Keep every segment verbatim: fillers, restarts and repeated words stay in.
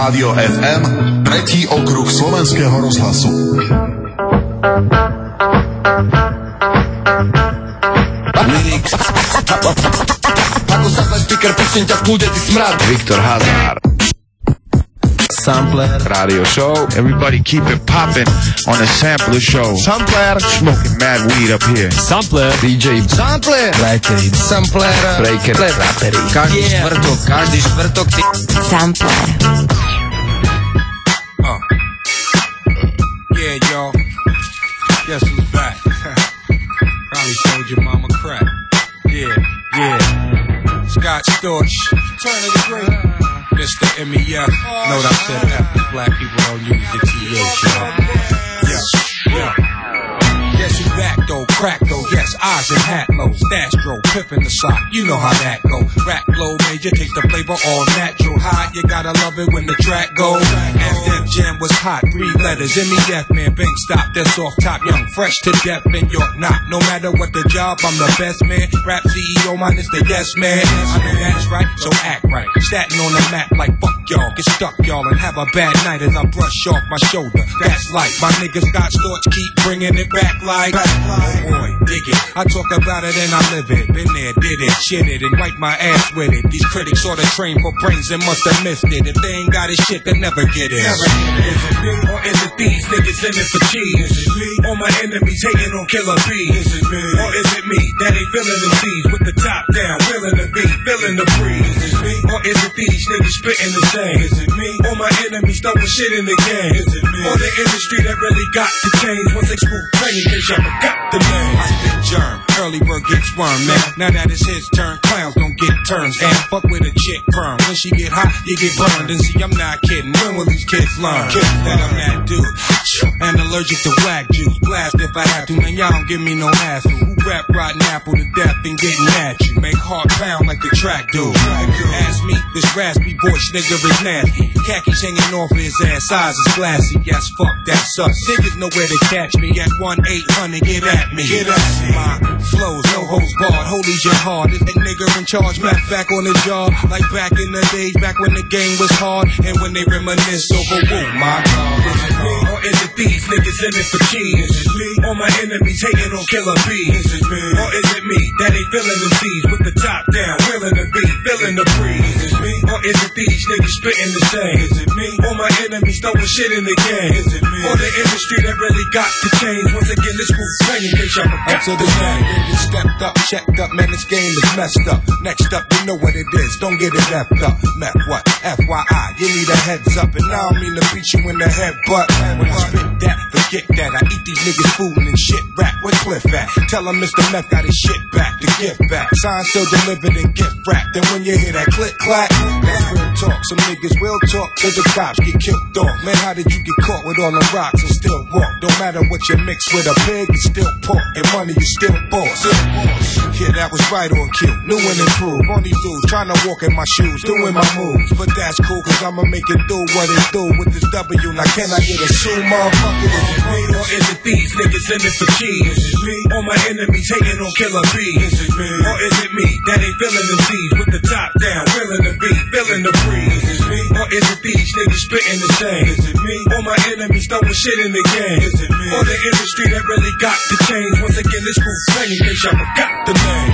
Rádio ef em, tretí okruh Slovenského rozhlasu. Lyrics. Ako sa na speaker, prosím ťa v kľude, ty smrad. Viktor Hazard. Sampler. Radio show. Everybody keep it poppin' on the Sampler show. Sampler. Smoking mad weed up here. Sampler. dý džej. Sampler. Breakery. Sampler. Breaker. Rappery. Každý yeah. štvrtok, každý štvrtok, ty... Sampler. Uh. Yeah, yo. Guess who's back? Probably told your mama crack. Yeah, yeah. Scott Storch. Turn of the great. Mister M E F. Note I said F. Black people don't use the T H, y'all. Yeah, yeah. Guess who's back though? Crack though, yes, eyes and hat low. Stash throw, pippin' the sock, you know how that go. Rap low, major, take the flavor all natural. High, you gotta love it when the track goes. And Def Jam was hot, three letters. M E F, man, bank stop, that's off top. Young, fresh to death, and you're not. No matter what the job, I'm the best man. Rap C E O minus the yes man. I know that's right, so act right. Statin' on the map like fuck y'all. Get stuck y'all and have a bad night as I brush off my shoulder. That's like my niggas Scott Storch keep bringing it back like. Oh boy, dig it. I talk about it and I live it. Been there, did it, shit it, and wipe my ass with it. These critics sorta trained for brains and must have missed it. If they ain't got his shit, they never get it. Never get it. Is it me or is it these niggas in it for cheese? Is it me or my enemies hating on Killer B? Is it me or is it me that ain't feeling the seas with the top down, willing to be, feeling the breeze? Is it me or is it these niggas spitting the same? Is it me or my enemies throwing shit in the game? Is it me or the industry that really got to change once they spook training? Cause y'all forgot the name. I spit germ, early bird gets worm, man. Now that it's his turn, clowns don't get turns. And fuck with a chick firm. When she get hot, you get burned. And see, I'm not kidding. When will these kids learn that I'm that dude? And allergic to whack juice. Blast if I have to, man. Y'all don't give me no hassle. Who rap rotten apple to death and getting at you? Make heart pound like the track dude. Ask me, this raspy voice nigga is nasty. Khakis hanging off his ass, eyes is glassy. Yes, fuck, that's us. Niggas know where to catch me at one eight hundred. Get at me. Get at me. My flows, no holds barred. Holy jihad. Is that nigga in charge? Matt back on his job. Like back in the days, back when the game was hard. And when they reminisce over who, my God. Is it me or is it these niggas in it for cheese? Is it me or my enemies hating on Killer B? Is it me or is it me that ain't feeling the seas with the top down, willing to be, feeling the breeze? Is it me or is it these niggas spitting the same? Is it me or my enemies throwing shit in the game? Is it me or the industry that really got to change? Once again, this group training, they y'all forgot to the game. You stepped up, checked up, man, this game is messed up. Next up, you know what it is, don't get it left up. Meth what? F Y I, you need a heads up. And I don't mean to beat you in the head, but when I spit that, forget that. I eat these niggas food and shit rap. Where Cliff at? Tell him Mister Meth got his shit back, the gift back. Sign still delivered and gift wrapped. And when you hear that click clack, that's real talk. Some niggas will talk till the cops get killed off. Man, how did you get caught with all the rocks and still walk? Don't matter what you mix with a pig, it's still pork. And money is still boss. Yeah, that was right on cue. New and improved. On these dudes trying to walk in my shoes, doing my moves. But that's cool, cause I'ma make it do what it do with this W. Now can I get a shoe, motherfucker? Is it me or is it these niggas in it for cheese? Is it me or my enemies hating on Killer B? Is it me or is it me that ain't feeling the seas with the top down, willing to be, feeling the breeze? Is it me or is it these niggas spitting the same? Is it me or my enemies throwing shit in the game? Is it me or the industry that really got to change? Once again, this group training, they y'all forgot the name.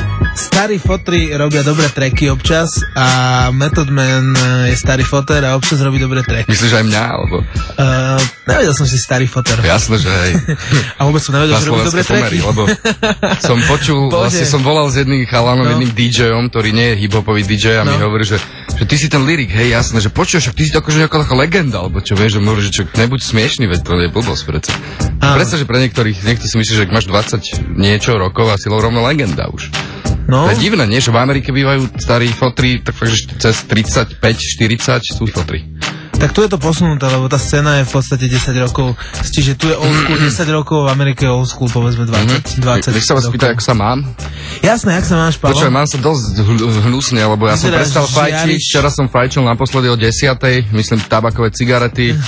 Starí fotri robia dobré tracky občas a Method Man je starý foter a občas robí dobré tracky. Myslíš aj mňa, alebo? Uh, nevedel som si starý foter. Jasné, že hej. A vôbec som nevedel, že robí dobré tracky. Lebo som počul, vlastne som volal s jedným chalanom, no. jedným dý džejom, ktorý nie je hip-hopový dý džej a no. mi hovorí, že, že ty si ten lyrik, hej, jasné, že počuješ, ty si to akože nejaká legenda, alebo čo vieš, že môže, že čo, nebuď smiešný, veď to je blbosť predsa. Predsa, že pre niektorých, niekto si myslí, že ak máš dvadsať niečo rokov a si rovno legenda už. No. To je divné, nie? Že v Amerike bývajú starí fotri, tak fakt, že cez tridsaťpäť štyridsať sú fotri. Tak tu je to posunuté, lebo tá scéna je v podstate desať rokov. Čiže tu je old school desať rokov, v Amerike je old school povedzme dvadsať, mm-hmm. dvadsať Nech sa vás pýta, ako sa mám? Jasné, jak sa máš, Pavel? Počuaj, mám sa dosť hnusne, lebo ja som prestal fajčiť. Včera som fajčil naposledy o desiatej, myslím tabakové cigarety.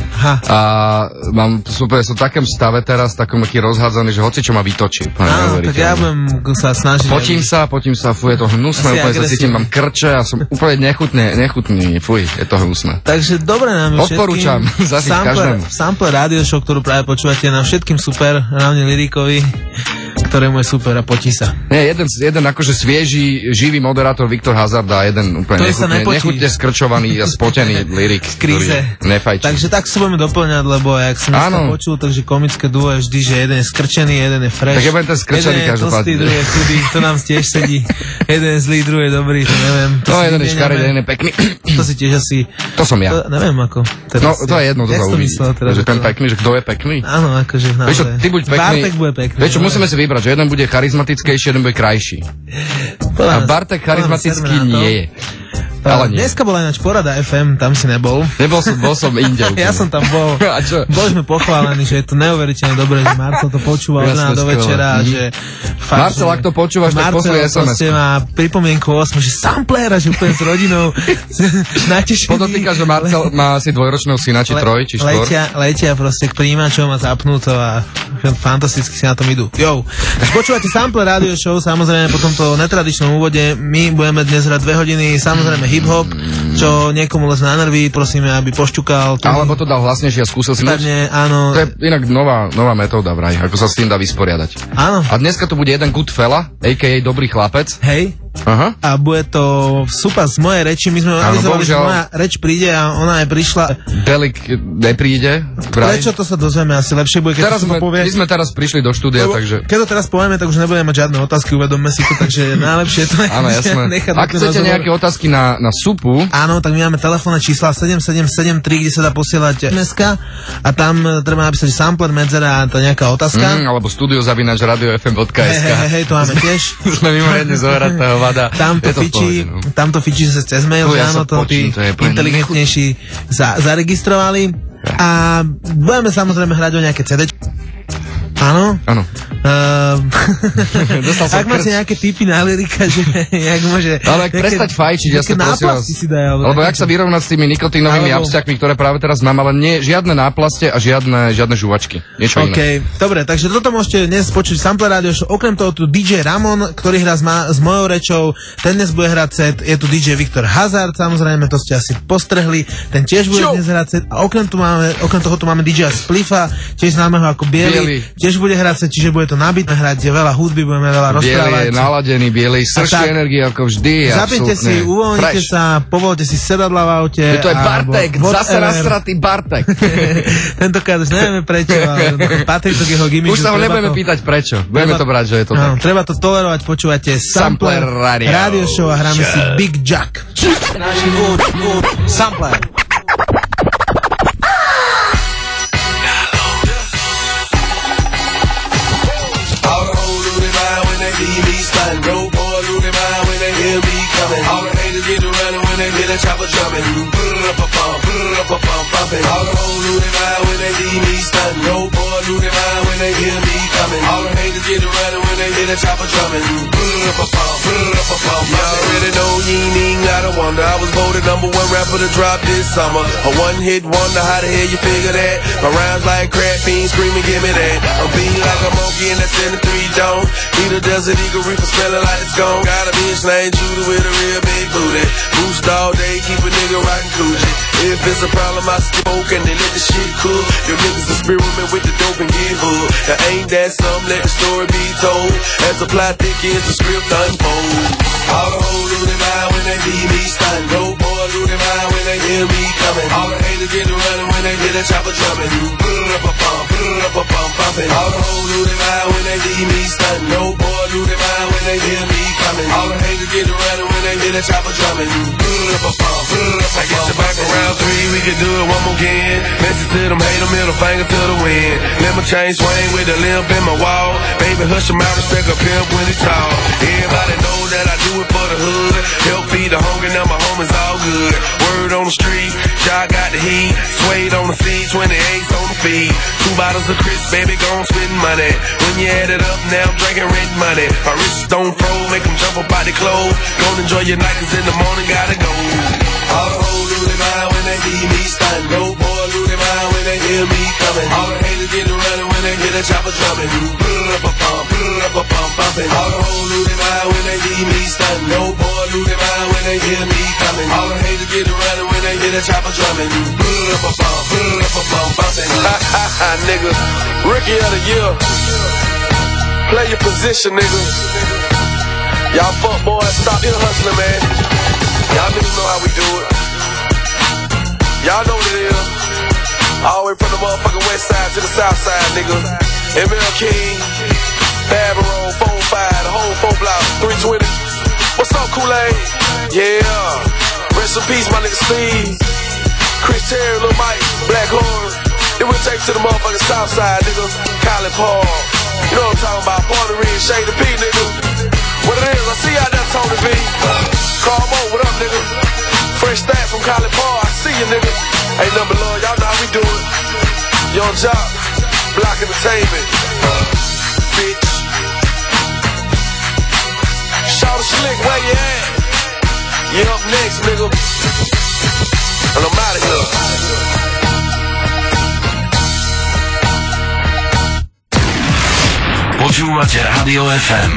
A mám super, som v takom stave teraz, takom aký rozhádzaný, že hoci čo ma vytočí. Áno, tak ja budem sa snažiť. Potím sa, potím sa, fuj, je to hnusné, úplne sa cítim, mám krče a som úplne nechutný, nechutný, fuj, je to hnusné. Takže dobre nám je odporúčam zasiť každému. Sample Radio Show, ktorú práve počúvate, nám všetkým super, hlavne Lyrikovi, ktorému je super a potí sa. Nie, jeden, jeden akože svieži, živý moderátor Viktor Hazard a jeden úplne nechutne, nechutne skrčovaný a spotený Lyrik, ktorý nefajčí. Takže tak sa budeme doplňať, lebo jak som to počul, takže komické duo je vždy, že jeden je skrčený, jeden je fresh. Tak ja budem ten skrčený každopádne. Jeden je tlstý, druhý je chudý, to nám tiež sedí. Jeden je zlý, druhý je dobrý, to neviem. To no, jeden je škaredý, jeden je pekný. To si tiež asi... To som ja. To, neviem ako. No, to je jedno, to sa uvidí. Že ten pekný, že kto je pekný? Áno, akože naozaj. Vieš čo, ty buď pekný. Bartek bude pekný. Vieš čo, musíme si vybrať, že jeden bude charizmatickejší, jeden bude krajší. A Bartek charizmatický nie je. Ale nie. Dneska bola ináč porada ef em, tam si nebol. Nebol som, bol som inde. Ja som tam bol. A čo? Boli sme pochválení, že je to neuveriteľne dobré, že Marcel to počúva od rána do večera. Mm-hmm. Že fakt, Marcel, ak to počúvaš, tak poslej es em es. Marcel má pripomienku osem, že samplera, že úplne s rodinou. Natešený. Podotýka, že Marcel má asi dvojročného syna, či troj, či štvor. Letia, letia proste k príjimačom a zapnú to a fantasticky si na tom idú. Jo. Počúvate Sample Radio Show, samozrejme po tomto netradičnom úvode. My budeme dnes hrať dve hodiny, samozrejme hip-hop, čo niekomu leze na nervy, prosíme, aby pošťukal. Alebo to dal hlasnejšie a skúsil si mať. Áno. To je inak nová, nová metóda vraj, ako sa s tým dá vysporiadať. Áno. A dneska to bude jeden good fella, á ká á dobrý chlapec. Hej. Aha. A bude to super z mojej reči. My sme avizovali, že moja reč príde a ona aj prišla. Belik nepríde. Vraj. Prečo to sa dozvieme asi lepšie bude, keď teraz to sme, povie. My sme teraz prišli do štúdia, Lebo, takže... Keď to teraz povieme, tak už nebudeme mať žiadne otázky, uvedomme si to, takže najlepšie to je. Áno, jasné. Ak chcete nejaké otázky na, na supu... Áno, tak my máme telefónne čísla sedem sedem sedem tri, kde sa dá posielať dneska a tam treba napísať sampler, medzera a to nejaká otázka. Mm, alebo studio zavinač radio ef em bodka es ká. Hej, hej, hej, to máme tiež. Sme mimoriadne zohratého vada. Tam to fičí, no. tam to fičí cez mail, že áno, to tí inteligentnejší za, zaregistrovali. A budeme samozrejme hrať o nejaké cé dé. Áno? Áno. Uh, ak máte nejaké tipy na lyrika, že jak môže... Ale ak nejaké, prestať fajčiť, ja sa prosím vás. Si dajú, alebo lebo jak sa vyrovnať s tými nikotínovými alebo... abstiakmi, ktoré práve teraz mám, ale nie, žiadne náplaste a žiadne, žiadne žuvačky. Niečo okay. iné. Dobre, takže toto môžete dnes počuť Sample Radio Show. Okrem toho tu dý džej Ramon, ktorý hrá s, ma, s mojou rečou. Ten dnes bude hrať set. Je tu dý džej Viktor Hazard, samozrejme, to ste asi postrehli. Ten tiež bude Čo? dnes hrať set. A okrem, tu máme, okrem toho tu máme dý džeja Spliffa, tiež známeho ako Bielý. Tiež bude hrať set, čiže bude to nabitné hrať veľa hudby, budeme veľa rozprávať. Bielý je naladený, bielý, sršie energie ako vždy. Zapnite si, uvoľnite sa, povolte si sedadla v aute. Je to je Bartek, zase nasratý Bartek. Tentokrát už nevieme prečo, ale patrí to k jeho gimmiku. Už sa ho nebudeme to... pýtať prečo, budeme to brať, že je to no, tak. Treba to tolerovať, počúvate Sampler Radio, radio Show a hráme si Big Jack. Sampler. No boy lose their mind when they hear me coming. All the haters get to running when they hear the chopper drumming. Brr-a-pa-pum, brr-a-pa-pum, bumping. All the hoes lose their mind when they see me stunting. No boy lose their mind when they hear me coming. All the haters get to running when they hear the chopper drumming. Brr-a-pa-pum, brr-a-pa-pum, bumping. Y'all already know you ain't even gotta wonder. I was voted number one rapper to drop this summer. A one-hit wonder, how the hell you figure that? My rhymes like crap fiends screaming, give me that. I'm beating like a monkey and that's in the three dome. Eat a desert eagle reaper smelling like it's gone. Got a bitch named Judy with a real big booty. Boost all day, keep a nigga rockin' coochie. If it's a problem, I smoke and they let the shit cool. Your niggas experiment with the dope and get hooked. Now ain't that something? Let the story be told. As the plot thickens, the script unfolds. All the hoes lose their mind when they see me stunning. No boy lose their mind when they hear me coming. All the haters get to running when they hear the chopper drumming. Brr-a-pa-pum, brr-a-pa-pum, bumping. All the hoes lose their mind when they see me stunning. No boy lose their mind when they hear me coming. All the haters get to running when they hear the chopper drumming. Brr-a-pa-pum, brr-a-pa-pum. I guess the back around three, we can do it one more again. Message to them, hate them, middle finger to the wind. Let my chain swing with a limp in my wall. Baby, hush him out, respect a pimp when he tall. Everybody know that I do it for the hood. Help feed the hunger, now my home is all good. Word on the street, y'all got the heat. Suede on the seat, twenty-eights on the feet. Two bottles of Chris, baby, gon' spend money. When you add it up, now I'm drinking rent money. My wrist don't froze, make them jump up out the clothes. Gon' enjoy your night, cause in the morning gotta go. All the hoes lose their mind when they see me stunning. No boy lose their mind when they hear me coming. All the haters get to running when they hear the chopper drumming. Brr-a-pa-pum, brr-a-pa-pum, bumping. All the hoes lose their mind when they see me stunning. No boy lose their mind when they hear me coming. All the haters get to running when they hear the a chopper drumming. Brr-a-ba-bum, brr-a-ba-bum, bumping. Ha ha ha, nigga. Rookie of the year. Play your position, nigga. Y'all fuck boys, stop your hustling, man. Y'all niggas know how we do it. Y'all know what it is. All the way from the motherfucking west side to the south side, nigga. M L King, Fabro, four five, the whole four block, three twenty. What's up, Kool-Aid? Yeah. Rest in peace, my nigga Steve. Chris Terry, Lil Mike, Black Horn. Then we'll take to the motherfucking south side, nigga. Colin Paul. You know what I'm talking about? Puerto Rican, Shady P, nigga. What it is, I see you out there, Tony B. Carl Mo, what up, nigga? Fresh stat from Colin Paul, I see you, nigga. Ain't nothing but love, y'all know how we do it. Young Jock, Block Entertainment. Bitch. Shout Slick, where you at? You up next, nigga. And I'm out of here. Počúvate Rádio ef em.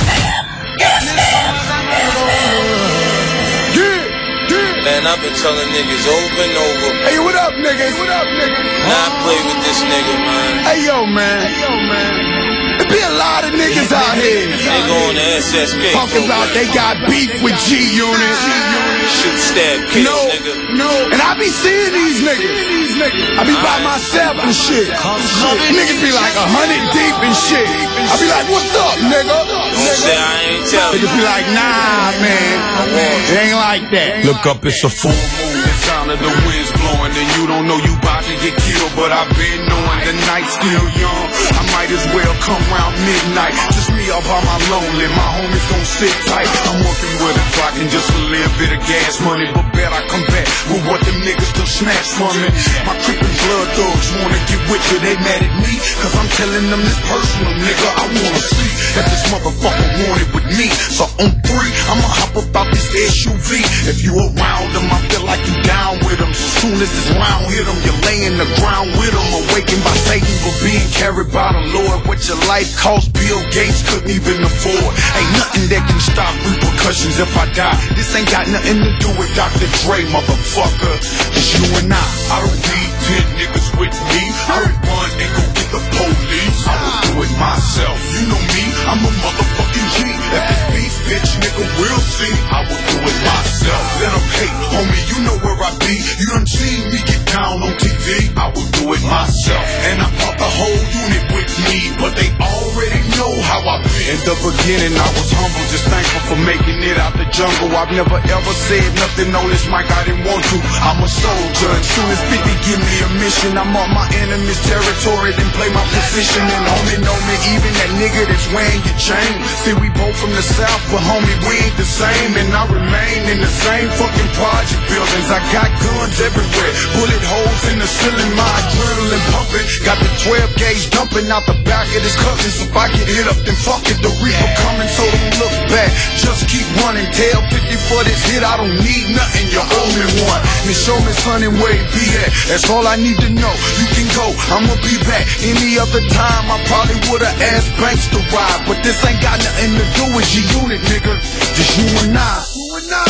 Man, I've been telling niggas over and over. Hey, what up, niggas? What up, niggas? Not play with this nigga, man. Hey, yo, man. Hey, yo, man. There be a lot of niggas out here. They go on the S S K. Talking about they got beef with G-Unit. Shoot, stab, kill, no, nigga. No, and I be seeing these niggas. I be by myself and shit. Niggas be like a hundred deep and shit. I be like, what's up, nigga? Don't say I ain't telling. Niggas be like, nah, man. It ain't like that. Look up, it's a full moon. The sound of the wind's blowing, and you don't know you about to get killed. But I've been knowing the night's still young. I might as well come round midnight. Just me all by my lonely. My homies gon' sit tight. I'm working with a clock and just a little bit of gas money. But bet I come back with what them niggas done snatch from me. My creeping blood thugs wanna get with you. They mad at me, cause I'm telling them this personal, nigga. I wanna see if this motherfucker want it with me. So on three, I'ma hop up out this S U V. If you around them, I feel like you down with them. So soon as this round hit them, you lay in the ground with them. Awakened by Satan for being carried by the Lord. What your life cost, Bill Gates couldn't even afford. Ain't nothing that can stop repercussions if I die. This ain't got nothing to do with Doctor Dre, motherfucker. It's you and I. I don't need ten niggas with me. I would run and go get the police. I would do it myself. You know me, I'm a motherfucking G. If this beef, bitch, nigga, we'll see. I would do it myself. Let them hate, homie, you know where I be. You done seen me get down on T V. I would do it myself. And I brought the whole unit with me, but they already know how I feel. In the beginning, I was humble, just thankful for making it out the jungle. I've never ever said nothing on this mic I didn't want to. I'm a soldier, and soon as fifty give me a mission, I'm on my enemy's territory, then play my position. And homie know me, even that nigga that's wearing your chain. See, we both from the south, but homie, we ain't the same. And I remain in the same fucking project buildings. I got guns everywhere, bullet holes in the ceiling, my adrenaline pumping. Got the twelve gauge dumping out the back of this cutlass. If I get hit up, then fuck it, the reaper coming, so don't look back. Just keep running, tell fifty for this hit, I don't need nothing, you owe me one. And show me son and where he be at, that's all I need to know. You can go, I'ma be back. Any other time, I probably would've asked Banks to ride, but this ain't got nothing to do with your unit, nigga. Just you and I. You and I.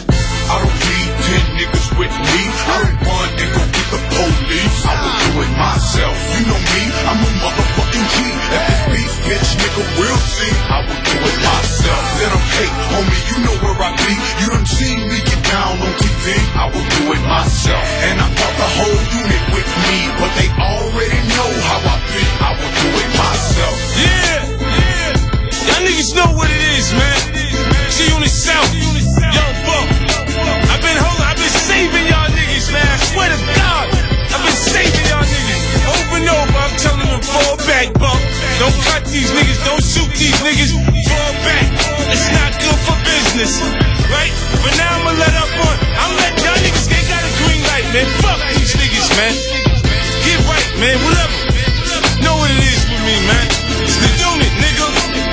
I don't need ten niggas with me. I would run and go get the police. I would do it myself. You know me, I'm a motherfucking G. If this beef, bitch, nigga, we'll see. I would do it myself. Let them hate, homie, you know where I be. You done seen me get down on T V. I would do it myself. And I brought the whole unit with me, but they already know how I feel. I would do it myself. Yeah, yeah. Y'all niggas know what it is, man. See you in the South. Yo, fuck. I've been holding, I've been saving y'all niggas, man. I swear to God, I've been saving y'all niggas. Over and over, I'm telling them, fall back, bump. Don't cut these niggas, don't shoot these niggas. Fall back. It's not good for business, right? But now I'ma let up on. I'm letting y'all niggas, they got a green light, man. Fuck these niggas, man. Get right, man. Whatever. Know what it is with me, man. It's the unit, nigga.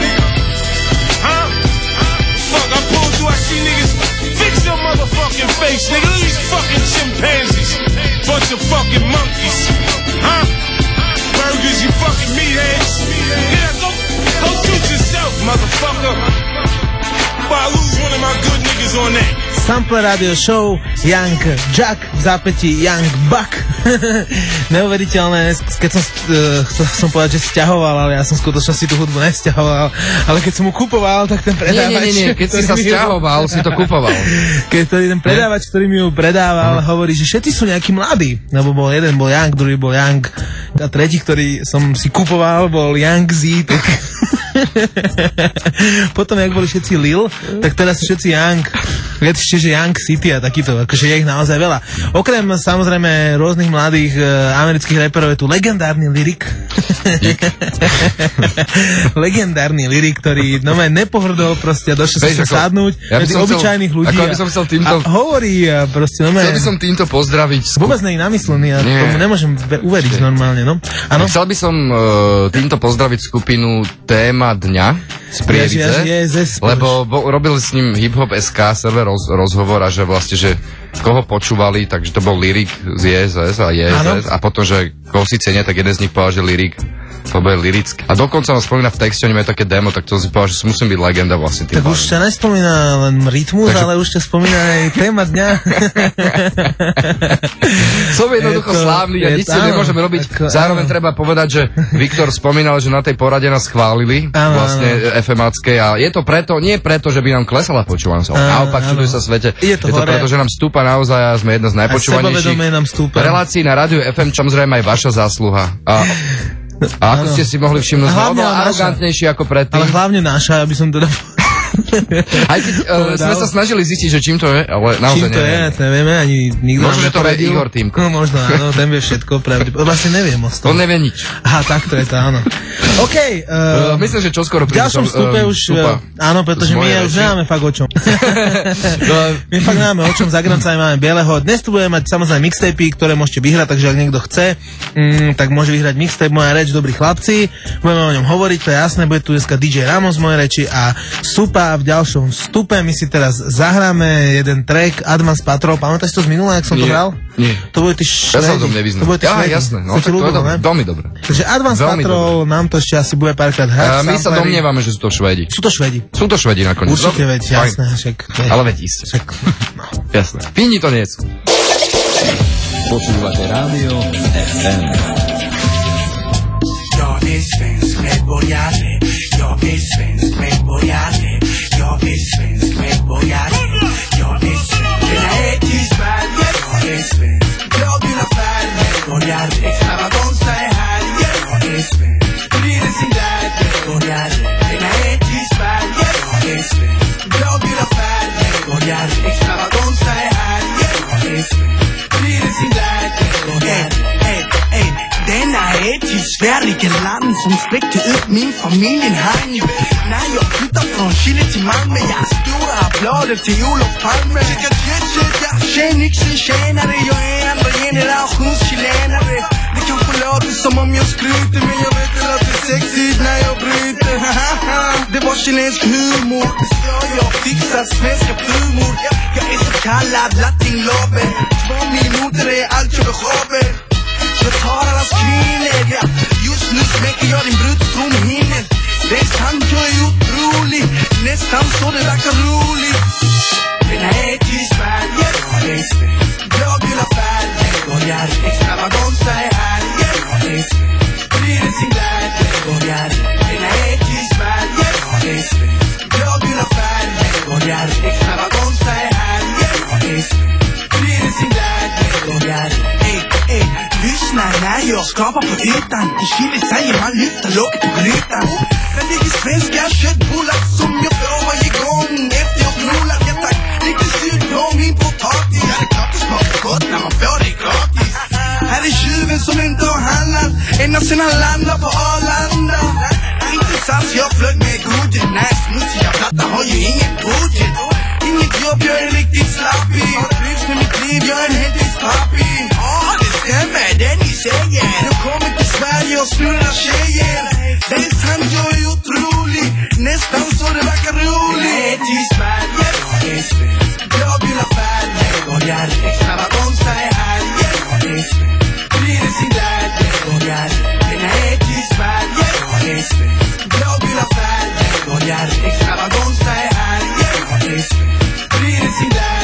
Huh? Fuck, I pulled through, I see niggas. Fix your motherfucking face, nigga. Look at these fucking chimpanzees. Bunch of fucking monkeys. Huh? Burgers, you fucking meatheads. Yeah, go, go shoot yourself, motherfucker. But I lose one of my good niggas on that. Sample Radio Show, Young Jack, v zápätí Young Buck. Neuveriteľné, keď som, uh, chcel som povedať, že sťahoval, ale ja som v skutočnosti tú hudbu nesťahoval, ale keď som mu kupoval, tak ten predávač... Nie, nie, nie, keď si sa sťahoval, si to kupoval. Keď ten predávač, ktorý mi ju predával, uh-huh. hovorí, že všetci sú nejakí mladí, lebo bol jeden bol Young, druhý bol Young a tretí, ktorý som si kupoval, bol Young Z. Tak... Potom, jak boli všetci Lil, tak teraz sú všetci Young. Viete, že Young City a takýto, akože je ich naozaj veľa. Okrem samozrejme rôznych mladých uh, amerických reperov je tu legendárny Lyrik. legendárny Lyrik, ktorý no nepohrdol proste a došiel sa sadnúť ja medzi obyčajných ľudí ako by som chcel týmto, a hovorí a proste no chcel by som týmto pozdraviť skup... vôbec nie je namyslený a nie. Tomu nemôžem uveriť nie. normálne, no. Ano? Chcel by som uh, týmto pozdraviť skupinu Téma dňa z Prievidze, ja, ja, ja, lebo bo, robil s ním hiphop bodka es ká server roz, rozhovor a že vlastne, že koho počúvali, takže to bol Lyrik z J S S a J S S a potom, že koho si cenia, tak jeden z nich povedal, že Lyrik to bude lyricky. A dokonca ma spomína v texte, oni majú také demo, tak to si povedal, že musím byť legenda vlastne. Tak už ťa nespomína len rytmus, takže... ale už ťa spomína aj téma dňa. Som jednoducho je to, slávny a nič si nemôžeme robiť. Ako, zároveň áno. treba povedať, že Viktor spomínal, že na tej porade nás chválili, áno, vlastne efemáckej a je to preto, nie preto, že by nám klesala počúvanosť, ale naopak čuduj sa svete. Je to, je to preto, že nám stúpa naozaj a sme jedna z najpočúvanejších relácií na rádiu ef em, čo zrejme aj vaša zásluha. A A ako ano. ste si mohli všimnúť, že arogantnejší ako predtým. Ale hlavne naša, aby som teda... Aj keď uh, sme sa snažili zistiť, že čím to je, ale naozaj čím to neviem. je, to nevieme, ani nikto možno, že to vie Igor Týmko. No možno, áno, ten vie všetko, pravde. Vlastne neviem o tom. On nevie nič. Aha, takto je to, áno. OK. Uh, uh, myslím, že čoskoro príde. V ďalšom vstupe uh, už, uh, áno, pretože my už nemáme fakt o čom. My fakt nemáme o čom, za grancami máme bieleho. Dnes tu budeme mať samozrejme mixtapy, ktoré môžete vyhrať, takže ak niekto chce, mm, tak môže vyhrať mixtape Moja reč, dobrí chlapci. Budeme o ňom hovoriť, to je jasné, bude tu dneska dý džej Ramon z Mojej reči a Supa v ďalšom vstupe. My si teraz zahráme jeden track Advance Patrol. Pamätáš to z minula, jak som nie, to hral? Nie. To bude ty švedi. Ja sa tom nevyznam. Ja, jasné. No, tak to je dobre, veľmi dobre. Takže Advance veľmi Patrol dobre. Nám to ešte asi bude párkrát hrať. Uh, my sa domnievame, že sú to Švedi. Sú to Švedi. Sú to Švedi nakoniec. Určite veď, jasné. Však, ale veď isté. Však, no. Jasné. Fíni to nie sú. Počúvate rádio ef em. Jag är svensk medborgare. Jag är svensk medborgare. Jag är svensk medborgare. Jag är svensk. Mina är till Sverige. Jag är svensk. Jag vill ha färg medborgare. Extravaganza är här. Jag är svensk. Sprider sin glädje medborgare. Mina är till Sverige. Jag är svensk. Jag vill ha färg medborgare. Extravaganza är här. Jag är svensk. Sprider sin glädje medborgare. Denna är till Sverige, land som sträckte ut min familj en hand. När jag flyttar från Chile till Malmö, jag har stora applåder till Olof Palme. Checka jetset, jag känner Nixon tjänare. Jag är andra generations chilenare. Det kanske låter som om jag skryter, men jag vet att det är sexigt när jag bryter. Det var chilensk humor, det är så jag fixar svenska humor. Jag är så kallad latin lover. Två minuter är allt jag behöver. Jag tar allas kvinnor, ja. Just nu smäcker jag din brudstrom i himlen. Det är sant, jag är otrolig. Nästan så det verkar roligt. Den är till Sverige. Jag är svensk. Jag vill ha färg medborgare. Extravaganza är här. Jag är svensk. Sprider sin glädje medborgare. Den är till Sverige. Jag är svensk. Jag vill ha färg medborgare. Extravaganza är här. Jag är svensk. Sprider sin glädje medborgare. Ey, ey. Lyssna när jag skrapar på ytan. I Chile säger man lyfta locket på grytan. Där ligger svenska köttbullar som jag får varje gång efter jag knullat. Ja tack, lite surt på min potatis. Ja det är klart det smakar gott när man får det gratis. Här är tjuven som inte har handlat ända sen han landade på Arlanda. Inte sats, jag flög med godis. Nej, smutsiga platta har ju ingen budget. Inget jobb, jag är riktigt slappig. Trivs med mitt liv, jag är en heltidspappi. Ja, det stämmer, det ni säger. Jag kommer till Sverige och snurrar tjejer. Det är sant, jag är otrolig. Nästan så det verkar roligt. Jag är till Sverige, jag är svensk. Jag vill ha färg medborgare. Extravaganza är här, jag är svensk. Sprider sin glädje medborgare. Den är till Sverige, jag är svensk. Jag vill ha färg medborgare. Extravaganza är här, jag är svensk. Sprider sin glädje.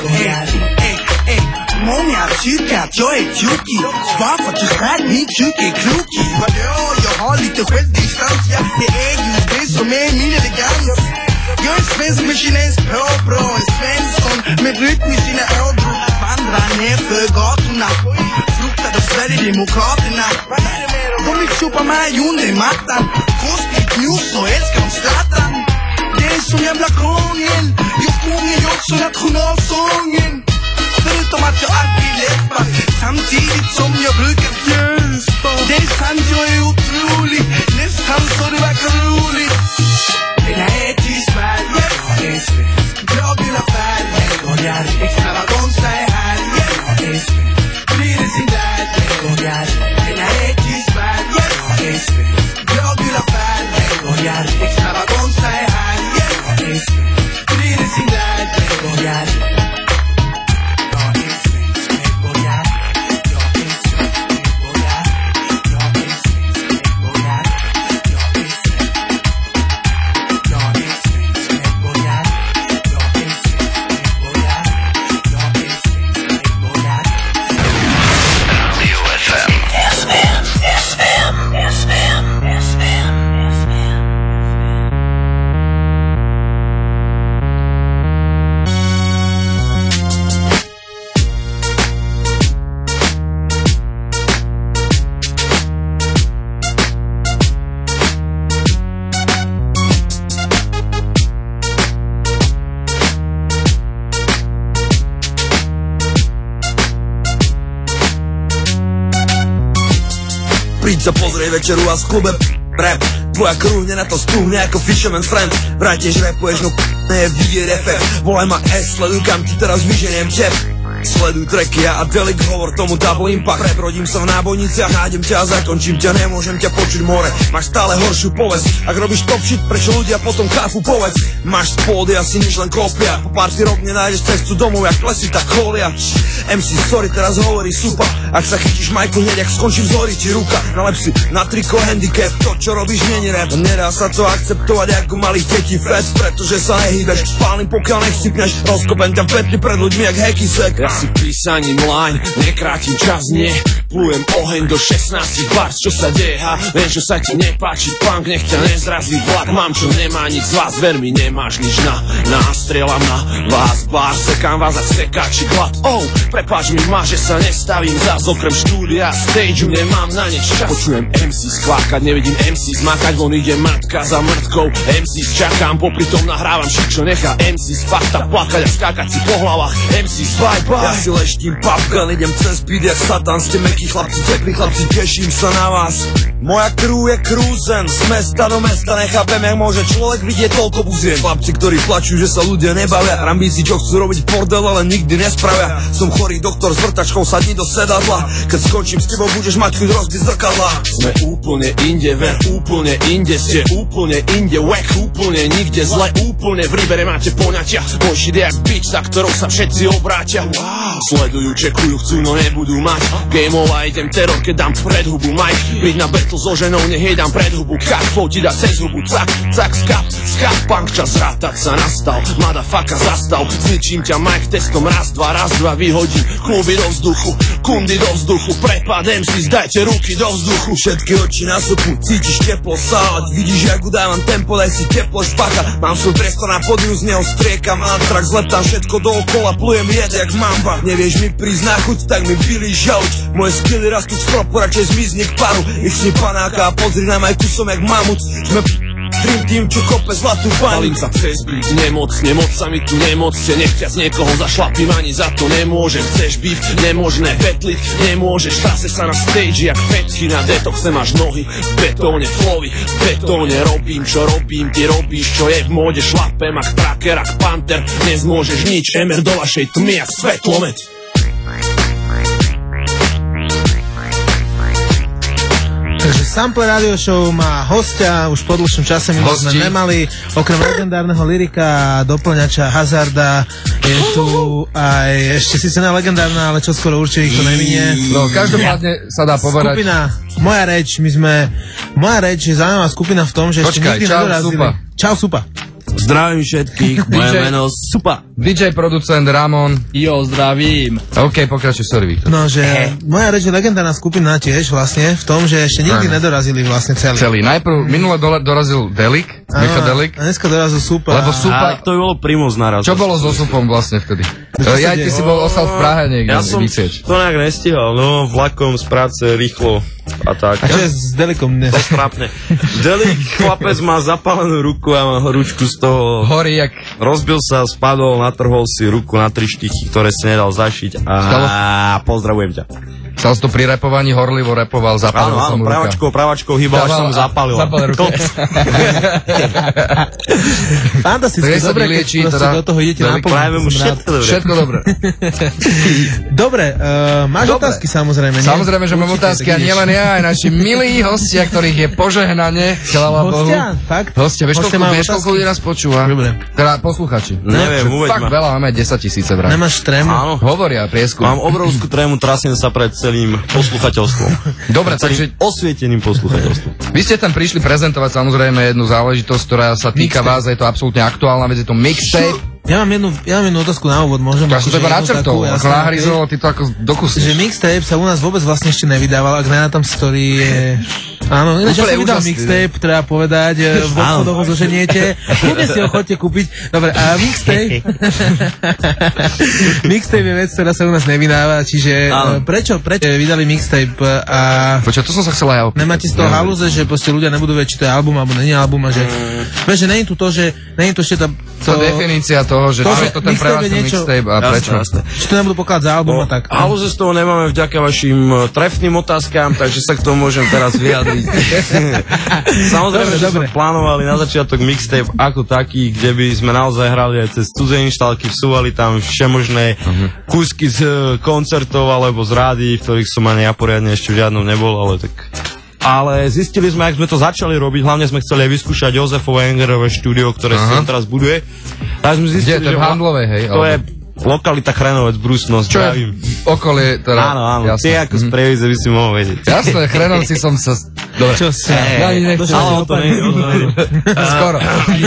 Många tycker att jag är tokig. Bara för att jag skär min kuk är krokig. Vadå, jag har lite självdistans. Ja, det är ju det som är min elegans. Jag är svensk med kinesisk påbrå. En svensson med rytm i sina ådror. Vandrar ner för gatorna. Fruktad av Sverigedemokraterna. De vill sopa mig under mattan. Konstigt nog så älskar de Zlatan. Det är som jävla krångel. Jag sjunger ju också nationalsången. Förutom att jag alltid läppar. Samtidigt som jag brukar gäspa. Det är sant, jag är otrolig. Nästan så det verkar roligt. Den är till Sverige. Jag är svensk. Blågula färg. Medborgar. Extravaganza är här. Jag är svensk. Blir det sin där. Medborgar. Den är till Sverige. Jag är svensk. Blågula färg. Medborgar. Extravaganza är här. Jag är svensk. Blir det sin där. Medborgar. Príď sa pozrieť večeru a z klube rap. Tvoja krúhne na to stúhne ako Fisherman's Friend. Vraj tiež rapuješ, no nie je vidieť efekt. Volaj ma S, sleduj kam ti teraz vyženiem tep. Sleduj tracky a Delik, hovor tomu Double Impact. Prebrodím sa v nábojniciach, nájdem ťa a zakončím ťa. Nemôžem ťa počuť more, máš stále horšiu povesť. Ak robíš top shit, prečo ľudia potom chápu povedz. Máš spódy asi nič len kopia. Po party rok nenájdeš cestu domov, jak klesí tá kolia. em cé, sorry, teraz hovorí supa. Ak sa chytíš majku hneď, ak skončím zhorí ti ruka. Nalep si na triko handicap, to čo robíš nie je rap. Nedá sa to akceptovať ako malých detí fat, pretože sa nehýbeš. Pálim pokiaľ nechcipneš, rozkopem ťa v petli pred ľuďmi jak hacky sack. Ja si písaním line, nekrátim čas, nie. Plujem oheň do šestnástich bars, čo sa deje, ha? Viem, čo sa ti nepáči, punk, nech ťa nezrazí vlak. Mám, čo nemá nič z vás, ver mi, nemáš nič na nástrieľam na vás, bar, sekám vás a sekáči glad. Oh, prepáč mi ma, že sa nestavím zás, okrem štúdia, stageu, nemám na nič čas. Počujem em cé skvákať, nevidím em cé zmakať, von ide matka za mŕtkou, em cé čakám, popri tom nahrávam shit, čo nechá em cé spať a plakať a skákať si po hlavách, em cé bye bye. Ja si leštím papkan, idem cez speed jak satan, ste mekí chlapci, teplí chlapci, teším sa na vás. Moja crew je cruisen, z mesta do mesta, nechápem, jak môže človek vidieť toľko buzien. Chlapci, ktorí plačujú, že sa ľudia nebavia, rambíci, čo chcú robiť bordel, ale nikdy nespravia. Som chorý doktor s vrtačkou, sadni do sedadla, keď skočím s tebou, budeš mať chuť rozbiť zrkadla. Sme úplne inde, ver úplne inde, ste úplne inde, wack úplne nikde, zle úplne, v rybere máte poňatia. Môj shit je jak bitch, za ktorou sa všetci obrátia. Sledujú, čekujú, chcú, no nebudú mať. Gameov a idem teror, keď dám pred hubu mic. Byť na battle so ženou, nech jej dám pred hubu. Kak, flow ti dá cez hubu, cak, cak, skap, skap, punk, čas rátať sa nastal. Motherfucker zastav, zničím ťa mic testom, raz, dva, raz, dva, vyhodím kluby do vzduchu, kundy do vzduchu, prepadem si, zdajte ruky do vzduchu. Všetky oči na supu, cítiš teplo sáľať, vidíš, jak udávam tempo, daj si teplo špaka. Mám svoj priestor na pódiu, z neho striekam antrak, zleptám všetko dookola, plujem jed jak mamba. Nevieš mi prísť na chuť, tak mi byli žauť. Moje skilly rastú k stropu, radšej zmizni k paru. Ich si panáka a pozri na majku, som jak mamut. Sme Dream Team, čo kope zlatú pani. Palím sa cez byť nemocne, moc sa mi tu nemocne. Nech ťa z niekoho zašlapím, ani za to nemôžem. Chceš byť nemožné petliť, nemôžeš. Trase sa na stage jak petky, na detoxe máš nohy v betóne, flowy v betóne. Robím, čo robím, ty robíš, čo je v móde. Šlapem ak tracker, ak panter, nezmôžeš nič. Emer do vašej tmy jak svetlomet. Takže Sample Radio Show má hostia, už po dlhšom čase my sme nemali, okrem legendárneho lyrika a doplňača Hazarda je tu aj, ešte síce ne legendárna, ale čo skoro určite ich to neminie. No, každopádne sa dá povedať. Skupina Moja reč, my sme, Moja reč je zaujímavá skupina v tom, že Počkaj, ešte nikdy čau, nedorazili. Supa. Čau Supa. Zdravím všetkých, moje meno Supa. dý džej producent Ramon. Jo, zdravím. OK, pokračuj, sorry, Viktor. No, že moja reč je legendárna skupina tiež vlastne v tom, že ešte nikdy nedorazili vlastne celý. Celý. Najprv minule dole, dorazil Delik, Micha Delik. A dneska dorazil Supa. Lebo Supa... A to by bolo Primoz naraz. Čo bolo so Supom vlastne vtedy? Ja ty si bol ostal v Prahe niekde. Ja som vysieť. to nejak nestihal, no vlakom z práce rýchlo a tak. A čo je s Delikom dnes? To strápne. Delik, chlapec má zapálenú ruku a má ručku z toho... Horí jak... Rozbil sa, spadol, natrhol si ruku na tri štychy, ktoré si nedal zašiť a Stalo... pozdravujem ťa. Stal si to pri repovaní, horlivo repoval, zapálil sa mu ruka. Pravačkou, pravačkou hýbal, až som zapálil. Zapálil ruku. Fantastické, dobre, keď proste do toho idete na plnú. Všetko dobre. Dobre, máš otázky samozrejme, nie? Samozrejme, že mám otázky a nielen ja, aj naši milí hostia, ktorých je požehnanie. Hostia? Fakt? Hostia, vieš, koľko ľudí nás počúva? Teda posluchači. Neviem, uveď ma. Fakt veľa, máme desať tisíce vraj. Nemáš trému? Áno. Hovoria, prieskum. Mám obrovskú trému, trasiem sa pred celým posluchateľstvom. Dobre, takže osvieteným posluchateľstvom. Vy ste tam prišli prezentovať samozrejme jednu záležitosť, ktorá sa týka vás, je to absolútne aktuálna vec, je to mixtape. Ja mám jednu, ja mám jednu otázku na úvod, môžem? Ja som to iba načrtol, ako nahryzol, ty to ako dokusíš. Že mixtape sa u nás vôbec vlastne ešte nevydával, ak na tam story je... Áno, ináč ja som vydal mixtape, treba povedať, v obchodoch ho zoženiete, kľudne si ho chodte kúpiť. Dobre, a mixtape... mixtape je vec, ktorá sa u nás nevydáva, čiže prečo, prečo vydali mixtape a... Počkaj, to som sa chcela ja opýtať. Nemáte z toho halúze, že proste ľudia nebudú vedieť, či to je album, alebo nie je album, a že... Vieš, že není tu to, že... Není to ešte tá... To definícia toho, že to, čo je to ten pre vás mixtape a prečo? Či to nebudú pokladať za album a tak. Halúze z toho nemáme vďaka vašim trefným otázkam, takže sa k tomu môžem teraz vyjadriť. Samozrejme, že sme plánovali na začiatok mixtape ako taký, kde by sme naozaj hrali aj cez cudzie inštálky, vsúvali tam všemožné kúsky z koncertov alebo z rádií, v ktorých som ani ja poriadne ešte v žiadnom nebol, ale tak... Ale zistili sme, ak sme to začali robiť, hlavne sme chceli aj vyskúšať Jozefovo Engerové štúdio, ktoré sa teraz buduje. Tak sme zistili, kde, to že... Handlovej, hej? To je lokalita Chrenovec, Brusno, zdravím. Okolie, teda... Áno, áno, ty ako z Prievidze by si mohol vedieť. Jasné, Chrenovci som sa... Dobre. Čo sa... Ja ani nechcem. Ale to nie Skoro.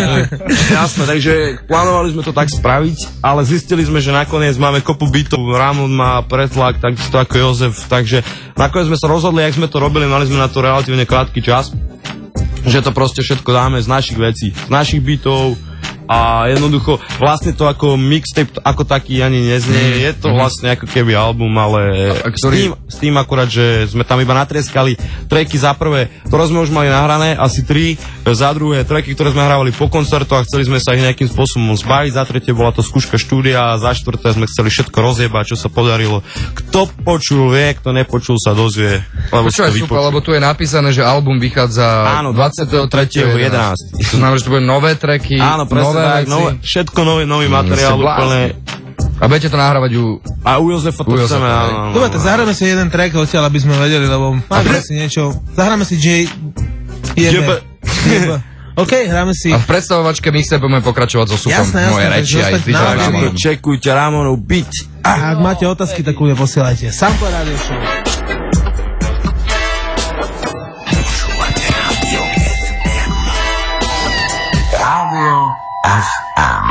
Jasné, takže plánovali sme to tak spraviť, ale zistili sme, že nakoniec máme kopu bytov, Ramon má pretlak, takisto ako Jozef, takže nakoniec sme sa rozhodli, jak sme to robili, mali sme na to relatívne krátky čas, že to proste všetko dáme z našich vecí, z našich bytov. A jednoducho, vlastne to ako mixtape ako taký ani neznie, je to vlastne ako keby album, ale s tým, s tým akurát, že sme tam iba natrieskali tracky za prvé, ktoré sme už mali nahrané, asi tri, za druhé tracky, ktoré sme hrávali po koncertoch a chceli sme sa ich nejakým spôsobom zbaviť, za tretie bola to skúška štúdia a za štvrté sme chceli všetko rozjebať, čo sa podarilo. Kto počul, vie, kto nepočul, sa dozvie. Lebo čo je super, lebo tu je napísané, že album vychádza áno, dvadsiateho tretieho jedenásteho To znamená, že to bude nové tracky, áno, presne tak, nové, všetko nový, nový materiál, úplne... A budete to nahrávať u... A u Jozefa to chceme, áno. Dobre, tak zahráme si jeden track odtiaľ, aby sme vedeli, lebo máme si niečo... Zahráme si J... Jebe. OK, hráme si... A v predstavovačke my sa budeme pokračovať so Supom. Jasné, jasné. Moje reči aj ty. Čekujte Ramonov beat. A ak máte otázky, tak ľudia posielajte. Sample Radio Show. Radio ef em.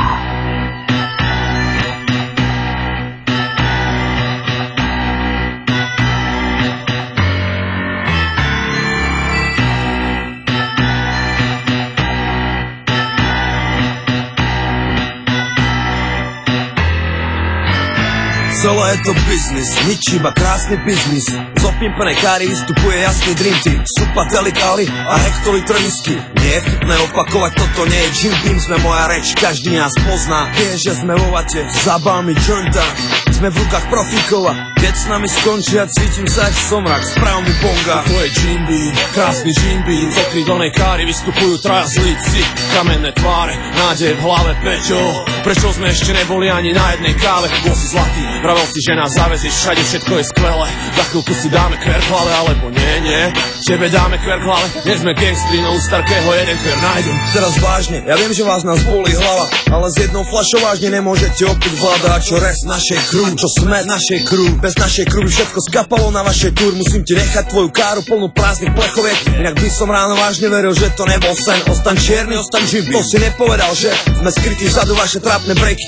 Celé je to biznis, nič iba krásny biznis. Z opimpenej káry vystupuje jasný dream team. Supa, delikali a hektolitr whisky. Nie je vtipné opakovať, toto nie je Jim Beam. Sme moja reč, každý nás pozná. Vie, že sme vo vate, zabámi jointa. Sme v rukách profíkov a keď s nami skončia, cítim sa jak somrak, správ mi bonga. To je Jim Beam, krásny Jim Beam. Z okrídlenej káry vystupujú traja zlíci. Kamenné tváre, nádej v hlave, prečo? Prečo sme ešte neboli ani na jednej káve? Vosy zlatý, Vravel si, že nás zavezíš, všade všetko je skvelé. Za chvíľku si dáme kverklale, alebo nie, nie. Tebe dáme kverklale, nie sme gangstri, no u starkého jeden kver nájdem. Teraz vážne, ja viem, že vás nás bolí hlava, ale s jednou fľašou vážne nemôžete opäť vládať. Čo rest našej crew, čo sme našej crew. Bez našej crew všetko skapalo na vašej túr. Musím ti nechať tvoju káru plnú prázdnych plechoviek. Inak by som ráno vážne veril, že to nebol sen. Ostaň čierny, ostaň živý. To si nepovedal, že sme skrytí vzadu vaše trápne breaky.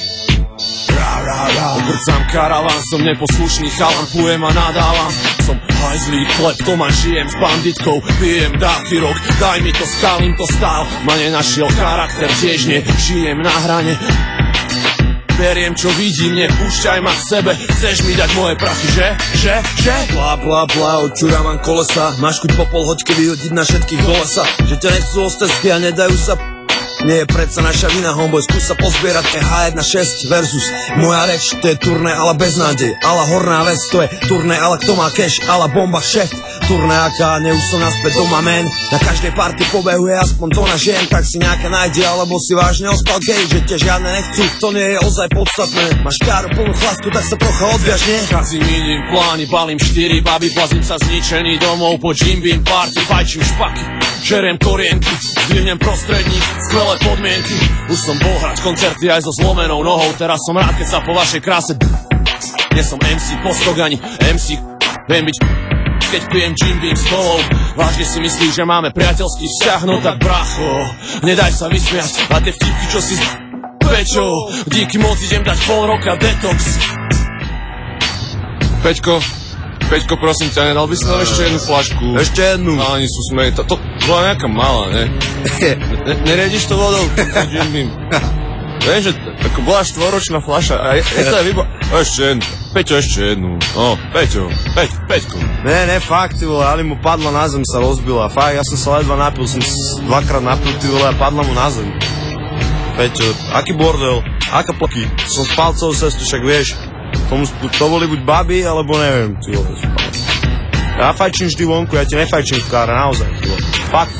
Obrcám karaván, som neposlušný chalan, plujem a nadávam. Som hajzlík, kleptoman, žijem s banditkou, pijem dávky rok, daj mi to, skálim to stál. Ma nenašiel charakter, tiež nie, žijem na hrane. Beriem, čo vidím, nepúšťaj ma k sebe. Chceš mi dať moje prachy, že? Že? Že? Blá, blá, blá, odčúravam kolesa. Máš chuť po pol hoďke vyhodiť na všetkých do lesa. Že ťa nechcú ostesky a nedajú sa. Nie je predsa naša vina, homeboy, skús sa pozbierať. E há jedna šesť versus moja reč, to je turné, ale bez nádej. Ale horná vec, to je turné, ale kto má cash, ale bomba šeft. Turné aká, ne už som naspäť doma, man. Na každej party pobehuje aspoň to na žien. Tak si nejaké nájde, alebo si vážne ostal gay. Že ťa žiadne nechcú, to nie je ozaj podstatné. Máš káru plnú chlastu, tak sa trocha odviaž, nie? Kazím iným plány, balím štyri baby, plazím sa zničený domov po Jim Beam party. Fajčím špaky, žeriem korienky, zdvihnem prostredník, skvelé podmienky. Už som bol hrať koncerty aj so zlomenou nohou. Teraz som rád, keď sa po vašej kráse. Nie som em cé postok ani em cé. Viem byť, keď pijem Jim Beam s kolou. Vážne si myslíš, že máme priateľský vzťah? No tak bracho, nedaj sa vysmiať. A tie vtipky, čo si z... Pečo, díky moc idem dať pol roka detox. Peťko, Peťko, prosím ťa, nedal by si nám ešte jednu flašku? Ešte jednu. No, oni sú smej, to, to bola nejaká malá, ne? ne neriadiš to vodou? Vieš, že ako bola štvoročná fľaša a je, je to aj vybo... Ešte jednu. Peťo, ešte jednu. No, Peťo, Peť, Peťko. Ne, ne, fakt, ty vole, Ali mu padla na zem, sa rozbila. Fakt, ja som sa ledva napil, som dvakrát napil, ty vole, a padla mu na zem. Peťo, aký bordel, aká plaky. Som spal celú cestu, však vieš. Tomu, to boli buď baby, alebo neviem, ty vole. Ja fajčím vždy vonku, ja ti nefajčím v káre, naozaj, ty vole. Fakt.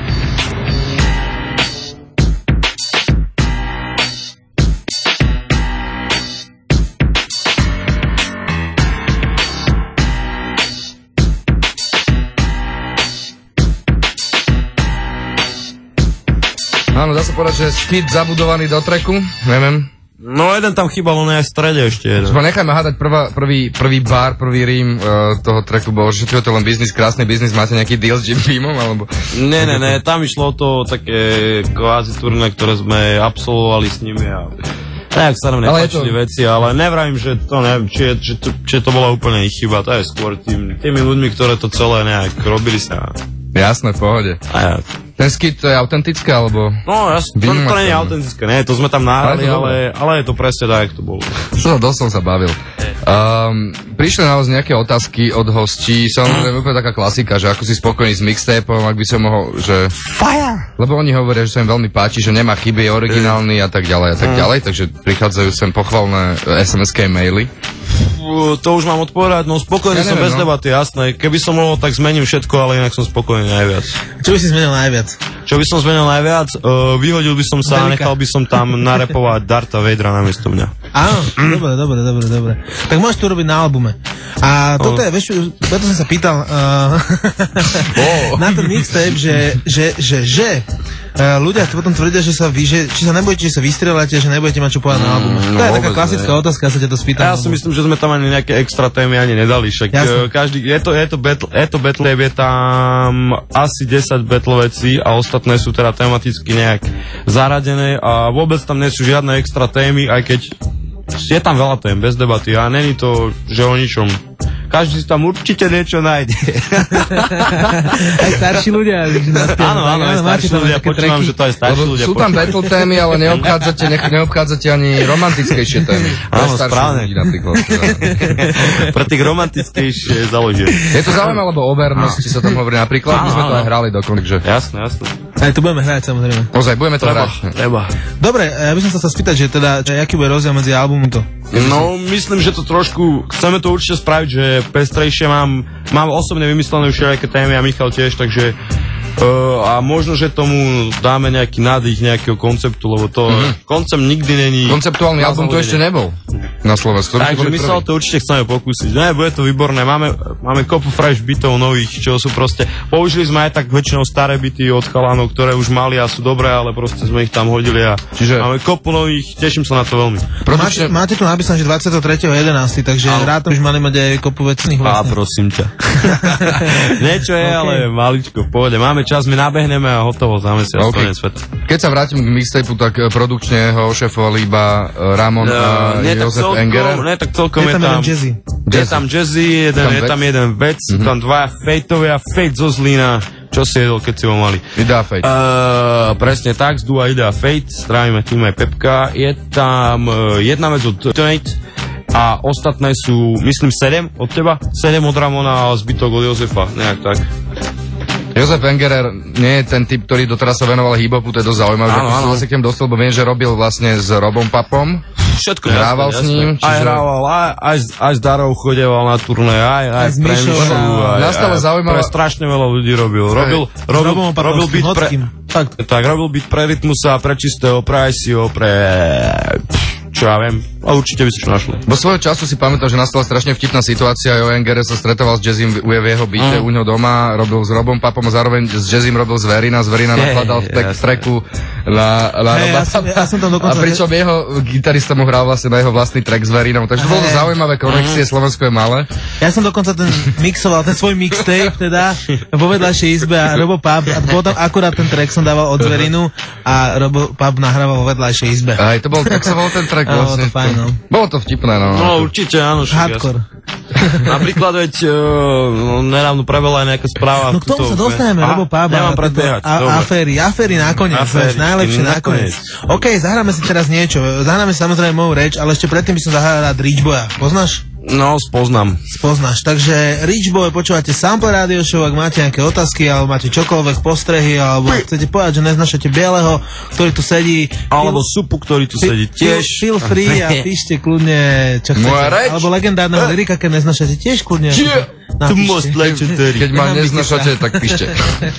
Áno, dá sa povedať, že skit zabudovaný do tracku, neviem. No jeden tam chýbal, on je aj v strede ešte jeden. Zba, nechajme hádať prvá, prvý, prvý bar, prvý rím uh, toho tracku bol, že to je len biznis, krásny biznis, máte nejaký deal s Jim Beamom, alebo... Ne, ne, ne, tam išlo to také kvázi turné, ktoré sme absolvovali s nimi a... Nejak sa nám nepáčili to... veci, ale nevravím, že to neviem, či, je, či, to, či to bola úplne ich chyba, to je skôr tým, tými ľuďmi, ktoré to celé nejak robili sa. Jasné, v pohode. A ja. Ten skit to je autentické, alebo... No, ja, to, to nie je autentické, nie, to sme tam nahrali, ale, ale, ale je to presne tak, jak to bolo. Čo, dosť som sa bavil. Um, prišli na vás nejaké otázky od hostí, samozrejme úplne taká klasika, že ako si spokojný s mixtapom, ak by som mohol, že... Fire! Lebo oni hovoria, že sa im veľmi páči, že nemá chyby, je originálny a tak ďalej a tak ďalej, takže prichádzajú sem pochvalné es em eské maily. To už mám odpovedať, no spokojný ja som neviem, bez no. debaty, jasné. Keby som mohol, tak zmením všetko, ale inak som spokojný najviac. Čo by si zmenil najviac? Čo by som zmenil najviac? Uh, vyhodil by som sa a nechal by som tam narepovať Darta Vadera namiesto mňa. Áno, dobre, dobre, dobre, dobre. Tak môžeš to robiť na albume. A toto je, vieš, preto som sa pýtal uh, oh. na ten mixtape, že, že, že, že uh, ľudia potom tvrdia, že sa vy, že, či sa nebudete, že sa vystrieľate, že nebudete mať čo povedať mm, na albume. To no, je taká klasická ne. otázka, ja sa ťa to spýtam. Ja si myslím, že sme tam ani nejaké extra témy ani nedali, však uh, každý, je to, je to battle, je to battle, je tam asi desať battle vecí a ostatné sú teda tematicky nejak zaradené a vôbec tam nie sú žiadne extra témy, aj keď je tam veľa tém, bez debaty a není to, že o ničom. Každý si tam určite niečo nájde. Aj starší ľudia. Áno, áno, aj starší ľudia, počúvam, že to aj starší ľudia. Sú tam battle témy, ale neobchádzate, neobchádzate ani romantickejšie témy. Áno, správne. Pre tých romantickejšie založie. Je to zaujímavé, lebo o vernosti sa tam hovorí napríklad, my sme to aj hrali dokonca. Jasné, jasné. Aj tu budeme hrať, samozrejme. Ozaj, budeme to hrať. Treba. Dobre, ja by som sa chcel spýtať, že teda, že aký bude rozdiel medzi albumom to? No, myslím, že to trošku, chceme to určite spraviť, že pestrejšie mám, mám osobne vymyslené všelijaké témy a Michal tiež, takže uh, a možno, že tomu dáme nejaký nádych nejakého konceptu, lebo to mm-hmm. koncept nikdy není... Konceptuálny album to ešte nebol. na Slovensku. Takže my sa o to určite chceme pokúsiť. Ne, bude to výborné. Máme, máme kopu fresh bytov nových, čo sú proste... Použili sme aj tak väčšinou staré byty od chalanov, ktoré už mali a sú dobré, ale proste sme ich tam hodili a Čiže... máme kopu nových, teším sa na to veľmi. Máte, máte tu napísané, že dvadsiateho tretieho jedenásteho takže rád už mali mať aj kopu vecných vlastne. Á, prosím ťa. Niečo je, okay. Ale maličko, v pohode. Máme čas, my nabehneme a hotovo za mesiac. Okay. Keď sa vrátim k mixtapeu, tak produkčne ho šéfovali iba Ramon no, a nie, Jozef Engerer. Ne, tak celkom je tam... Jazzy. Je tam Jazzy, jeden, tam je tam jeden vec, mm-hmm. tam dvaja Fejtovia, Fejt zo Zlína. Čo si jedol, keď si ho mali? Idea Fejt. Uh, presne tak, z Dua Idea Fejt, strávime tým aj Pepka. Je tam uh, jedna vec od Tonate a ostatné sú, myslím, sedem od teba, sedem od Ramona a zbytok od Jozefa, nejak tak. Jozef Engerer nie je ten typ, ktorý doteraz sa venoval hip-hopu, to je dosť zaujímavé, že som vlastne k tým dostal, bo viem, že robil vlastne s Robom Papom. Všetko hrával jasne, s ním. Čiže... Aj hrával, aj, aj, aj s Darou chodeval na turné, aj, aj, aj pre Mišu, aj, Nastalo aj zaujímavé. Pre strašne veľa ľudí robil. Robil, robil, robil, robil byt pre... Tak, tak, robil byt pre Rytmusa, pre Čistého, pre I C O, pre... Čo ja viem, a určite by si čo našli. Vo svojho času si pamätám, že nastala strašne vtipná situácia. Jo Engerer sa stretoval s Jazzym v jeho byte, mm. u ňo doma, robil s Robom Papom a zároveň s Jazzym robil Zverina. Zverina hey, nakladal v tek, tracku na, na hey, Roba. Ja som, ja som tam dokonca... A pričom jeho gitarista mu hral vlastne na jeho vlastný track s Verinou. Takže hey. Bolo to zaujímavé konexie, mm. Slovensko je malé. Ja som dokonca ten mixoval, ten svoj mixtape teda vo vedľajšej izbe a Robo Pap, a potom akurát ten track som dával od Zverinu a Robo Pap nahrával vo vedľajšej izbe. Aj to bol, tak sa bol ten track vlastne. Fajn, no. Bolo to vtipné, no. No, určite, áno. Hardcore. Napríklad, veď, uh, nedávno prebehla aj nejaká správa. No k tomu sa dostaneme, Robo Pába. Nemám predbiehať. A, aféry, aféry nakoniec. Aféry, najlepšie nakoniec. OK, zahráme si teraz niečo. Zahráme si samozrejme moju reč, ale ešte predtým by som zahral rád Rich Boya. Poznáš? No, spoznám. Spoznáš. Takže Rich Boy, počúvate Sample Radio Show, ak máte nejaké otázky, alebo máte čokoľvek, postrehy, alebo chcete povedať, že neznašate bieleho, ktorý tu sedí. Alebo supu, ktorý tu sedí tiež. Feel free a píšte kľudne, čo chcete. Alebo legendárneho lyrika, keď neznašate tiež kľudne. Napíšte. Keď ma neznašate, tak píšte.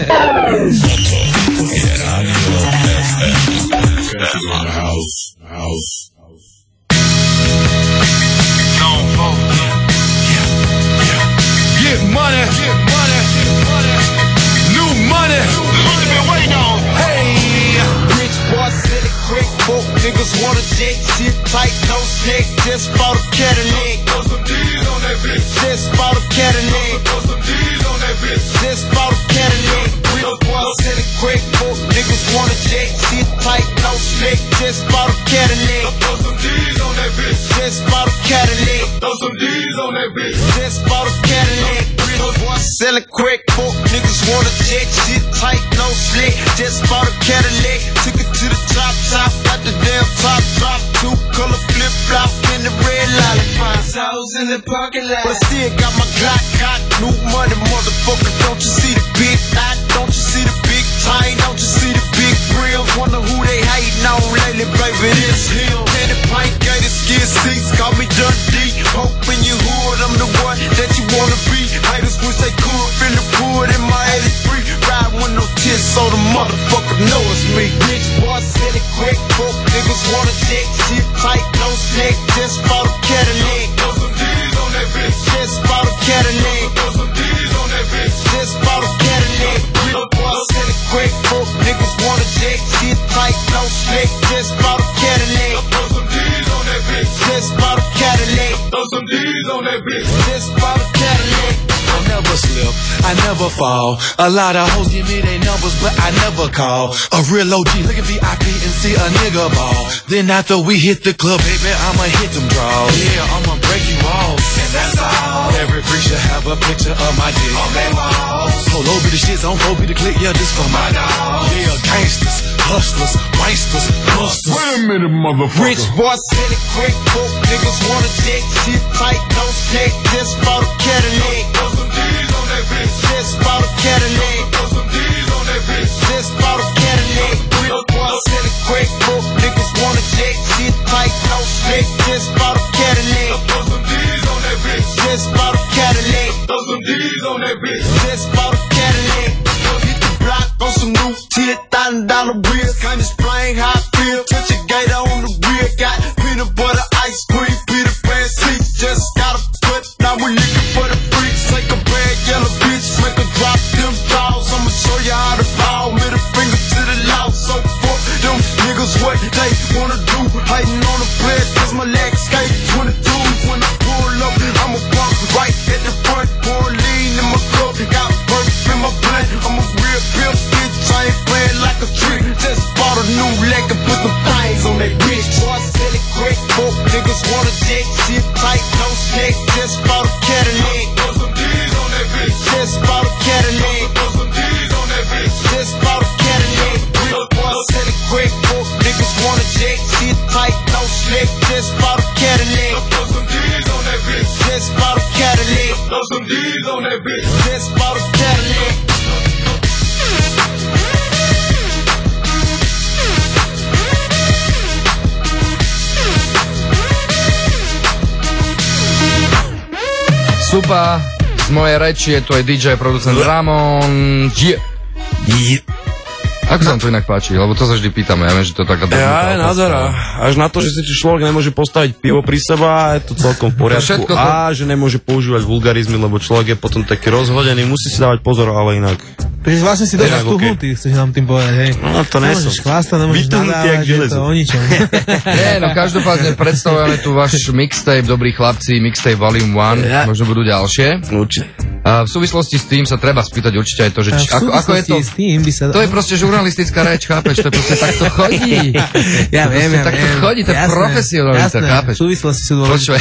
Get money, get money, get money, new money. Money been waiting on. Hey, rich boy, city, quick book, niggas wanna jet, sit tight, no stick, just bought a Cadillac. Throw some D's on that bitch. Just bought a Cadillac. Throw some D's on that bitch. Just bought a Cadillac. Rich boy, city, quick book, niggas wanna jet, sit tight, no stick, just bought a Cadillac. Throw some D's on that bitch. Just bought a Cadillac. Throw some D's on that bitch. Just bought a Cadillac. Selling crack, folk niggas wanna jet, shit tight, no slick. Just bought a Cadillac, took it to the top, top, got the damn top drop, two color flip flop in the red lollipop. Sauce in the parking lot, but still got my Glock, got new money, motherfucker. Don't you see the big knot? Don't you see the big tie? Don't you see the big grills? Wonder who they hating on lately, baby. This him. Candy pint, gated skin seats, call me Dundee. Hope in your hood, I'm the one that you wanna be. Haters wish they could feel the wood in my eighty-three. Ride with no tits, so the motherfucker know it's me. Rich boy, city, quick, broke niggas wanna check. Shit tight, no stick, just bought a Cadillac. Throw some D's on that bitch. Just bought a Cadillac. Throw some D's on that bitch. Just bought a Cadillac. Rich boy, city, quick, broke niggas wanna check. Shit tight, no stick, just bought a Cadillac. Throw some D's on that bitch. Just bought a Cadillac. Throw some D's on that bitch. Just bought a Cadillac. I never slip, I never fall. A lot of hoes give me their numbers, but I never call. A real O G, look at V I P and see a nigga ball. Then after we hit the club, baby, I'ma hit them draws. Yeah, I'ma break you off, and that's all. Every freak should have a picture of my dick on their walls. Polo be the shits, on Kobe the click, yeah, this for my dog. Yeah, gangsters, hustlers, waisters, busters. Wait a minute, motherfucker. Rich boy, city, quick, book, niggas wanna check. Shit tight, no stick, just bought a Cadillac. Throw some D's on that bitch. Just bought a Cadillac. Throw some D's on that bitch. Just bought a Cadillac. Rich boy, city, quick, book, niggas wanna check. Shit tight, no stick, just bought a Cadillac. Throw some D's on that bitch. Just bought a Cadillac. Throw some D's on that bitch. Just bought a Cadillac. Hit the block on some new ten thousand dollar wheels. Can't explain how I feel. Touch a gator on the rear. Got peanut butter ice cream. Peter slick, just bought a Cadillac. Put some D's on that bitch. Just bought a Cadillac. Put some D's on that bitch. Just bought a Cadillac. Real boys in the great book, niggas wanna jet, shit tight, no slick. Just bought a Cadillac. Put some D's on that bitch. Just bought a Cadillac. Put some D's on that bitch. Just bought a Cadillac. Super, z mojej reči je tu aj dý džej, producent Ramon. Yeah. Yeah. Ako sa vám to inak páči? Lebo to sa vždy pýtame, ja viem, že to je taká... Ja, je názor. Až na to, že si človek nemôže postaviť pivo pri seba, je to celkom v poriadku. To... A že nemôže používať vulgarizmy, lebo človek je potom taký rozhodený, musí si dávať pozor, ale inak... Takže vlastne si dosť stuhnutý, chceš nám tým povedať, hej. No to nie som. Nemôžeš chlastať, nemôžeš nadávať, je to o ničom. Nie, no každopádne predstavujeme tu váš mixtape, Dobrí chlapci, mixtape Volume one, ja. Možno budú ďalšie. Určite. A v súvislosti s tým sa treba spýtať určite aj to, že či, ako, ako je to... S tým by sa... To je proste žurnalistická reč, chápeš, to je proste takto chodí. Ja to viem, ja takto viem. chodí, to je profesionalita, chápeš. V súvislosti sú dôležité.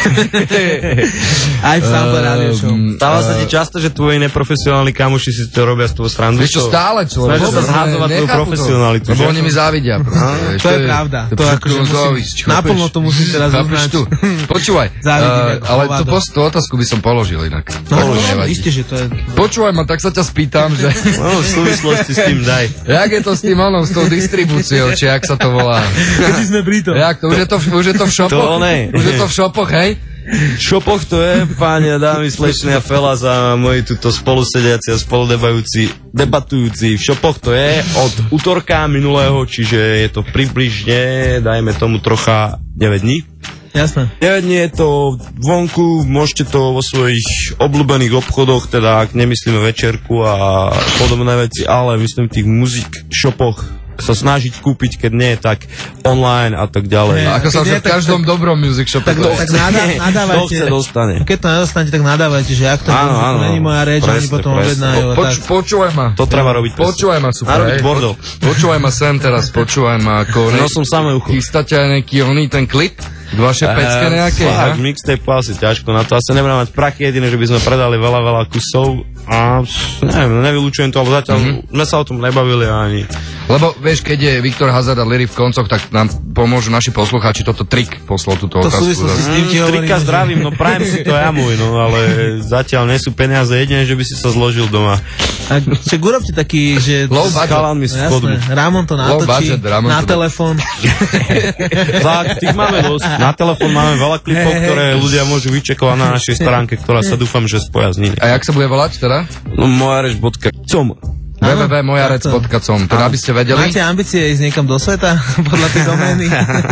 Aj v Sample Radio Show. Stáva sa ti často, že tvoji neprofesionálni kamoši si to robia z toho srandu? Vieš čo, stále človek. Snažia sa zházovať tvoju profesionalitu. Lebo oni mi závidia. To je pravda. To akože musím... Naplno to musím teraz uznať. Počúvaj, ale tú otázku by som položil inak. No, isté, že to je... Počúvaj ma, tak sa ťa spýtam, že... No, v súvislosti s tým daj. Jak je to s tým onom, s tou distribúciou, či jak sa to volá? Keď sme pri tom. Jak to, už je to, už je to v šopoch? To ne. Už je to v šopoch, hej? V šopoch to je, páni a dámy, slečné a felas a moji tuto spolusediaci a spoludebajúci, debatujúci. V šopoch to je od útorka minulého, čiže je to približne, dajme tomu trocha deväť dní. Jasné. deväť dní je to vonku, môžete to vo svojich obľúbených obchodoch, teda ak nemyslíme večerku a podobné veci, ale myslím tých muzik shopoch sa snažiť kúpiť, keď nie je tak online a tak ďalej. Ne, ako sa v každom tak, dobrom music shope. Tak, tak nadávajte. To chce dostane. Keď to nedostanete, tak nadávajte, že ak to áno, áno, není moja reč, oni potom objednajú. Poč, počúvaj ma. To treba robiť. Počúvaj ma, super. Narobiť bordel. Počúvaj ma sem teraz, počúvaj ma. Ako no som samé ucho. Chystáte aj nejaký oný ten klip? K vaše pecké nejaké? Fakt, mixtape asi ťažko. Na to asi nebudeme mať prachy jediné, že by sme predali veľa, veľa kusov a neviem, nevylučujem to, alebo zatiaľ mm-hmm. sme sa o tom nebavili ani. Lebo vieš, keď je Viktor Hazard a Lyric v koncoch, tak nám pomôžu naši poslucháči. Toto Trik poslal túto to otázku. To s tým ti mm, Trika zdravím, no prajem si to ja môj, no ale zatiaľ nie sú peniaze jediné, že by si sa zložil doma. A však urobte taký, že... Low budget. S chodbu. Ramon to natočí Ramon na to telefón. Tak, tých máme dosť. Na telefón máme veľa klipov, hey, ktoré hey. ľudia môžu vyčekovať na našej stránke, ktorá sa dúfam, že spoja s nimi. A jak sa bude volať teda? No mojareč bodka com w w w bodka mojareč bodka com Teda aby ste vedeli. Máte ambície ísť niekam do sveta podľa tej domény?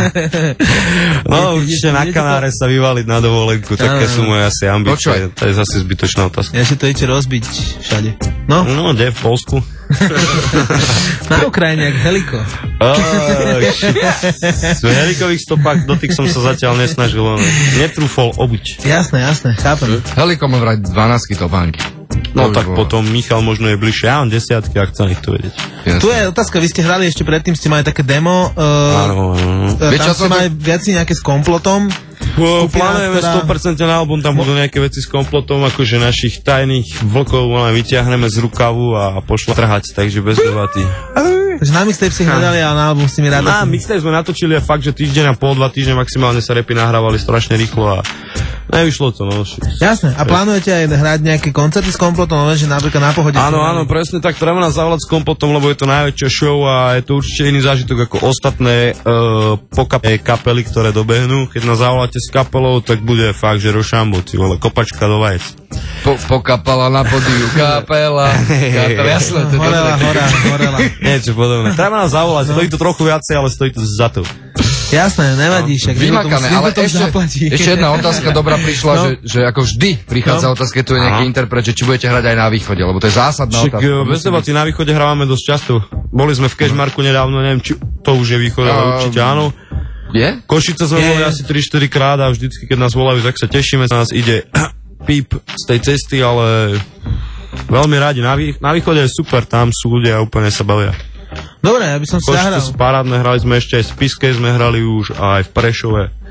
No určite na Kanáre sa vyvaliť na dovolenku, také sú moje asi ambície. To je zase zbytočná otázka. Ja si to idete rozbiť všade. No? No, kde v Polsku? Na Ukrajine, jak heliko. Oh, v helikových stopách do tých som sa zatiaľ nesnažil, netrúfol obuť. Jasné, jasné, chápem. Heliko má vrať dvanásť topánky. No tak bolo. Potom Michal možno je bližšie, ja mám desiatky, ak chcem ich to vedieť. Jasne. Tu je otázka, vy ste hrali ešte predtým, ste mali také demo, uh, áno, áno. Tam ste mali viac nejaké s komplotom. Uh, plánujeme ktorá... sto percent na album, tam budú nejaké veci s komplotom, akože našich tajných vlkov vyťahneme z rukavu a pošlo trhať, takže bez debaty. Takže na mixtape si hľadali a na album s nimi rád. Na mixtape sme natočili a fakt, že týždeň a pol, dva týždne maximálne sa repy nahrávali strašne rýchlo a nevyšlo to, no. Jasné, a plánujete aj hrať nejaké koncerty s komplotom, že napríklad na Pohode? Áno, áno, presne tak, treba nás zavolať s komplotom, lebo je to najväčšia show a je to určite iný zážitok ako ostatné uh, pokapé kapely, ktoré dobehnú. Keď nás zavoláte s kapelou, tak bude fakt, že rošambo, ty vole, kopačka do vajec. Po, pokapala na podiu kapela, kapela, jasné. Horela, hora, horela. Niečo podobné. Treba nás zavolať, stojí to trochu viacej, ale stojí to za to. Jasné, nevadí, však. Vymakané, ale ešte, ešte jedna otázka dobrá prišla, no. že, že ako vždy prichádza no. otázka, keď tu je nejaký interpret, že či budete hrať aj na východe, lebo to je zásadná však, otázka. Bez debaty, na východe hrávame dosť často. Boli sme v Kežmarku nedávno, neviem, či to už je východ, ale určite áno. Je? Košice sme boli asi tri štyri krát a vždycky, keď nás volajú, tak sa tešíme, sa nás ide píp z tej cesty, ale veľmi rádi. Na, vý, na východe je super, tam sú ľudia a úplne sa bavia. Dobre, ja by som si zahral. Košice sú parádne, hrali sme ešte aj v Spiske, sme hrali už aj v Prešove.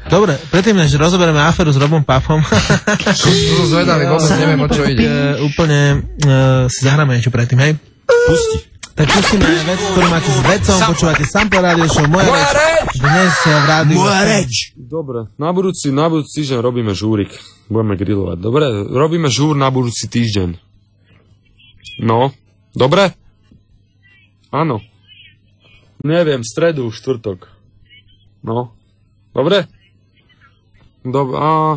Dobre, predtým, než rozoberieme aféru s Robom Puffom. Som zvedavý, vôbec neviem, o čo ide. Úplne uh, si zahráme niečo predtým, hej? Pusti. Tak pustíme vec, ktorú máte s Vecom, počúvate Sample Radio Show, Moja reč. Dnes v rádiu. Moja reč. Dobre, na budúci, na budúci týždeň robíme žúrik. Budeme grilovať. Dobre, robíme žúr na budúci týždeň. No, dobre? Áno. Neviem, stredu, štvrtok. No, dobre? Dobre, a...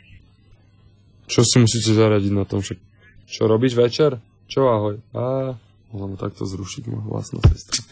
Čo si musíte zaradiť na tom, však? Čo robíš večer? Čo, ahoj? A... Mám takto zrušiť moja vlastná sestra.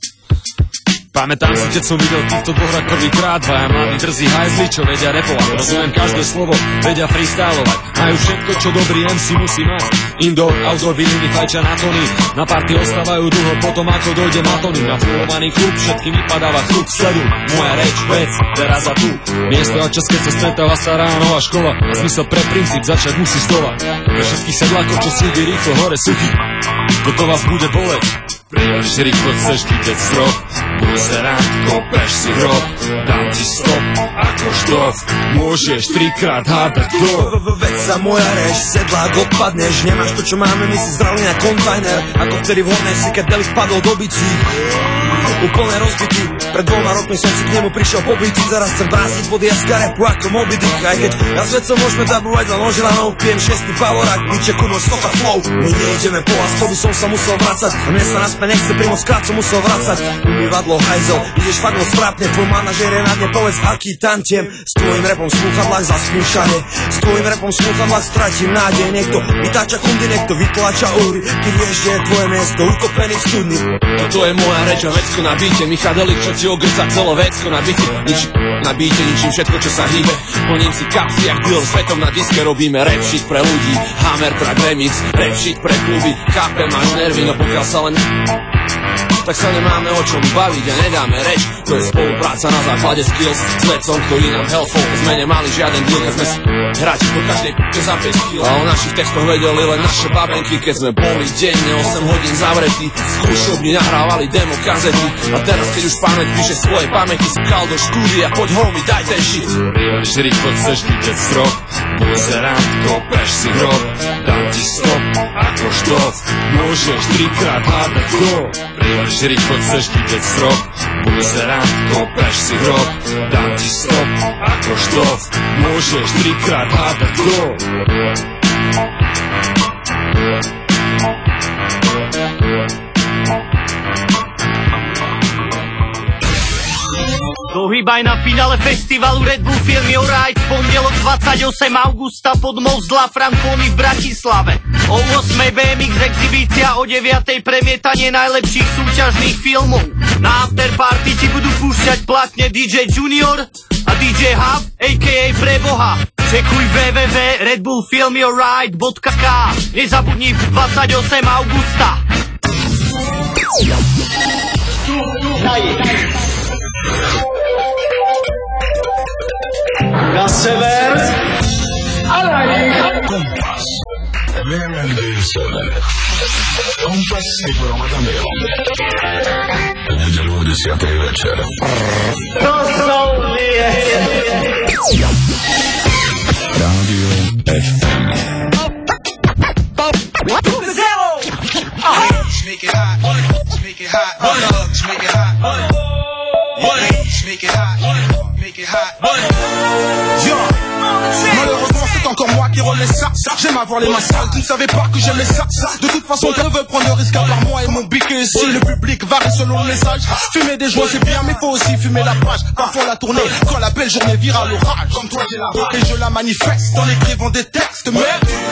Pamätám si, keď som videl týchto dvoch hrať prvýkrát. Dvaja mladí drzí hajzli, čo vedia repovať. Rozumiem každé slovo, vedia freestylovať. Majú všetko, čo dobrý em cé musí mať. Indoor, outdoor, vininy, fajčia na tony. Na party ostávajú dlho potom, ako dojde na tony. Nafilovaný klub, všetkým vypadáva chluk. Sleduj, moja reč, vec, teraz a tu. Miesto a čas, keď sa stretala stará a nová škola. A zmysel pre princíp, začať musí znova. Pre všetkých sedlákov, čo súdy rýchlo, hore suchy. Toto vás bude boleť. Príliš rýchlo chceš vidieť strop. Buď sa rád, kopeš si hrob. Dám ti stop, ako štof. Môžeš trikrát hádať to. Veď sa moja reč, sedlák odpadneš. Nemáš to, čo máme, my si zrali na kontajner. Ako vtedy v hornej si, keď Delik padol do bicí. Úplne rozbitý. Pred dvoma rokmi som si k nemu prišiel pobytí. Zaraz chcem bráziť vody a skarepu ako Moby Dick. Aj keď na svet som môžeme dabovať za nožranou. Pijem šestý pavorák, biče kuno stoka flow. My nejdeme po vás, to by som sa musel vracať. A mne sa naspäť nechce, primo skrát som musel vracať. Umývadlo, hajzel, ideš fakt moc trápne. Tvoj manažer je na dne, povedz aký tantiem. S tvojim repom v slúchadlách zaspúšane. S tvojim repom v slúchadlách stratím nádej. Niekto vytáča kundy, niekto vytlača uhry. Ty vieš, že je tvoje miesto utopený v studni. Toto je moja reč a vecko na bíte. Michadelik, čo ti ogrca celé vecko na bíte. Nič na bíte, ničím všetko, čo sa hýbe. Plním si kapsy, jak deal svetom na diske. Robíme rap shit pre ľudí. Hammer track remix, rap shit pre kluby. Chápem, máš nervy, no pokiaľ sa len... tak sa nemáme o čom baviť a nedáme reč. To je spolupráca na základe skills s vecom, ktorý nám helpful. Sme nemali žiaden deal, keď sme si hrať do každej p***e za päť kil. A o našich textoch vedeli len naše babenky, keď sme boli denne osem hodín zavretí. Z krušovní nahrávali demo kazety. A teraz, keď už pamäť píše svoje pamäti, si kal do štúdia, poď homie, daj ten shit. Príliš rýchlo chceš vidieť strop. Buď sa rád, kopeš si hrob. Dám ti stop, ako štof. Môžeš trikrát hádať to. Príliš rýchlo chceš vidieť strop. Buď sa rád, kopeš si hrob. Dám ti stop, ako štof. Môžeš trikrát hádať to. Dohýbaj na finále festivalu Red Bull Film Your Right. Pondelok dvadsiateho ôsmeho augusta pod most La Franconi v Bratislave. O ôsmej bé em iks exhibícia, o deviatej premietanie najlepších súťažných filmov. Na afterparty ti budú púšťať platne dý džej Junior a dý džej Hub, á ká á Preboha. Čekuj w w w bodka red bull film your ride bodka k. Nezabudni dvadsiateho ôsmeho augusta. Na sever a na jih. Kompas. Kompas s Tiborom Adamom. V nedeľu o desiatej večer. To jsou Rádio ef em. Make it hot, make it hot, thugs, make it hot, make it hot, make it hot. Yo, malheureusement c'est encore moi qui remets ça. J'aime avoir les mains sales, tu ne savais pas que j'aimais ça. De toute façon, quelqu'un veut prendre le risque à part moi et mon biquet. Si le public varie selon le message, fumer des joints c'est bien, mais faut aussi fumer la page. Parfois la tournée, quand la belle journée vire à l'orage. Comme toi j'ai la rage et je la manifeste en écrivant des textes. Mais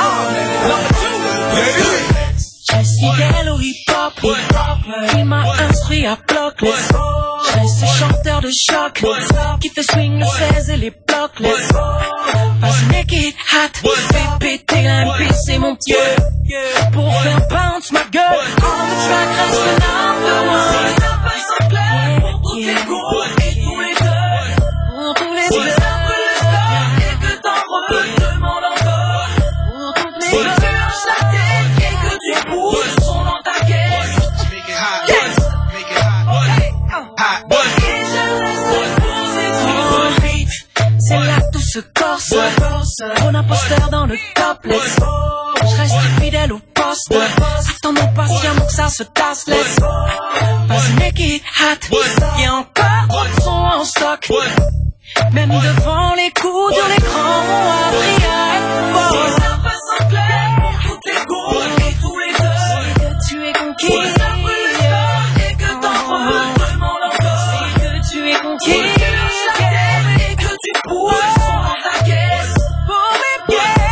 Je suis fidèle au hip-hop, il m'a instruit à bloc. Je suis chanteur de choc, qui fait swing le seize et les blocs. Vas-y make it hot, fais péter la M P, c'est mon pied. Pour faire bounce ma gueule, on the track reste number one. Ils sont clairs pour tous tes goûts et tous les deux. Pour tous les deux. Et que t'en redemandes encore. Pour toutes les deux. Tu pousses son dans ta caisse. Make it hot, yes. Make it hot, hot. Et je laisse poser sur un beat. imposteur dans le top, let's go. Je reste fidèle au poste, attendons patiemment que ça se tasse, let's go. Vas-y make it hot, y'a encore trop de sons en stock. Même devant les coups de l'écran, on a appris à être fort. Si ça passe en clair, pour tous tes goûts et tous les deux, c'est que tu es conquis. Pour ça brûle le sport et que t'en veux vraiment l'encore. C'est que tu es conquis. Pour que lâche la tête et que tu pousses son dans ta caisse. Pour mes pieds,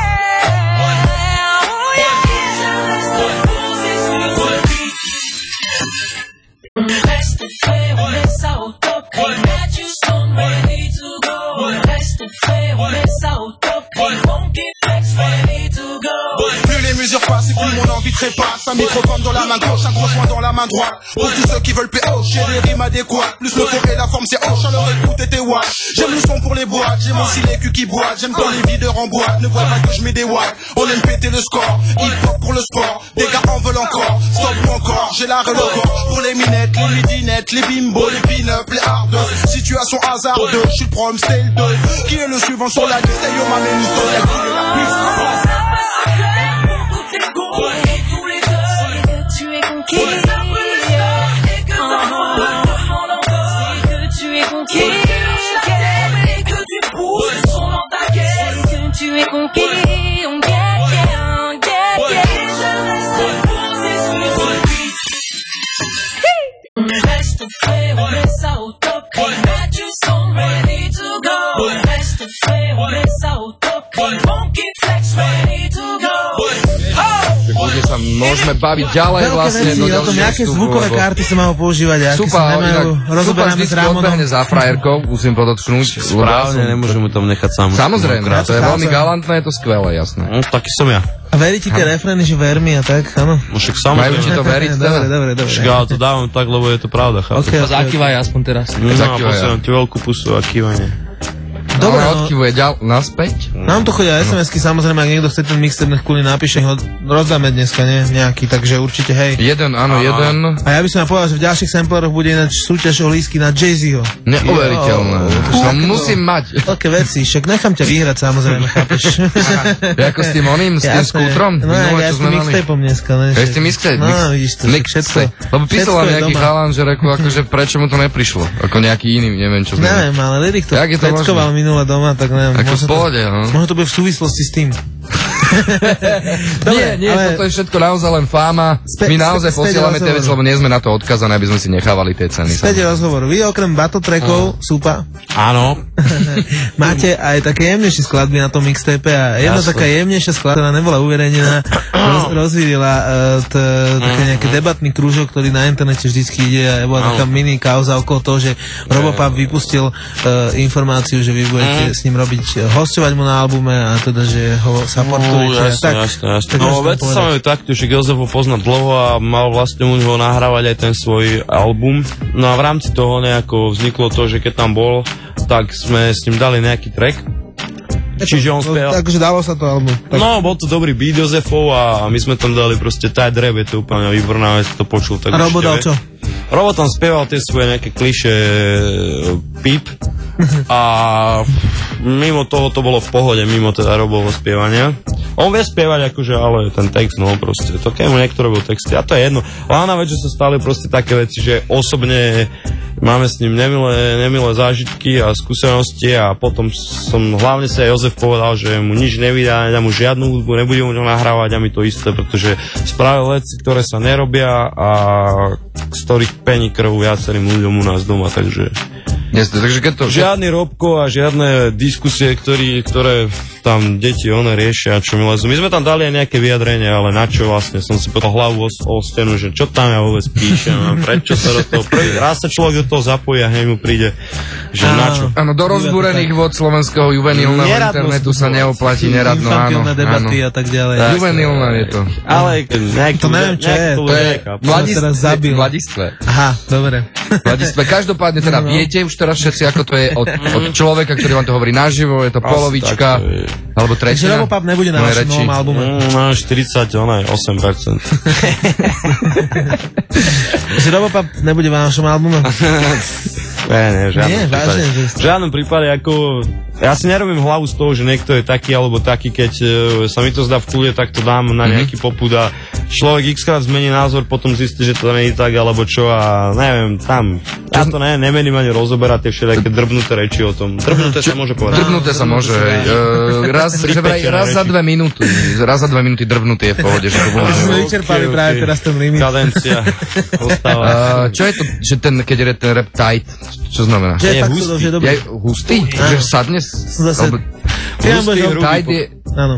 oh yeah, je reste posé sur ce beat. On reste frais, on met ça au top. Matthew Stone, ready to go. On reste frais, on met ça au top. Funky flex, ready to go. Plus les mesures passent et plus mon envie trépasse. Un microphone dans la main gauche, un gros joint dans la main droite. Pour tous ceux qui veulent P O, j'ai des rimes adéquates. Plus le fond et la forme, c'est hoche, alors écoute et tes watts. J'aime le son pour les boîtes, j'aime aussi les culs qui boitent. J'aime quand les videurs en boîte, ne vois pas que je mets des watts. On aime péter le score, hip-hop pour le sport. Des gars en veulent encore, stop ou encore. J'ai la relocor pour les minettes, les midinettes, les bimbos, les pin-up, les hard. Situation hasardeux, je suis le prom, stay le deux. Qui est le suivant sur la liste? Yo, ma mène, histoire, la coulée, la piste. Tu es conquis. Et que t'en c'est que tu es conquis. Et que tu pousses son dans ta caisse. Que tu es conquis. On get, yeah, on get, yeah. Je reste posé sur ce beat. On reste frais, on met ça au top. Matthew Stone, ready to go. On reste frais, on met ça au top. Funky flex, ready to go. Kde sa môžeme baviť ďalej Veľké vlastne veci do o tom, ďalších aké vstupov, zvukové lebo- karty sa majú používať, aké Super, sa nemajú. inak Rozoberáme super s vždycky Ramonom. odbehne za frajerkou, musím podotknúť. Správne, nemôžeme tam nechať sám. Samozrejme, Krásne. to je veľmi galantné, je to skvelé, jasné. No, taký som ja. A verí ti tie refrény, že ver mi a tak, áno? No však samozrejme. Majú ti to veriť teda? Dobre, dobre, dobre. Však ja to dávam tak, lebo je to pravda, chápeš? Okay, okay. Zakývaj aspoň teraz. No, a Zakývaj, posielam ti veľkú pusu a kývanie. Dobre, Ale no. odkyvuje ďal, naspäť. Nám tu chodia es em esky, samozrejme, ak niekto chce ten mixtape, nech kľudne napíše, ho rozdáme dneska, nie? Nejaký, takže určite, hej. Jeden, áno, jeden. A ja by som vám povedal, že v ďalších sampleroch bude ináč súťaž o lístky na Jay-Zho. Neuveriteľné. To musím mať. Také veci, však nechám ťa vyhrať, samozrejme, chápeš? Ako s tým oným, s tým Jasné. skútrom? No, Minulé, ja čo s sme tým mali. mixtapeom dneska, ne? Ja s tým mixtape? No, vidíš to, Mixtape. všetko. Lebo písal všetko vám je nejaký doma. chalan, že rekol, akože prečo mu to neprišlo. Ako nejaký iný, neviem čo. sme- Neviem, ale Lyrik to Jak je to peckoval minule doma, tak neviem. Ako v možno to- pohode, no. Možno to bude v súvislosti s tým. Nie, nie, ale- toto je všetko naozaj len fáma. Spe- My naozaj spe- späť posielame tie rozhovoru. veci, lebo nie sme na to odkazaní, aby sme si nechávali tie ceny. Späť rozhovor. Vy okrem battle trackov, súpa, Áno. máte aj také jemnejšie skladby na tom mixtape a jedna Jasne. taká jemnejšia skladba, ktorá nebola uverejnená, roz, rozvíjila uh, t, také nejaký debatný krúžok, ktorý na internete vždycky ide a bola taká mini kauza okolo toho, že Robopap vypustil uh, informáciu, že vy budete s ním robiť, uh, hostovať mu na albume a teda, že ho supportujete. No, jasne, tak, jasne, jasne. tak No, môžem veci povedať. sa majú takto, že Jozef ho pozná dlho a mal vlastne u neho nahrávať aj ten svoj album. No a v rámci toho nejako vzniklo to, že keď tam bol, tak sme s ním dali nejaký track. Čiže on spieval. Takže dalo sa to album. Tak. No, bol to dobrý beat Jozefov a my sme tam dali proste tight rap, je to úplne výborná vec, to počul. Tak A Robo určite dal vie. čo? Robo tam spieval tie svoje nejaké klišé píp a mimo toho to bolo v pohode, mimo teda Robovho spievania. On vie spievať akože, ale ten text, no proste, to keď mu niekto robil texty, a to je jedno. Hlavná vec, že sa stali proste také veci, že osobne máme s ním nemilé, nemilé zážitky a skúsenosti a potom som hlavne sa Jozef povedal, že mu nič nevydá, nedá mu žiadnu hudbu, nebude mu nahrávať a mi to isté, pretože spravil veci, ktoré sa nerobia a z ktorých pení krv viacerým ľuďom u nás doma, takže Jasne, takže keď to... žiadny Robko a žiadne diskusie, ktorý, ktoré tam deti one riešia, čo mi lezú. My sme tam dali aj nejaké vyjadrenie, ale na čo vlastne? Som si povedal hlavu o, o stenu, že čo tam ja vôbec píšem a prečo sa do toho... Prvý raz sa človek do toho zapojí a hneď mu príde, že na čo. Áno, do rozbúrených vod slovenského juvenilného Neradnosť internetu sa vôbec. neoplatí neradno, áno. Infantilné debaty áno. a tak ďalej. Juvenilné je to. Ale nejak To neviem, čo je. To je teraz zabil. mladistvé. Aha, dobre. Mladistvé. Každopádne teda viete už teraz všetci, ako to je od, od človeka, ktorý vám to hovorí naživo, je to polovička, alebo Takže tretina. Robopap nebude na Moje vašom reči. novom albume. No, štyridsaťosem percent. Že Robopap nebude na vašom albume. Ne, ne, v žiadnom Nie, prípade. vážne, že- V žiadnom prípade, ako Ja si nerobím hlavu z toho, že niekto je taký alebo taký, keď uh, sa mi to zdá v kľude, tak to dám na nejaký popud a človek xkrát zmení názor, potom zistí, že to nie je tak alebo čo a neviem, tam ja to ne, nemením ani rozoberať tie všetky drbnuté reči o tom. Drbnuté sa môže povedať. Drbnuté sa môže, uh, raz, že vraj, raz za dve minúty, raz za dve minúty drbnuté je v pohode, že to bolo. Už sme vyčerpali okay, práve okay. Teraz ten limit. Kadencia. Ostáva. Uh, čo je to, že ten, keď je ten rap tight, čo znamená? Že je, je hustý. To, že je, je hustý? Že sadne? Zase. Hustý, tight je... Áno.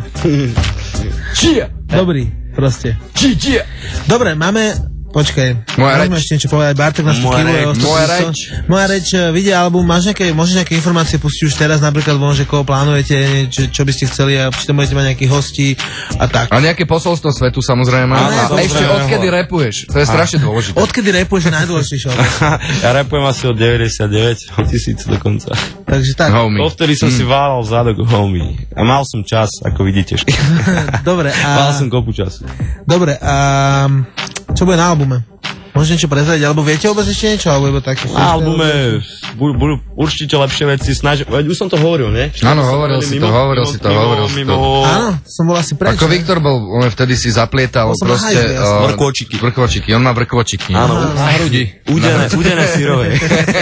Dobrý, proste. Dobre, máme... Počkaj, moja môžeme reč. ešte niečo povedať, Bartek nás tu kývuje. Moja reč. Moja reč, vidia album, máš nejaké, môžeš nejaké informácie pustiť už teraz, napríklad von, že koho plánujete, čo, čo by ste chceli a či tam budete mať nejakých hostí a tak. A nejaké posolstvo svetu samozrejme. A, a ešte odkedy rapuješ, to je strašne dôležité. Odkedy rapuješ je najdôležitejšie. Ja rapujem asi od deväťdesiatdeväť, od tisíc dokonca. Takže tak. Vtedy som mm. si válal zadok, homie. A mal som čas, ako vidíte. Dobre. A... Mal som kopu času. Dobre, a čo bude na albume? Môžeš niečo prezradiť, alebo viete vôbec ešte niečo, alebo iba také? Na albume budú, budú určite lepšie veci, snaž... Už som to hovoril, ne? Áno, hovoril si to, hovoril si to, hovoril si to. Áno, som bol asi preč. Ako Viktor bol, on vtedy si zaplietal proste... Vrkvočiky. Vrkvočiky, on má vrkvočiky. Áno, na hrudi. Udené, udené sírové.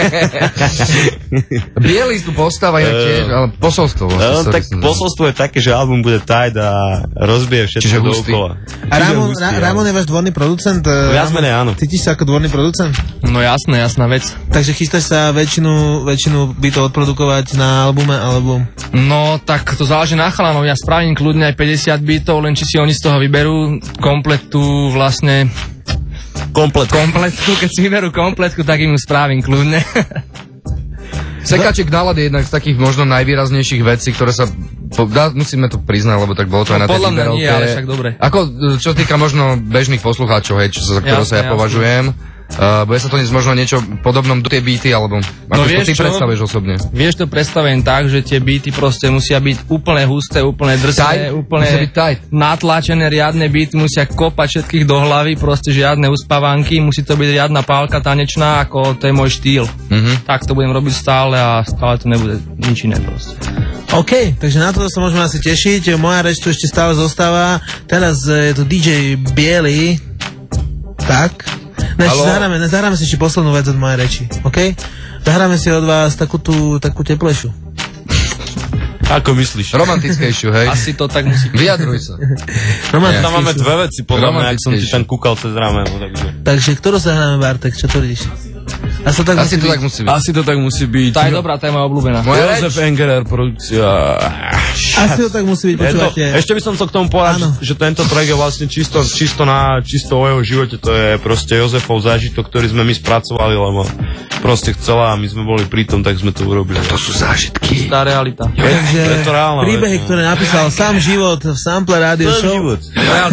Bielý tu postáva inak tiež, ale posolstvo. Tak posolstvo je také, že album bude tight a rozbije všetko dookola. A Ramon je váš dvorný producent? Viac menej, áno. Cítiš sa ako dvorný producent? No jasné, jasná vec. Takže chystáš sa väčšinu, väčšinu by to odprodukovať na albume, alebo... No, tak to záleží na chalanov. Ja spravím kľudne aj päťdesiat bitov, len či si oni z toho vyberú kompletu vlastne... Kompletku. Kompletku, keď si vyberú kompletku, tak im spravím kľudne. Sekaček nálad je jednak z takých možno najvýraznejších vecí, ktoré sa... Dá, musíme to priznať, lebo tak bolo to no, aj na tej výberovke. Podľa mňa nie, ale však dobre. Ako, čo týka možno bežných poslucháčov, hej, čo, za ktorého sa ja jasne. považujem. Uh, bude sa to dnes možno niečo podobnom do tie beaty, alebo ako no, to ty čo? predstavuješ osobne? Vieš to predstavujem tak, že tie beaty proste musia byť úplne husté, úplne drsné, úplne natlačené, riadne beaty, musia kopať všetkých do hlavy, proste žiadne uspávanky, musí to byť riadna pálka tanečná, ako to je môj štýl. Mm-hmm. Tak to budem robiť stále a stále to nebude nič iné proste. OK, takže na to sa môžeme asi tešiť. Moja reč tu ešte stále zostáva. Teraz je to dý džej Bielý. Tak. No ešte zahráme, zahráme si ešte poslednú vec od mojej reči. OK? Zahráme si od vás takú tú, takú teplejšiu. Ako myslíš? Romantickejšiu, hej? Asi to tak musí. Vyjadruj sa. Romantickejšiu. Tam máme dve veci, podľa mňa, ak som ti tam kúkal cez rameno. Takže, takže ktorú zahráme, Bartek? Čo tvrdíš? Asi to tak, Asi musí, to byť. tak musí byť. Asi to tak musí byť. Tá je dobrá, tá je moja obľúbená. Jozef Engerer, produkcia. Asi to tak musí byť, počúvate. Ešte by som to k tomu povedal, že, že tento track je vlastne čisto, čisto, na, čisto o jeho živote. To je proste Jozefov zážitok, ktorý sme my spracovali, lebo proste chcela a my sme boli pri tom, tak sme to urobili. To sú zážitky. Tá realita. Je, je, je to reálna príbehy, vec, ktoré napísal sám život v Sample Radio Show. Život.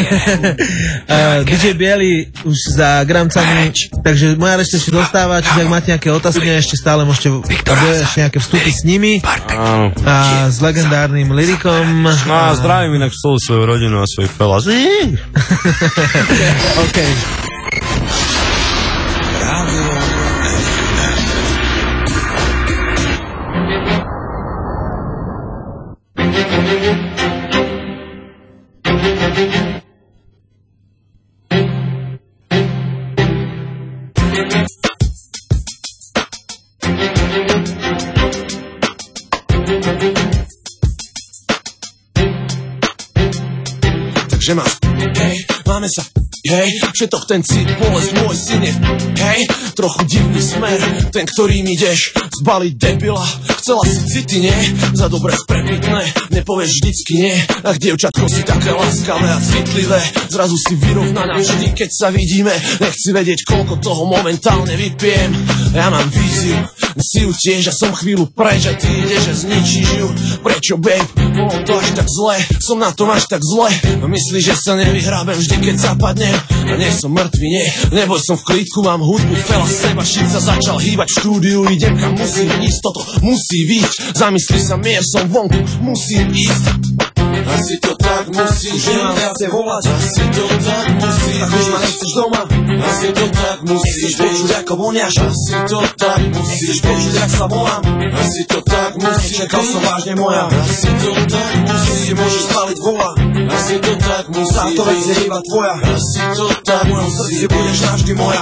uh, dý džej Bielý už za gramcami, takže moja reč ešte dostáva, čiže ak máte nejaké otázky, ešte stále môžete ešte nejaké vstupy s nimi a s legendárnym lyrikom. No a zdravím inak celú svoju rodinu a svoj felas. OK. Takže máš, hej, máme sa, hej, všetok ten cit, bolesť, môj syn je, hej, trochu divný smer, ten, ktorým ideš, zbaliť debila, chcela si city, nie, za dobre sprepitné, nepovieš vždycky nie, ach, dievčatko si také láskavé a citlivé, zrazu si vyrovnaná vždy, keď sa vidíme, nechci vedieť, koľko toho momentálne vypijem, ja mám víziu, si ju tiež a som chvíľu preč a ty ideš a zničíš ju, prečo, babe, bolo to až tak zle, som na tom až tak zle, myslíš, že sa nevyhrábem vždy, keď zapadnem, a nie som mŕtvy, nie, neboj, som v klídku, mám hudbu, fela seba, šit sa začal hýbať v štúdiu, idem kam musím ísť, toto musí výjsť, zamysli sa mier, som vonku, musím ísť. Asi to tak musí, už nemám viacej volať. Asi to tak musí, tak už ma nechceš doma. Asi to tak musí, chceš počuť ako voniaš. Asi to tak musí, chceš počuť jak sa volám. Asi to tak musí, čakal som vážne moja. Asi to tak musí, si môžeš spáliť vola. Asi to tak musí, táto vec je iba tvoja. Asi to tak v mojom srdci budeš navždy moja.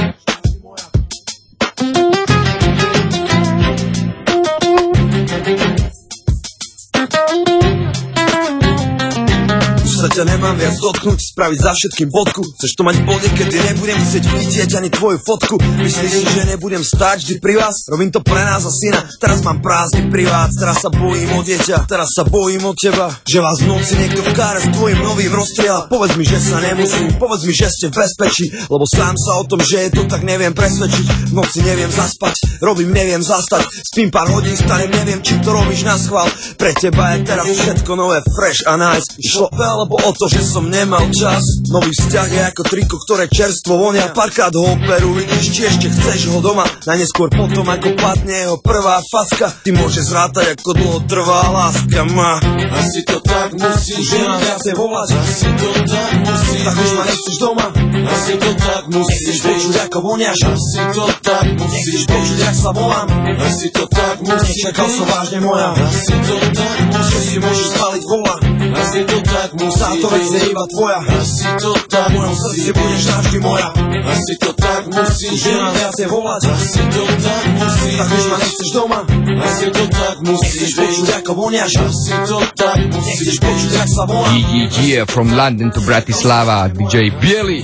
Sa ťa nemám viac dotknúť, spraviť za všetkým bodku. Chceš to mať v bode, kedy nebudem chcieť vidieť ani tvoju fotku. Myslíš si, že nebudem stáť vždy pri vás? Robím to pre nás a syna, teraz mám prázdny privát. Teraz sa bojím o dieťa, teraz sa bojím o teba. Že vás v noci niekto v káre s tvojim novým rozstrieľa. Povedz mi, že sa nemusím, povedz mi, že ste v bezpečí. Lebo sám sa o tom, že je to tak, neviem presvedčiť. V noci neviem zaspať, robím, neviem zastať. Spím pár hodín, stanem, neviem, či to robíš na schvál. Pre teba je teraz všetko nové, fresh a nice. Išlo veľa lebo o to, že som nemal čas. Nový vzťah je ako triko, ktoré čerstvo vonia. Párkrát ho operu, vidíš, či ešte chceš ho doma. Najneskôr potom, ako padne jeho prvá facka. Ty môžeš zrátať, ako dlho trvá láska má. Asi to tak musí, už nemám viacej volať. Asi to tak musí, tak už ma nechceš doma. Asi to tak musí, chceš počuť, ako voniaš. Asi to tak musí, chceš počuť, jak sa volám. Asi to tak musí, čakal som vážne moja. Asi to tak musí, si môžeš spáliť vola. Asi to tak musí, táto vec je iba tvoja. Asi to tak, v mojom srdci budeš navždy moja. Asi to tak musí, už nemám viacej volať. Asi to tak musí, tak už ma nechceš doma. Asi to tak musí, chceš počuť, ako voniaš. Asi to tak musí, chceš počuť, jak sa volám. Yeah, yeah, from London to Bratislava, dý džej Bielý,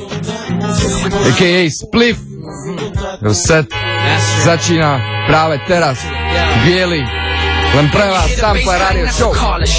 á ká á Spliff. Set začína práve teraz. Bielý. Len pre vás, Sample Radio Show.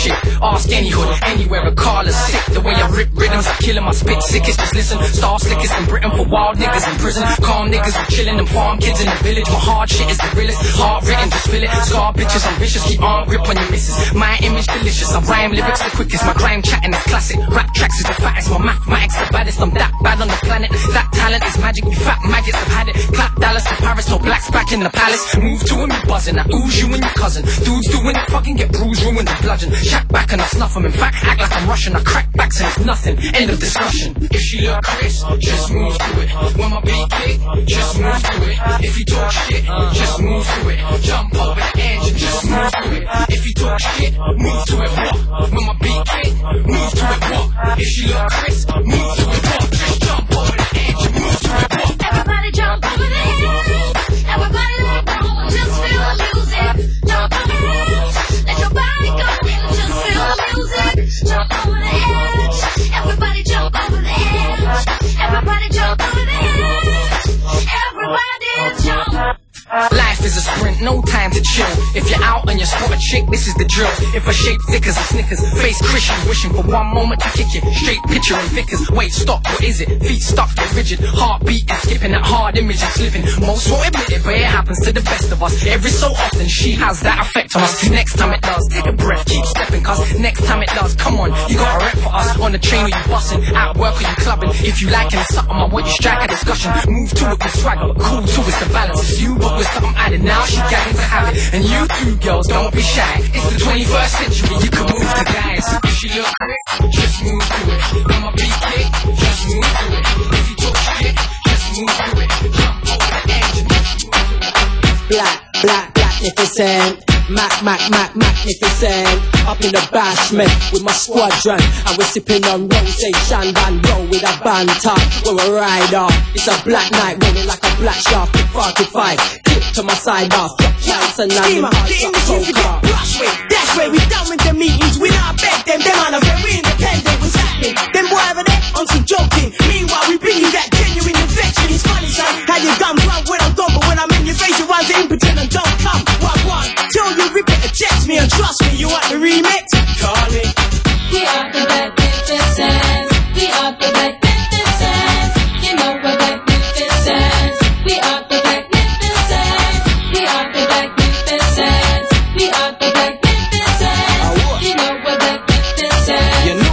Ask any hood, anywhere a car is sick. The way I rip rhythms, I killing my spit sickest. Just listen, star slickest in Britain for wild niggas in prison. Calm niggas who chillin' and farm kids in the village. My hard shit is the realest, hard written, just feel it. Scar bitches, I'm vicious, keep on grip on your missus. My image delicious, I rhyme lyrics the quickest. My crime chatting is classic, rap tracks is the fattest. My mathematics the baddest, I'm that bad on the planet. That talent is magic, you fat maggots have had it. Clap Dallas to Paris, no blacks back in the palace. Move to him, you buzzing, I ooze you and your cousin. Dudes doing it, fucking get bruised, ruined and bludgeon. Shack back and I snuff him, in fact, act like I'm Russian. I crack backs and it's nothing, end of discussion. If she look Chris, just move to it. When my beat kick, just move to it. If you talk shit, just move to it. Jump over the edge, just move to it. If you talk shit, move to it, walk. When my beat kick, move to it, walk. If she look Chris, move to it, walk. Just jump over the edge, move to it, walk. Everybody jump over the edge. Everybody let go, just feel the music. Jump over the edge. Let your body go, just feel the music. Jump over the edge. Everybody jump over the edge. Everybody jump over the edge. Everybody jump. Life is a sprint, no time to chill. If you're out and you spot a chick, this is the drill. If a shape thick as a Snickers, face Christian, wishing for one moment to kick you. Straight picture and Vickers. Wait, stop, what is it? Feet stuck, get rigid. Heart beating, skipping that hard image and slipping. Most won't admit it, but it happens to the best of us. Every so often, she has that effect on us. Next time it does, take a breath, keep stepping, cause next time it does, come on, you got a rep for us. On the train or you bussin', at work or you clubbing. If you liking something, I want you strike a discussion. Move to it with swagger, but cool too is the balance. It's you, but with something added. Now she gagging to have it. And you two girls, don't be shy. It's the twenty-first century, you can move to guys. If she look quick, just move to it. When my beat kick, just move to it. If you talk shit, just move to it. Jump over the edge. Black, black, magnificent. Mac, Mac, Mac, magnificent. Up in the bashment with my squadron, and we're sipping on rosé, Shandon, roll with a banter. We're a rider. It's a black night, rolling like a black shaft. forty-five, clip to my side off. Johnson and Steamer, the industry to get brush with. That's where we done with the meetings. We not beg them. Them on a very independent. What's happening? Them boy over there on some joking. Meanwhile, we bring you that genuine infection. It's funny, son, how you gun run when I'm gone, but when I'm in your face, you run to impotent and don't come. One, one, till you rip it, text me and trust me. You want the remix? Call me. We are the magnificent. We are the magnificent. You know we're magnificent. We are the magnificent. We are the magnificent. We are the magnificent. You know we're magnificent.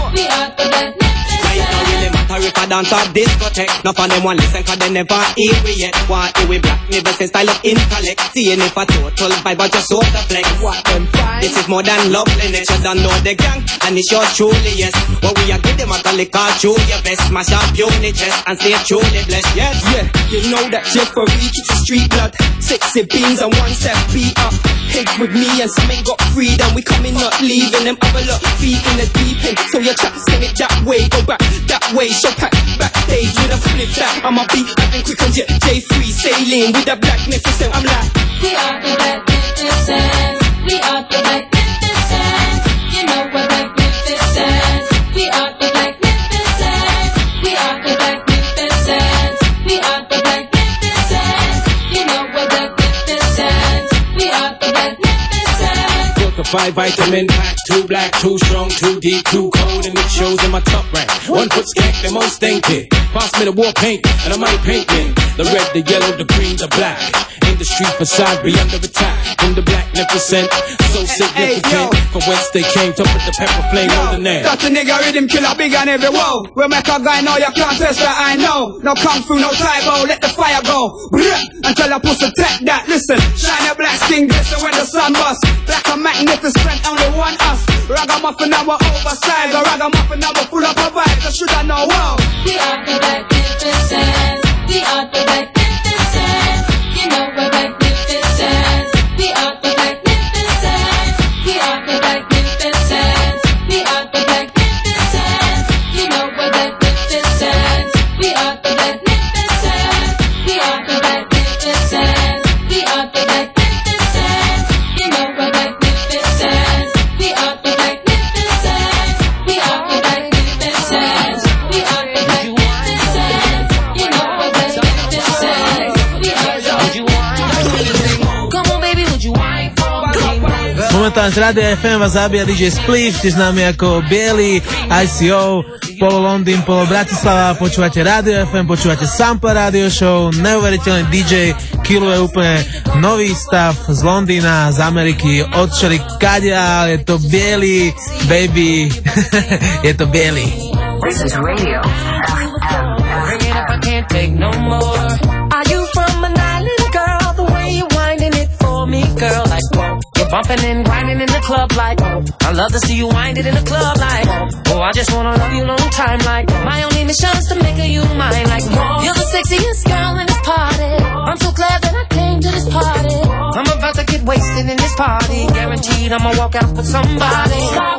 dance or discotheque. Enough of them want listen cause they never hear we yet. Want hear we black, never say style of intellect. Seeing if a total vibe or just sort of flex. What them find? This is more than loveliness. You don't know the gang and it's yours truly, yes. What we are give them a golly call Julia best. Smash up unit chest and stay truly blessed, yes. Yeah, you know that Jeffrey keeps the street blood. Sexy beans and one step beat up. Head with me and some ain't got freedom. We coming not leaving them other lot feet in the deep end. So your chat send it that way, go back that way. So pack backstage with a flip back. I'ma be acting quick and jet J free sailing with a black magnificent. I'm like, we are the magnificent. We are the magnificent. You know we're magnificent. We are the magnificent. We are the magnificent. We are the magnificent. You know we're magnificent. We are the magnificent. Took a five vitamin pack, too black, too strong, too deep, too cold, and it shows in my top rank. One foot skank, the most stinky. Pass me the war paint, and I might paint me. The red, the yellow, the green, the black. In the street facade, be under attack. From the magnificent, so significant. From whence they came, to put the pepper flame on the name. That's a nigga rhythm killer, big and every whoa. We make a guy know you can't test that, I know. No kung fu, no Taibo, let the fire go. Brrr, until I push a tech that. Listen, shine your black skin glisten when the sun busts. Like a magnificent, only one us. Ragamuffin, now we're oversized. A ragamuffin, now we're full of a vibe. So should I know, whoa. We are the magnificent. We are the magnificent. You know we're magnificent. We are the magnificent. We are the magnificent. We are the magnificent. You know we're magnificent. We are the magnificent. We are the magnificent. We are the magnificent. You know we're magnificent. We are the magnificent. We are the magnificent. We are the magnificent. You know we're magnificent. We are the Come on baby, would you wine for me? Momentálne z Rádia ef em vás zabíja dý džej Spliff, tiež známy ako Bielý, í cé ó, Polo Londýn, Polo Bratislava, počúvate Rádio ef em, počúvate Sample Radio Show, neuveriteľný dý džej, kiluje úplne nový stav z Londýna, z Ameriky, odšeli kadia, je to Bielý, baby, je to Bielý. This is Radio Bring it up, I can't take no more. Are you from an island, girl? The way you winding it for me, girl, like whoa. You're bumping and grinding in the club like whoa. I love to see you wind it in the club like whoa. Oh, I just wanna love you long time like whoa. My only mission is to make you mine like whoa. You're the sexiest girl in this party. I'm so glad that I came to this party. I'm about to get wasted in this party. Guaranteed I'ma walk out with somebody.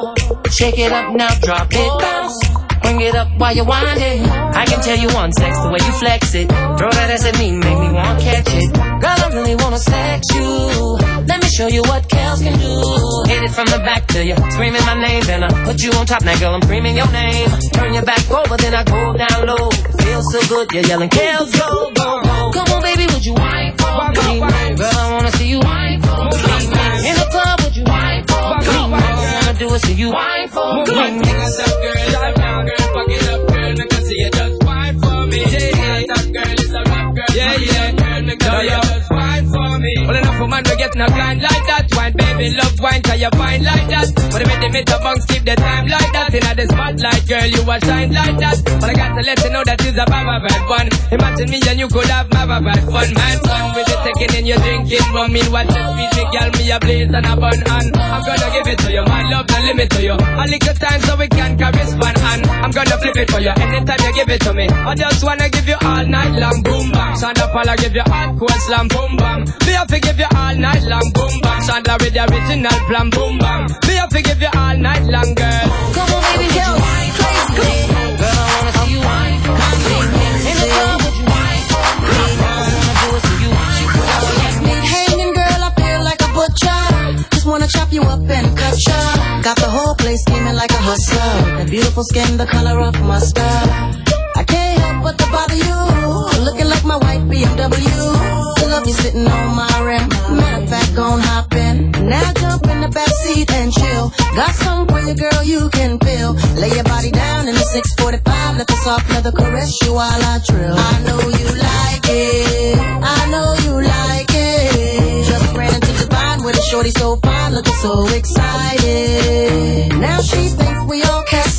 Shake it up now, drop it, bounce. Bring it up while you wind it. I can tell you one sex the way you flex it. Throw that ass at me, make me wanna catch it. Girl, I really wanna sex you. Let me show you what girls can do. Hit it from the back till you screaming my name. Then I put you on top, now girl, I'm screaming your name. Turn your back over, then I go down low. Feels so good, you're yelling, girls go, go, go. Come on, baby, would you whine for me? Girl, I wanna see you whine for me. In the club, would you whine for me? All I wanna do is see you whine for me. Take a shot, girl, right now, girl, fuck it up, girl, I can see you just whine for me. Yeah, that girl is a rap girl, yeah, yeah, girl, girl, you just whine for me. Well, enough for man to get no blind like that. Wine, baby, love wine, cause you fine like that. But if they make the bunks keep the time like that. In the spotlight, girl, you a shine like that. But I got to let you know that you's a baba bad one. Imagine me and you could have baba bad fun. Man, fun with the taking and you drinking rum. Meanwhile, just sweet me, girl, me a blaze and a bun. And I'm gonna give it to you, my love, no limit to you. A little time so we can correspond. And I'm gonna flip it for you anytime you give it to me. I just wanna give you all night long, boom bam. Sandra Paula give you all cool slam, boom bam. Me have to give you all night long, boom bam. Sandra with the original plan, boom bam. Me have to give you all night long, girl. Come on, baby, girl, crazy. Girl, I wanna see you whine for me. In the club, would you whine for me? All I wanna do is see you whine for me. Hanging, girl, I feel like a butcher. Just wanna chop you up and cut ya. Got the whole place steaming like a hustler. That beautiful skin, the color of mustard. I can't help but to bother you. Looking like my white B M W. I love you sitting on my rim. Matter of fact, gon' hop in. Now jump in the backseat and chill. Got something for you, girl, you can feel. Lay your body down in the six forty-five. Let the soft leather caress you while I drill. I know you like it. I know you like it. Just ran into Divine with a shorty so fine, looking so excited. Now she thinks we all cast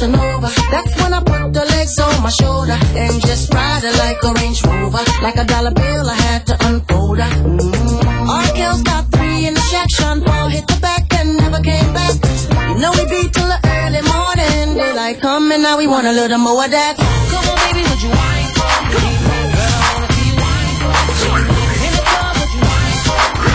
Casanova. That's when I put the legs on my shoulder and just ride it like a Range Rover. Like a dollar bill, I had to unfold her. Mm-hmm. Arkel's got three in the shack. Sean Paul hit the back and never came back. You know we beat till the early morning. Daylight come and now we want a little more of that. Come on, baby, would you whine for me? Come on, girl, I wanna see you whine for me. In the club, would you whine for me?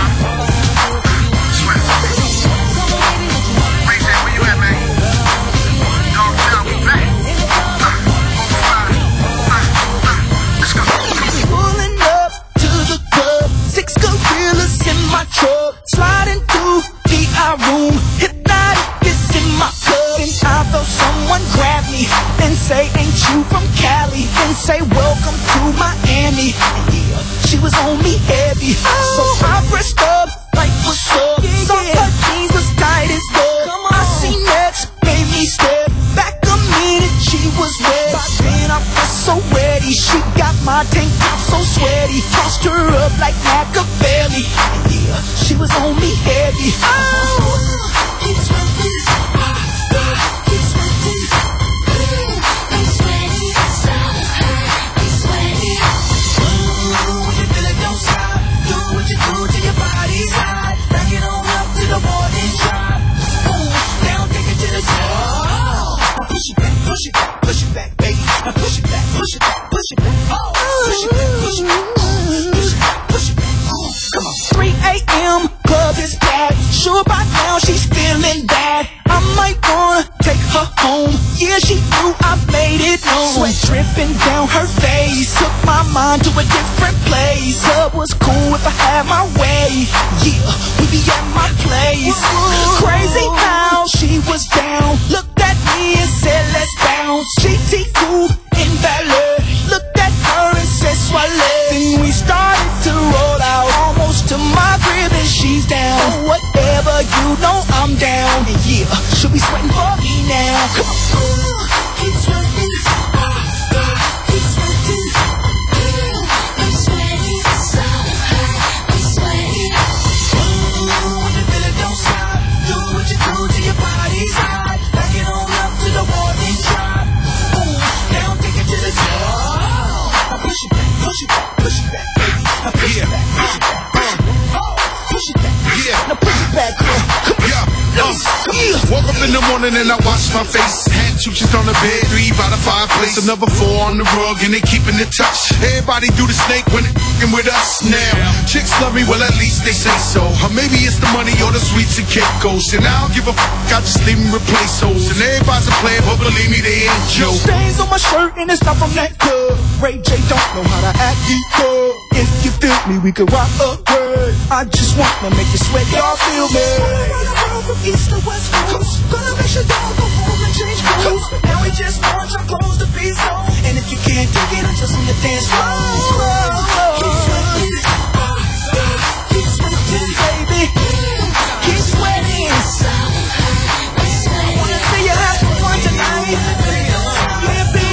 Come on, baby, would you whine for me? Where you at, man? Dog town, we back. Let's go. Pulling up to the club, six gorillas in my truck, sliding through the I room, hypnotic is in my cup, and I felt someone grab me and say, ain't you from Cali? And say, welcome to Miami. Yeah, she was on me heavy, so I pressed up like what's up. Saw her jeans was tight as fuck. I seen next, made me step back a minute. She was wet, by then I was so ready. She got my tank top so sweaty, tossed her up like Machiavelli. Yeah, she was on me heavy. Oh, it's sweaty. It's sweaty. I'm sweaty, so hot. I'm sweaty. Ooh, when you feel it, don't stop. Do what you do till your body's hot. Back it on up to the morning drop. Ooh, now take it to the top. Now push it back, push it back, push it back, baby. Now push it back, push it back, push it back. Oh, push it back, push it back, push it back, push it back. Come on. three a.m. club is packed. Sure by now she's feeling bad. I might wanna take her home. Yeah, she knew I made it known. Sweat dripping down her face, took my mind to a different place. Club was cool if I had my way. Yeah, we be at my place. Crazy how she was down. Looked at me and said let's bounce. G T cool in ballet. Looked at her and said swallow. Then we started to roll out, almost to my crib and she's down. Oh, whatever, you know I'm down. And yeah, she'll be sweating for me now. Come on. Keep sweating. Keep sweating. I'm sweating so hot. I'm sweating. Ooh, when you feel it, don't stop. Do what you do till your body's hot. Back it on up to the morning drop. Ooh, now take it to the top. Now push it back, push it back, push it back, baby. Now push it back, push it back, push it back. Oh, push it back, yeah. Now push it back, girl. Come on. Yeah. Um, woke up in the morning and I washed my face. Had two shits on the bed, three by the fireplace, another four on the rug, and they keeping it touch. Everybody do the snake when they f***ing with us now. Chicks love me, well at least they say so. Or maybe it's the money or the sweets and Caicos. And I don't give a f***, I just leave them replace those. And everybody's a player, but believe me, they ain't Joe. Stains on my shirt and it's not from that club. Ray J don't know how to act equal. If you feel me, we could rock a word. I just wanna make you sweat, y'all feel me. From east to west coast, gonna make sure y'all go home and change clothes. Now we just launch our clothes to be so. And if you can't take it, I'm just on the dance floor. Keep sweating, keep sweating, baby. Keep sweating. I wanna see you have some fun tonight. Yeah, baby.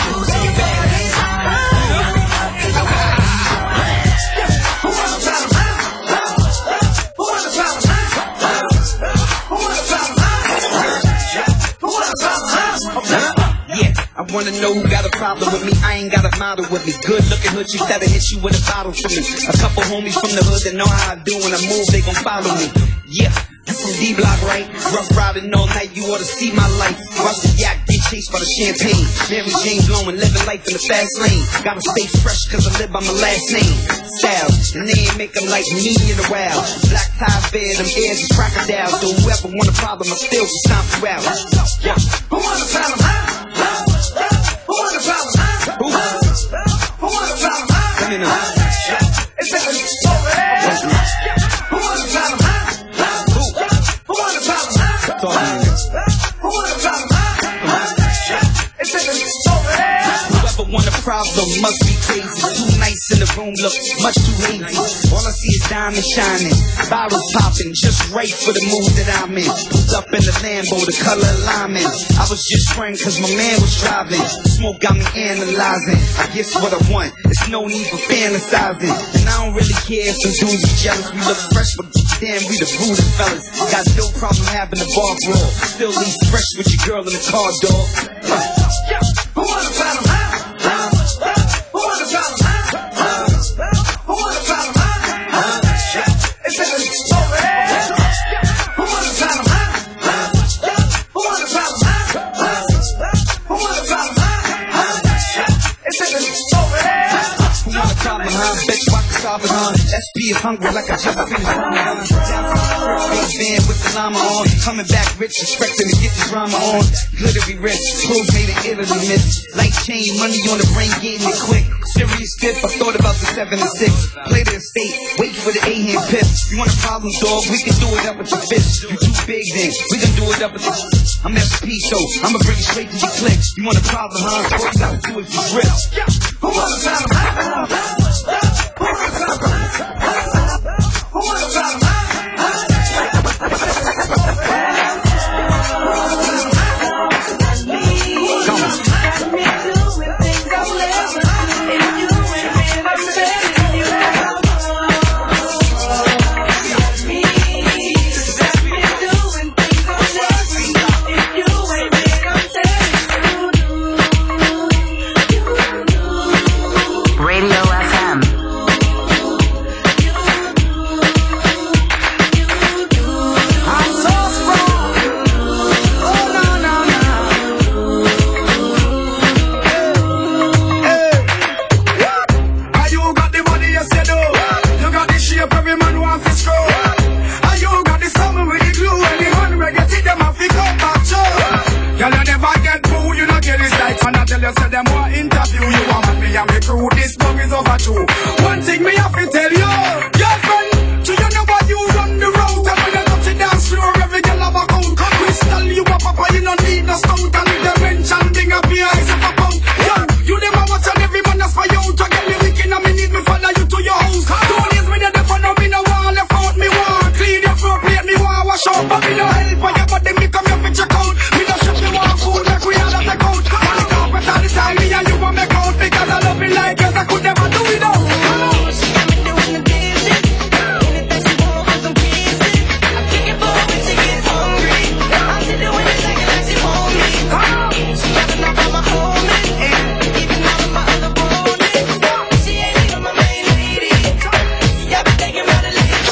I wanna know who got a problem with me. I ain't got a model with me. Good looking hood, you gotta hit you with a bottle for me. A couple homies from the hood that know how I do when I move, they gon' follow me. Yeah, I'm from D-Block, right? Rough riding all night, you oughta see my life. Watch the yacht get chased by the champagne. Mary Jane blowing, living life in the fast lane. Gotta stay fresh cause I live by my last name. Styles, and they ain't make them like me in the wild. Black tie bear, them ears and crocodiles. So whoever want a problem, I still can stomp you out. Yeah, who want a problem, huh? Who want a problem, huh? Who? Who want a problem, huh? Let me know. It's over there. Who want a problem, huh? Who? Who want a problem, huh? Who want a problem, huh? It's over there. Whoever want a problem? Must be crazy. Too nice in the room, look much too hazy. All I see is diamonds shining, bottles popping, just right for the mood that I'm in. Pulled up in the Lambo, the color alignment. I was just spraying cause my man was driving. Smoke got me analyzing. I guess what I want, it's no need for fantasizing. And I don't really care if some dudes be jealous. We look fresh, but damn, we the rudest fellas. Got no problem having the bar brawl. Still leave fresh with your girl in the car, dog. Who wanna battle? Who wanna battle? Who wanna battle? It's in the over there. Who wanna battle? Who wanna battle? Who wanna battle? It's in the over there. Who wanna problem, huh? Bitch, watch the solve it, huh? S P is hungry like I just finished ramen. Down from the first band with the llama on. Coming back rich, expecting to get the drama on. Glittery wrist, clothes made in Italy, miss. Light chain, money on the brain, getting it quick. Serious dip, I thought about the seven and six. Play the estate, wait for the A-hand piff. You want a problem, dog? We can do it up with your fist. You too big then, we can do it up with the I'm S P, so I'ma bring it straight to your click. You want a problem, huh? All you gotta do is just rip. Who want a problem? Who want a problem? Who want a problem? You say them want interview you, want me and me crew. This bug is overdue. One thing me have to tell you, your friend, do you know why you run the road? And when you touch it down slow, every girl have a count. Crystal, you a papa, you don't need no scout. And if they mention thing up your eyes up a pound. Yo, you them a watch and every man that's for you. To get me wicked and me need me follow you to your house. Don't use me there for no, me no want left out. Me want clean your floor plate, me want wash out. But me no help for your body, me come here for check out. Me no ship, me want food, like we all have to count. All the time me and you want me count because I love me like yours, I could never do without. She got me doing the dishes, anything she want was some kisses. I kick it for her when she gets hungry. I'm still doing it like that she want me. She dropping off all my homies, even all of my other bronies. She ain't even my main lady. See, I be thinking about it lately.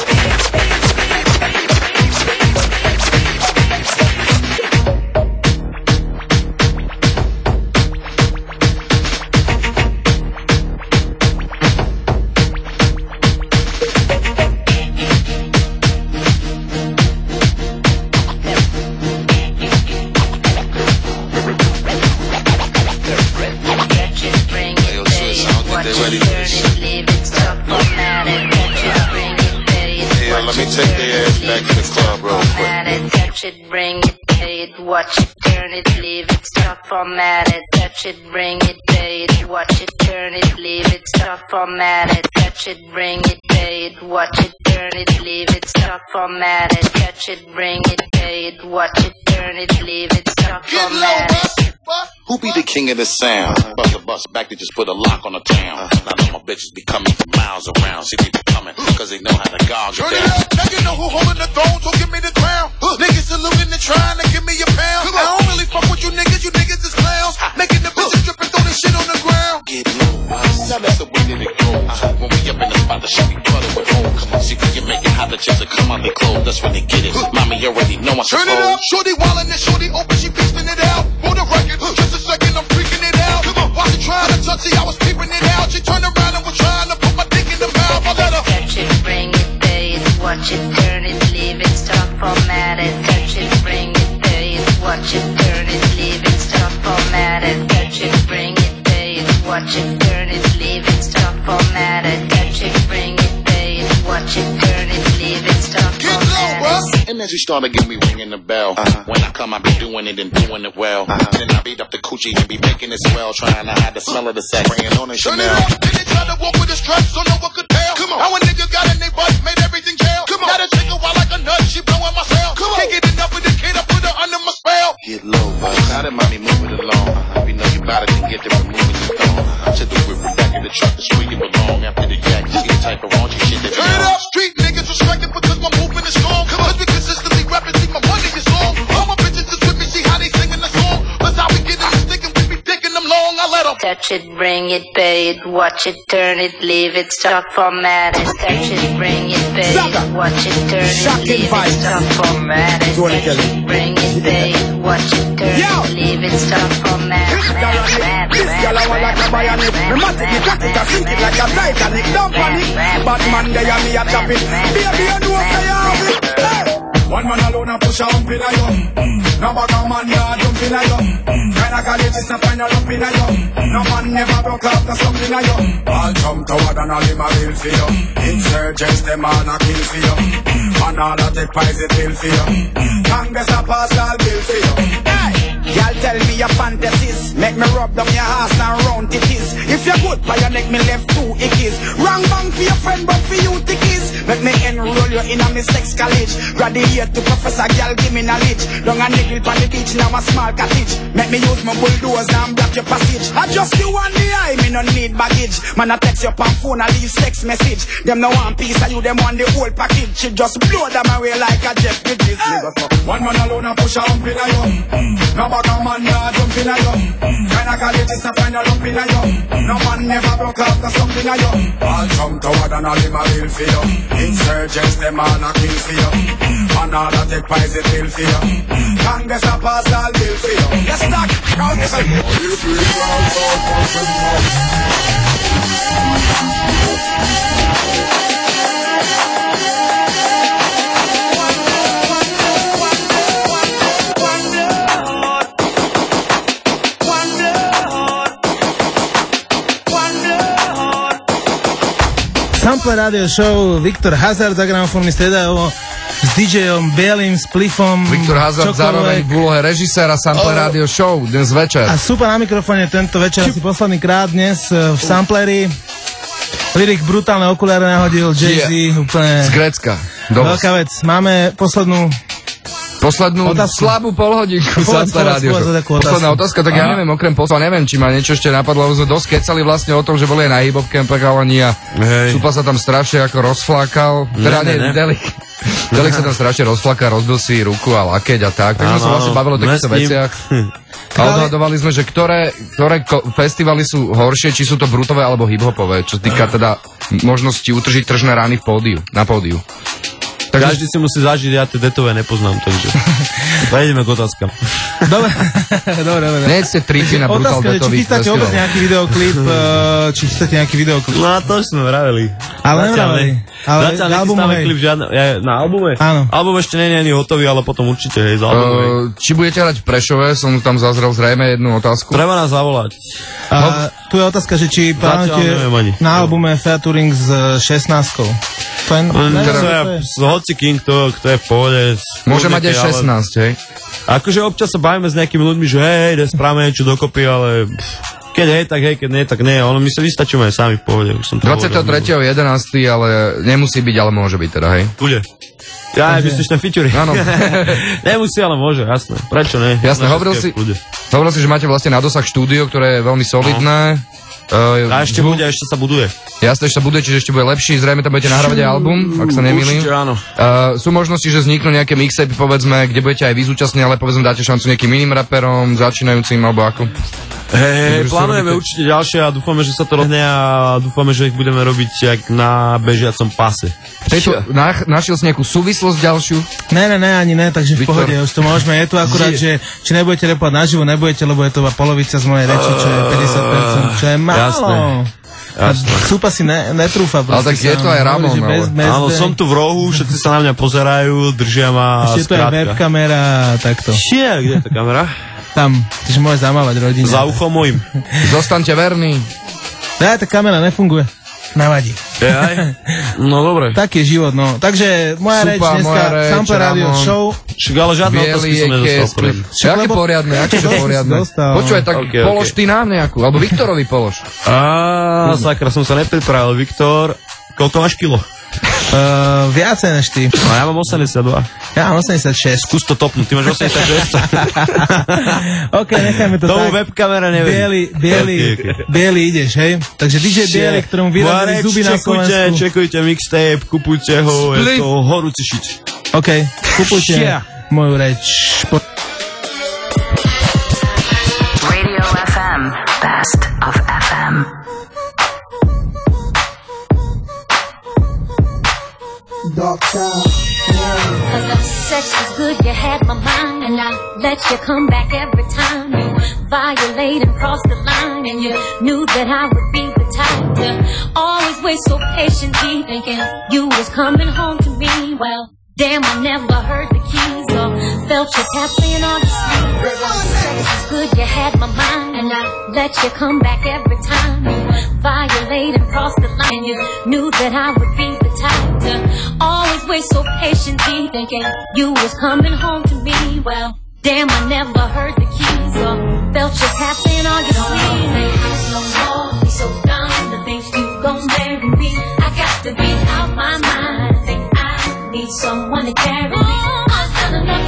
Take their ass back to the club real quick. Touch it, bring it, pay it, watch it, turn it, leave it, stop, format it. Touch it, bring it, pay it, watch it, turn it, leave it, stop, format it. Touch it, bring it, pay it, watch it, turn it, leave it, stop, format it. Touch it, bring it, pay it, watch it, turn it, leave it, stop, format it. Who be the king of the sound? Bust a bus back to just put a lock on the town. Now all my bitches be coming from miles around. See people coming, cause they know how to gouge it down. Now you know who holding the throne, so give me the crown. Uh, niggas saluting and trying to give me a pound. I don't really fuck with you niggas, you niggas is clowns. Making the bitches drip and throw this shit on the ground. Get low, now that's the way that it goes. When we up in the spot, the shit be butter with home. Come on, see when you make it hot, the chicks will come out their clothes. That's when they get it. Mommy already know I Turn it up, shorty wildin' and shorty open, she beastin' it out. For the record, just a second, I'm freaking it out. Come on, while she trying to touch it, I was peeping it out. She turned around and was trying to put my dick in the mouth. I let her touch it, bring it, pay it, watch it, turn it, leave it, stop, format it. Touch it, bring it, pay it, watch it, turn it, leave it, stop, format it. Touch it, bring it, pay it, watch it, turn it, leave it, stop, format it. Touch it, bring it, pay it, watch it, turn it, leave it, stop, format it. M as you started getting me ringing the bell. Uh-huh. When I come, I be doing it and doing it well. Uh-huh. Then I beat up the coochie and be making it swell, trying to hide the smell of the sack, spraying on a Chanel. Turn it up, then they try to walk with a strap, so no one could tell. Come on. How a nigga got in they butt, made everything jail. Come on. Got a chick a while like a nut, she blowing my cell. Come on. Can't get enough of the kid, I put her under my spell. Get low, but now that mommy move it along. Uh-huh. We know you bout it, then get to removing your thong. Uh-huh. To the whip, back in the truck, that's where you belong. After the yak, you get type of raunchy shit that turn it up, street niggas respect it because my movement is strong. Cause we consistently rapping, see my money is long. All my bitches is with me, see how they singing the song. That's how we get in the stick and we be digging them long. I let them touch it, bring it, pay it, watch it, turn it, leave it, stop, format it. Touch it, bring it, pay it, watch it, turn it, leave it, stop, format it. Touch it, bring it, pay it, watch it, turn it, leave it, stop, format it. This girl I want like a bayonet. Me matic it, crack it, I sink it like a Titanic. Don't panic, Batman they and me a chop it. Baby you know say you have it. Hey. One man alone a push a hump in a yum. No bag of man ya jump in a yum. Kinda college is a final lump in a yum. No man never broke out the slump in a yum. All jump toward and all him a bill for you. Insurgents them all a kill for you. And all a take poison pill for you. Congress a pass all bill for you. Hey, y'all tell me your fantasies. Make me rub down your ass and round it is. If you're good by your neck me left two ickies. Wrong bang for your friend but for you tickies. Make me enroll you in a me sex college. Graduate to professor, girl, give me knowledge. Down a niggle on the beach, now a small cottage. Make me use my bulldozer and block your passage. I just you on the eye, me no need baggage. Man, I text your pan phone, I leave sex message. Them no one piece, of you them want the whole package. She just blow them away like a jet bridges. One man alone a push a hump in a yum. No bag of man ya jump in a yum. Kinda college is a final lump in a yum. No man never broke out the slump in a yum. All jump toward and all him a bill for you. Insurgents them all a kill for you. And all a take poison pill for you. Congress a pass all bill for you. Let's talk count this up. Sample Radio Show, Viktor Hazard za gramofónmi stredajú s DJom Bielým, Spliffom. Viktor Hazard zároveň v úlohe režiséra Sample oh. Radio Show dnes večer. A super na mikrofóne tento večer, asi posledný krát dnes v Sampleri. Lyrik brutálne okuliare nahodil, Jay-Z, yeah. Úplne... Z Grécka. Veľká vec. Máme poslednú... Poslednú otázku. Slabú polhodinku Sample Radio Show. Posledná otázka, tak ja neviem, okrem posla, neviem, či ma niečo ešte napadlo, lebo sme dosť kecali vlastne o tom, že boli aj na hip-hop campe chalani a Supa sa tam strašne ako rozflákal. Teda nie, Delik. Delik sa tam strašne rozflákal, rozbil si ruku a lakeť a tak. Takže sme sa vlastne bavili o takýchto veciach. A odhadovali sme, že ktoré, ktoré festivaly sú horšie, či sú to brutové alebo hip-hopové, čo týka teda možnosti utržiť tržné rány v pódiu, na pódiu. Takže... Každý si musí zažiť, ja tie detové nepoznám, takže prejdeme k otázkam. Dobre, dobre, dobre. Nie ste tripy na brutal detových. Otázka, či chystáte vôbec nejaký videoklip, či chystáte nejaký videoklip? No a to sme vraveli. Ale nevraveli. Ale na albume, klip žiadne, ja, na albume? Áno. Album ešte nie je ani hotový, ale potom určite, hej, z albumu. Uh, či budete hrať v Prešove, som tam zazrel zrejme jednu otázku. Treba nás zavolať. A, tu je otázka, že či plánujete na albume featuring s šestnáctkou. Ten, ne, teda, s Hoci King, to, kto je v pohode. Môže mať aj šestnásť, hej? Akože občas sa bavíme s nejakými ľuďmi, že hej, hej, správame niečo dokopy, ale keď hej, tak hej, keď nie, tak nie. Ono my sa vystačíme aj sami v pohode. dvadsiateho tretieho jedenásteho ale nemusí byť, ale môže byť teda, hej? Bude. Ja, aj myslíš ten featuring. Áno. Nemusí, ale môže, jasné. Prečo nie? Jasné, hovoril si, hovoril si, že máte vlastne na dosah štúdio, ktoré je veľmi solidné. No. Uh, a ešte bude, ešte sa buduje. Jasne, ešte sa buduje, čiže ešte bude lepší. Zrejme tam budete nahrávať aj album, ak sa nemýlim. Určite áno. Uh, sú možnosti, že vzniknú nejaké mixtape, povedzme, kde budete aj vy zúčastní, ale povedzme dáte šancu nejakým iným raperom, začínajúcim alebo ako. Hej, plánujeme určite ďalšie a dúfame, že sa to rozhne a dúfame, že ich budeme robiť jak na bežiacom pase. Tejto, na, našiel si nejakú súvislosť ďalšiu? Ne, ne, ne, ani ne, takže v pohode, už to môžeme. Je tu akurát, že či nebudete repovať naživo, nebudete, lebo je to polovica z mojej reči, čo je päťdesiat percent, čo je málo. Jasné. Jasné. Súpa si ne, netrúfa. Ale tak je to aj Ramon. Bez, bez, áno, som tu v rohu, všetci sa na mňa pozerajú, držia ma. Ešte tu je webkamera, takto. Šie, kde je tá kamera? Tam, tyže môže zamávať rodinu. Za uchom mojim. Zostaňte verní. Ne, tá kamera nefunguje. Navadí. Jaj? No dobre. Tak je život, no. Takže moja Super, reč dneska, reč, Sample Radio Ramon. Show. Však ale žiadne otázky som nedostal. Aké poriadne, aké poriadne. Počúvaj, tak okay, polož okay. ty nám nejakú, alebo Viktorovi polož. Á, sakra, som sa nepripravil. Viktor, koľko máš kilo? Uh, viacej než ty. No ja mám osemdesiatdva. Ja mám osemdesiatšesť. Skús to topnúť, ty máš osemdesiatšesť. OK, nechajme to Tomu tak. webkamera nevedí. Bielý, bielý, okay, okay. bielý ideš, hej? Takže dý džej Bielý, ktorému vyrazili Marek, zuby na čekujte, Slovensku. čekujte mixtape, kupujte ho, je to horúci šič. OK, kupujte Yeah. moju reč. Po- Radio F M, best of F M. Doctor. Cause the sex was good, you had my mind, and I let you come back every time you violate and cross the line, and you knew that I would be the type to always wait so patiently, thinking you was coming home to me. Well, damn, I never heard the keys or felt your tap saying all the sleep. Cause the sex was good, you had my mind, and I let you come back every time you violate and cross the line, and you knew that I would be the type to always wait so patiently, thinking you was coming home to me. Well, damn, I never heard the keys or felt your tap saying on your sleeve. So long, be so dumb to think you gon' marry me. I got to be out my mind. I think I need someone to carry me. I've done enough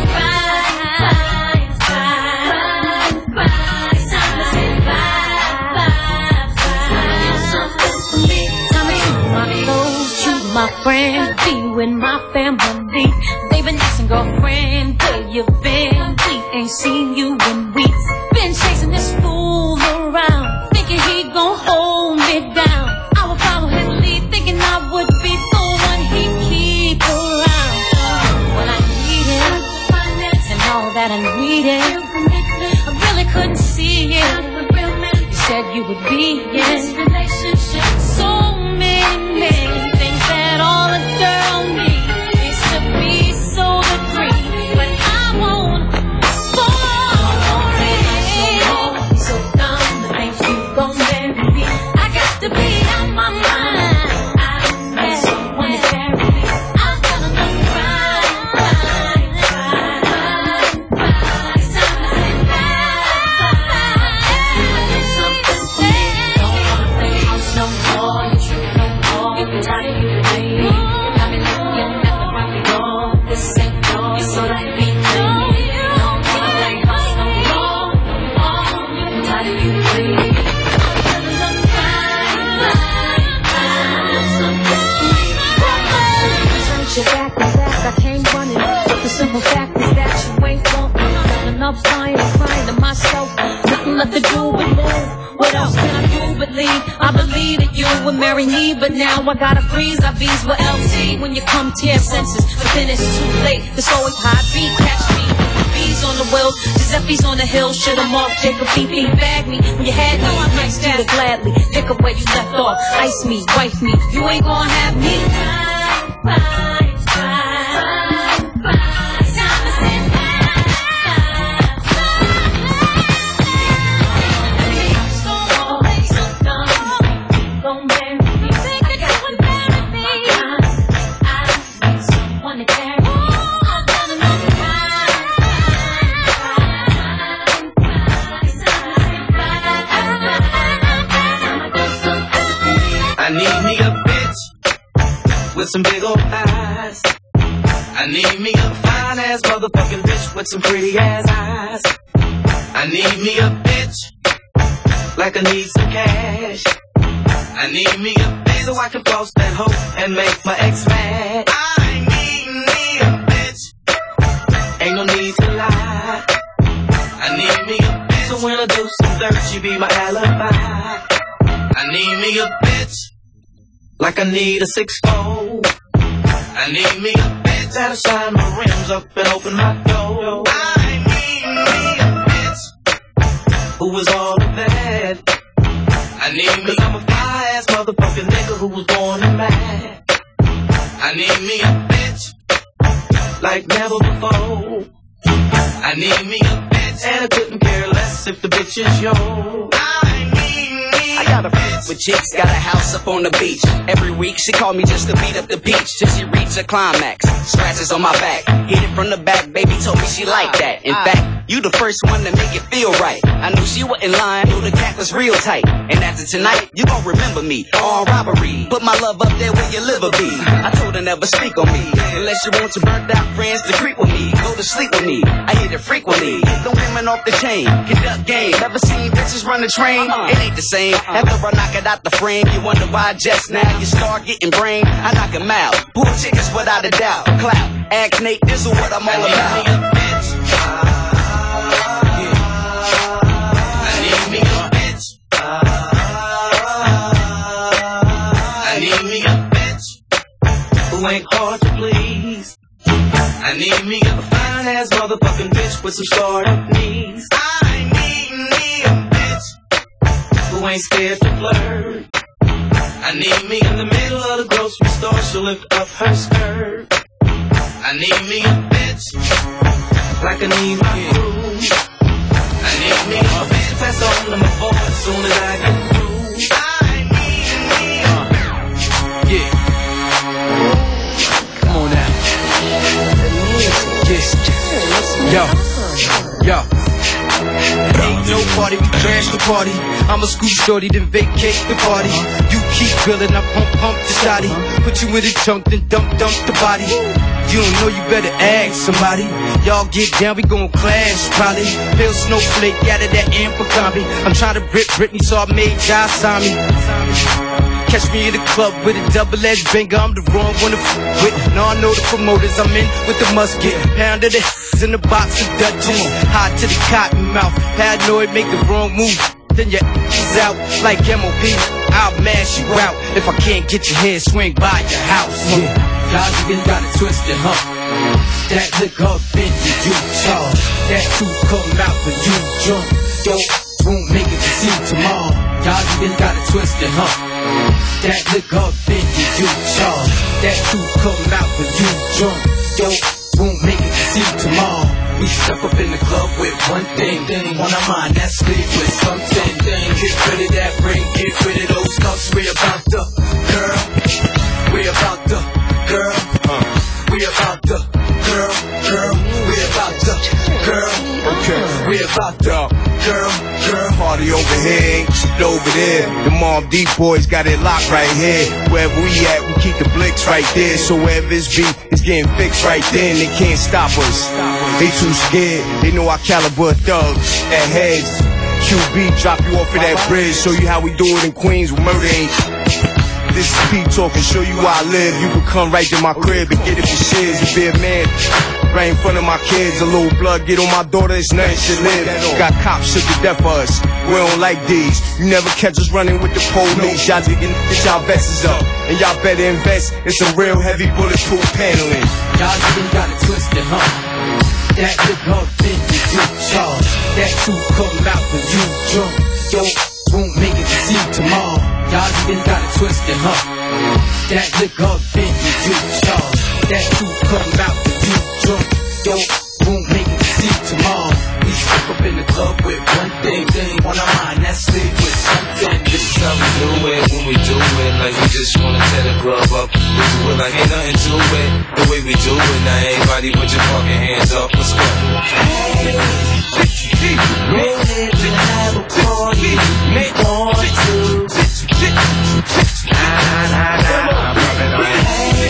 crying, crying, crying, crying. It's time to say bye, bye, bye. Do something for me. Tell me my clothes, choose my friends, be with my family. They've been asking, girlfriend, where you been? We ain't seen you in weeks. Been chasing this fool around, thinking he gon' hold me down. I would follow his lead, thinking I would be the one he'd keep around. When I need him, and all that I needed, I really couldn't see it. You said you would be in this relationship. So many, many things that all a girl needs is to be so free, but I won't fall for it. So dumb to think you gon' marry me. I got to be out my mind. I need someone to carry me. I've done enough crying, crying, crying, crying. It's time to say bye, bye. Do something for me. Don't wanna play house no more. You trip no more. You can try to get away. Got me looking at the rock wall. This ain't yours, so let me play. Don't wanna play house no more, no more. You can try to get away. I've done enough crying, crying, crying. Do something for me. Turned your back to back, I came running. But the simple fact is that you ain't want me. Done enough crying and crying to myself. Nothing left to do but move. What else can I do but leave? I believe that you would marry me, but now I gotta freeze. I bees with L T when you come to your senses. But then it's too late. It's always high beat, catch me. Bees on the wheels, Giuseppe's on the hill. Shit 'em off, Jacob P P bag me. When you had me, I might do it gladly. Pick up where you left off, ice me, wife me. You ain't gonna have me. Bye, bye, bye, bye. It's time to say bye, Don't marry me. I got to marry me. I need someone to carry me. I've done enough crying, crying, crying. It's time to say bye. I need me a bitch with some big old eyes. I need me a fine ass motherfucking bitch with some pretty ass eyes. I need me a bitch like I need some cash. I need me a bitch so I can floss that hoe and make my ex mad. I need me a bitch, ain't no need to lie. I need me a bitch so when I do some dirt, she be my alibi. I need me a bitch like I need a six four. I need me a bitch that'll shine my rims up and open my door. I need me a bitch who is all of that. I need me, cause I'm a fly-ass motherfucking nigga who was born in mad. I need me a bitch like never before. I need me a bitch and I couldn't care less if the bitch is yours. I need me I got lot of f- with chicks, got a house up on the beach. Every week she called me just to beat up the beach till she reached a climax. Scratches on my back, hit it from the back, baby told me she liked that. In fact, you the first one to make it feel right. I knew she wasn't lying, knew the cat was real tight. And after tonight, you gon' remember me, all robbery. Put my love up there where your liver be. I told her never speak on me, unless you want your burnt out friends to creep with me, go to sleep with me. I hit it frequently, the women off the chain, conduct game. Ever seen bitches run the train? It ain't the same. After I knock it out the frame, you wonder why just now you start getting brain. I knock him out, pull chickens without a doubt. Clout, ask Nate, this is what I'm all about. Ain't hard to please. I need me a fine ass motherfucking bitch with some startup knees. I need me a bitch who ain't scared to flirt. I need me in the middle of the grocery store, she'll lift up her skirt. I need me a bitch like I need my food. I need me a bitch that's on to my phone as soon as I get through. I need me a bitch. Yeah. Come on now. Yeah. Yo. Yo. Ain't no party, we crash the party. I'ma scoop shorty, then vacate the party. You keep grilling, I pump, pump the shotty. Put you in the trunk, then dump, dump the body. You don't know, you better ask somebody. Y'all get down, we gon' clash probably. Pale snowflake out of that Abercrombie. I'm trying to rip Britney, so I made God sign me. Catch me in the club with a double-edged banger, I'm the wrong one to f*** with. Now I know the promoters, I'm in with the musket. Pound of the in the box of Dutchess. Hot to the cotton mouth, paranoid, make the wrong move. Then your is out like M O P. I'll mash you out if I can't get your head swing by your house. Yeah. Y'all even got it twisted, huh? That liquor been to you, charge. That truth come out when you drunk. Yo, won't make it to see tomorrow. Y'all even got it twisted, huh? That liquor been to you, charge. That truth come out when you drunk. Yo, won't make it to see tomorrow. We step up in the club with one thing, then one of mine, that's sleep with something. Then get rid of that ring, get rid of those cuffs. We about the girl, we about the girl, uh. we about the girl, girl, we about the girl, okay, we about the girl, girl. Party over here, shit over there. The Mom D boys got it locked right here. Wherever we at, we keep the blicks right there. So wherever it's beat, it's getting fixed right then. They can't stop us. They too scared. They know our caliber of thugs at heads. Q B drop you off of that bridge. Show you how we do it in Queens with murder ain't. This is P talking, show you where I live. You can come right to my crib and get it for shiz. You be a man, right in front of my kids. A little blood get on my daughter, it's nothing should live. Got cops shook to death for us. We don't like these. You never catch us running with the police. Y'all digging, get y'all vests up. And y'all better invest in some real heavy bulletproof paneling. Y'all even got it twisted, huh? That liquor been to you, charge. That truth come out when you drunk. Yo, won't make it to see tomorrow. Y'all even got it twisted, huh? That liquor been to you, charge. That truth come out when you drunk. Yo, won't make it to see tomorrow. We step up in the club with one thing, then one of mine, that's sleep with something. This is how we do it, when we do it, like we just wanna tear the club up. We do it like ain't nothing to it, the way we do it. Now everybody put your fucking hands up, let's go. Hey, ready to have a party, make one, two. Nah, nah, nah, hey,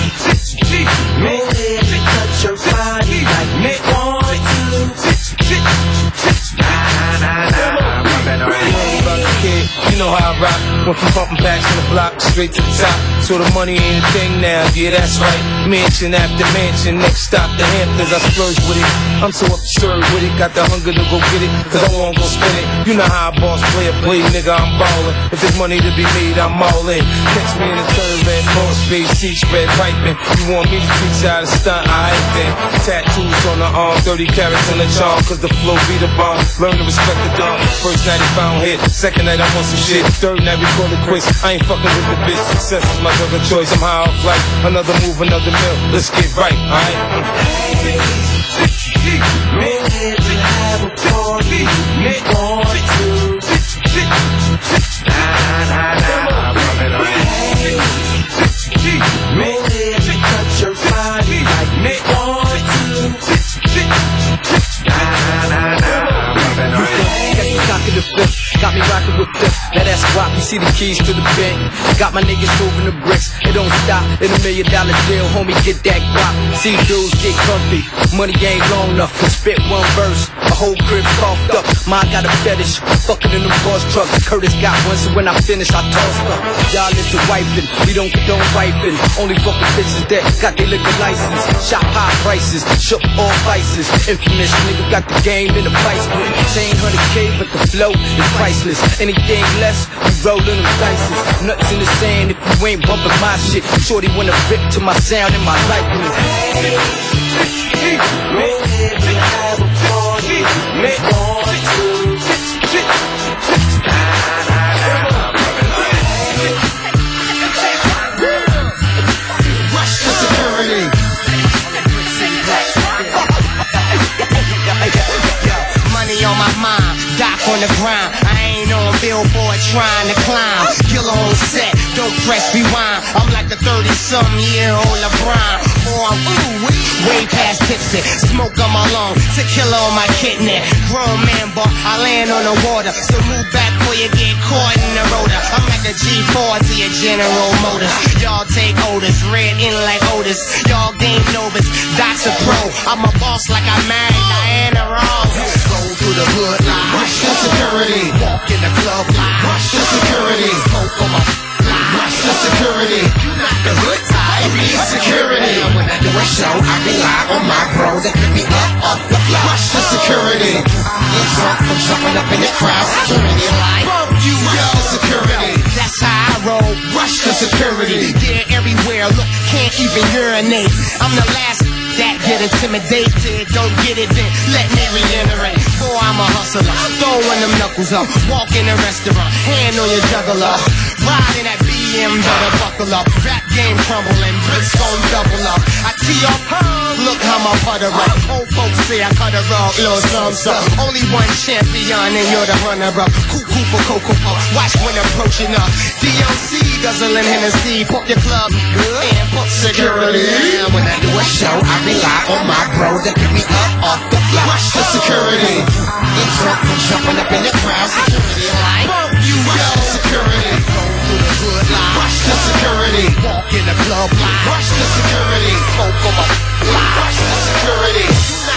ready to touch your body like make one, two. Nah, nah, nah, you know how I rock. Went from bumping backs from the block straight to the top. So the money ain't a thing now, yeah that's right. Mansion after mansion, next stop the Hamptons, I splurge with it. I'm so absurd with it, got the hunger to go get it, cause I won't go spend it. You know how a boss play a play, nigga, I'm ballin'. If there's money to be made, I'm all in. Catch me in the third red more space, seats red piping. You want me to teach you how to stunt, I ain't then. Tattoos on the arm, thirty carats on the charm, cause the flow be the bomb. Learn to respect the dog. First night he found hit, second night I want some shit. Third night we call it quits, I ain't fucking with the bitch. Success is my drug of choice, I'm high off life. Another move, another meal, let's get right, alright? Hey, ready to have a party, make one, two. Nah, me rockin' with Fifth. Now that's guap, you see the keys to the bank. Got my niggas moving the bricks. It don't stop in a million dollar deal, homie, get that guap. See dudes get comfy, money ain't long enough to spit one verse. A whole crib coughed up, mine got a fetish. Fucking in them bus trucks, Curtis got one, so when I finish, I toss up. Y'all into wiping, we don't condone wiping. Only fucking bitches that got their liquor license. Shop high prices, shook all vices. Infamous nigga got the game in the price book. Chain one hundred K, but the flow is priceless. Anything less, we rollin' them dices. Nuts in the sand if you ain't bumping my shit. Shorty wanna rip to my sound and my likeness. Money on my mind, Doc on the grind. I ain't on Billboard trying to climb. Killer on set, don't press rewind. I'm like a thirty-some-year-old LeBron. Or I'm ooh, way past tipsy. Smoke on my lung, tequila on my kidney. Grown man, but I land on the water. So move back before you get caught in the rotor. I'm like a G four to your General Motors. Y'all take Otis, red in like Otis. Y'all game Novus, Doc's a pro. I'm a boss like I married Diana Ross. Go through the hood like rush to security. Walk in the club like rush to security. Smoke on my rush to security. You not the hood type, need security. When I do a show, I rely on my bros that pick me up off the floor. Rush to security. I get drunk from jumping up in the crowd. Security like bump you up. Security. That's how I roll. Rush to security. They're everywhere. Look, can't even urinate. I'm the last that get intimidated. Don't get it then, let me reiterate. Boy, I'm a hustler, throwing them knuckles up. Walk in a restaurant, hand on your juggler. Ride in that B M, better buckle up. Rap game crumbling, bricks gon' double up. I tee up, look how my putter up. Old folks say I cut her up, little some stuff. Only one champion and you're the runner-up. Cuckoo for Coco Puff, watch when approaching up. D O C guzzling Hennessy, pump your club good and pump security. When I do a show, I rely on my bro that pick me up off the floor. Rush to security. Get drunk from jumping up in the crowd. Security like bump you up. Security. Go through the hood like rush to security. Walk in the club like rush to security. Smoke on my like rush to security.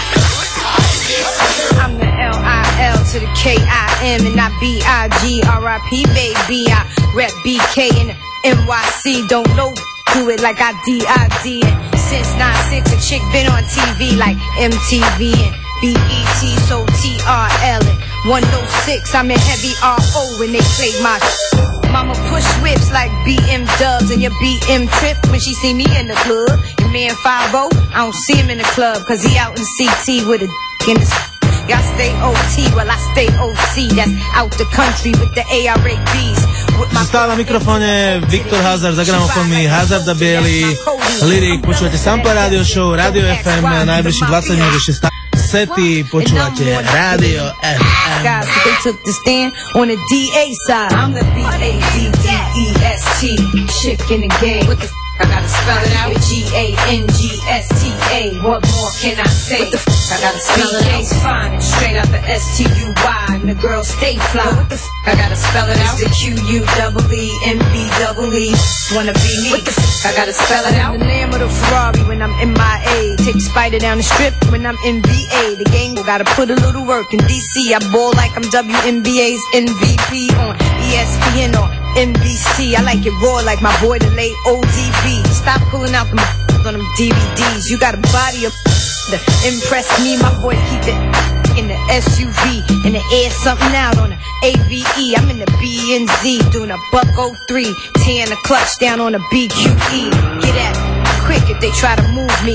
I'm the L I L to the K I M and not B I G R I P baby. I rep B K and N Y C. Don't know do it like I D I D. And since nine six, a chick been on T V like M T V and B E T, so T R L and one oh six. I'm in heavy R O when they play my Mama push whips like B M dubs and your B M trip when she see me in the club. Your man five oh, I don't see him in the club cause he out in C T with a d*** in his. Y'all stay O T while I stay O C. That's out the country with the A R A Bs. Stále na mikrofóne Viktor Hazard, za gramofónmi Hazarda Biely, Lyric, počúvate Sample Radio Show, Radio F M, najbližších dvadsať minút ešte stále sety, počúvate Radio F M. Guys, but they took the stand on the D A side. I'm the B A D D E S T, chick in the game. What the f***, I gotta spell it out. G A N G S T A, what more can I say? What the f***, I gotta spell it out. Fine, and straight out the S T U Y, and the girls stay fly. What the f***, I gotta spell it out. It's the Q U E E M B E E, wanna be me. What the f***, I gotta spell it out. I'm the name of the Ferrari when I'm M I A. Take a spider down the strip when I'm N B A. The gang gotta put a little work in D C. I ball like I'm W N B A's M V P on E S P N or N B C. I like it raw like my boy the late O D B. Stop pulling out them on them D V Ds. You got a body of to impress me. My boy keep it in the S U V, in the air something out on the A V E. I'm in the B N Z doing a buck oh three, tearing the clutch down on the B Q E. Get at me quick if they try to move me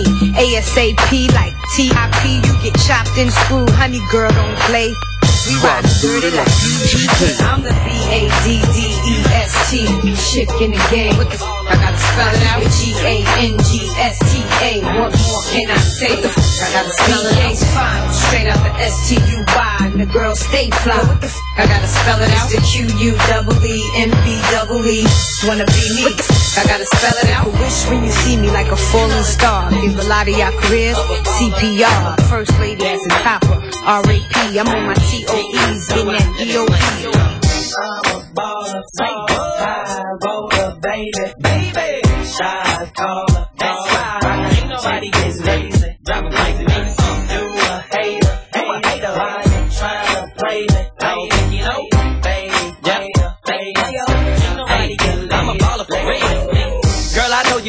ASAP like T I P. You get chopped and screwed, honey girl don't play. We ride dirty like U G K. I'm the B A D D E S T, chick in the game. What the f***, I gotta spell it out. G A N G S T A, what more can I say? The f***, I gotta spell it out. Fine, straight out the S T U Y, and the girls stay fly. What the f***, I gotta spell it out. It's the Q U E E M B E E, wanna be me. What the f***, I gotta spell it out. I wish when you see me like a falling star. Give a lot of y'all careers C P R. First lady as a copper, R A P. I'm on my T O Es, getting that D O E.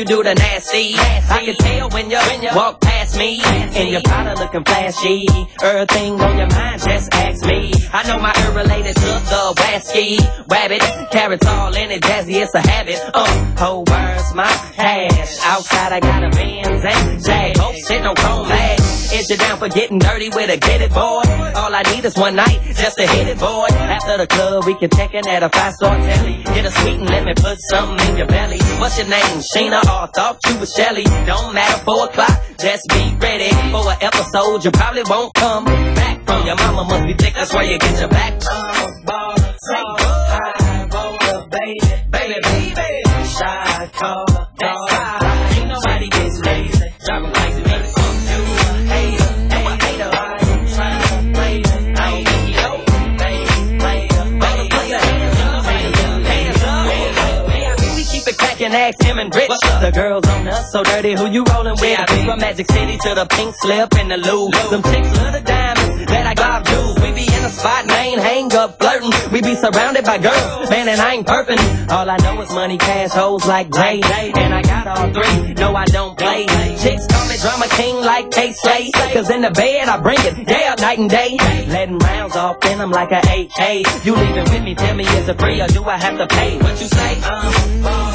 you do the nasty. I can tell when you, when you walk past me, and you're probably looking flashy. Everything on your mind, just ask me. I know my ear related to the Wasky Rabbit. Carrots all in it, jazzy, it's a habit. Uh, whole words, my cash. Outside I got a Benz and Jag. Oh, sitting on chrome bags. Is you down for getting dirty with a get it boy? All I need is one night just to hit it, boy. After the club, we can check in at a five-star telly. Get a sweet and let me put something in your belly. What's your name? Sheena, or thought you was Shelly. Don't matter, four o'clock, just be ready for an episode you probably won't come back from. Your mama must be thick, that's why you get your back. Oh, say high roller, baby, baby, baby. Shy caller, that's high. Ain't nobody gets lazy. Driving crazy, baby. Can ask him and Rich. The girls on us so dirty, who you rolling with? I be from Magic City to the pink slip and the Lou. Them chicks love the diamonds that I got jewels. We be in the spot, man, hang up flirting. We be surrounded by girls, man, and I ain't perping. All I know is money, cash, hoes like Jay, and I got all three. No, I don't play. Chicks call me drama king like K-Slay, cause in the bed I bring it, yeah, night and day. Letting rounds off in them like a A K. You leaving with me, tell me is it free or do I have to pay? What you say? Um,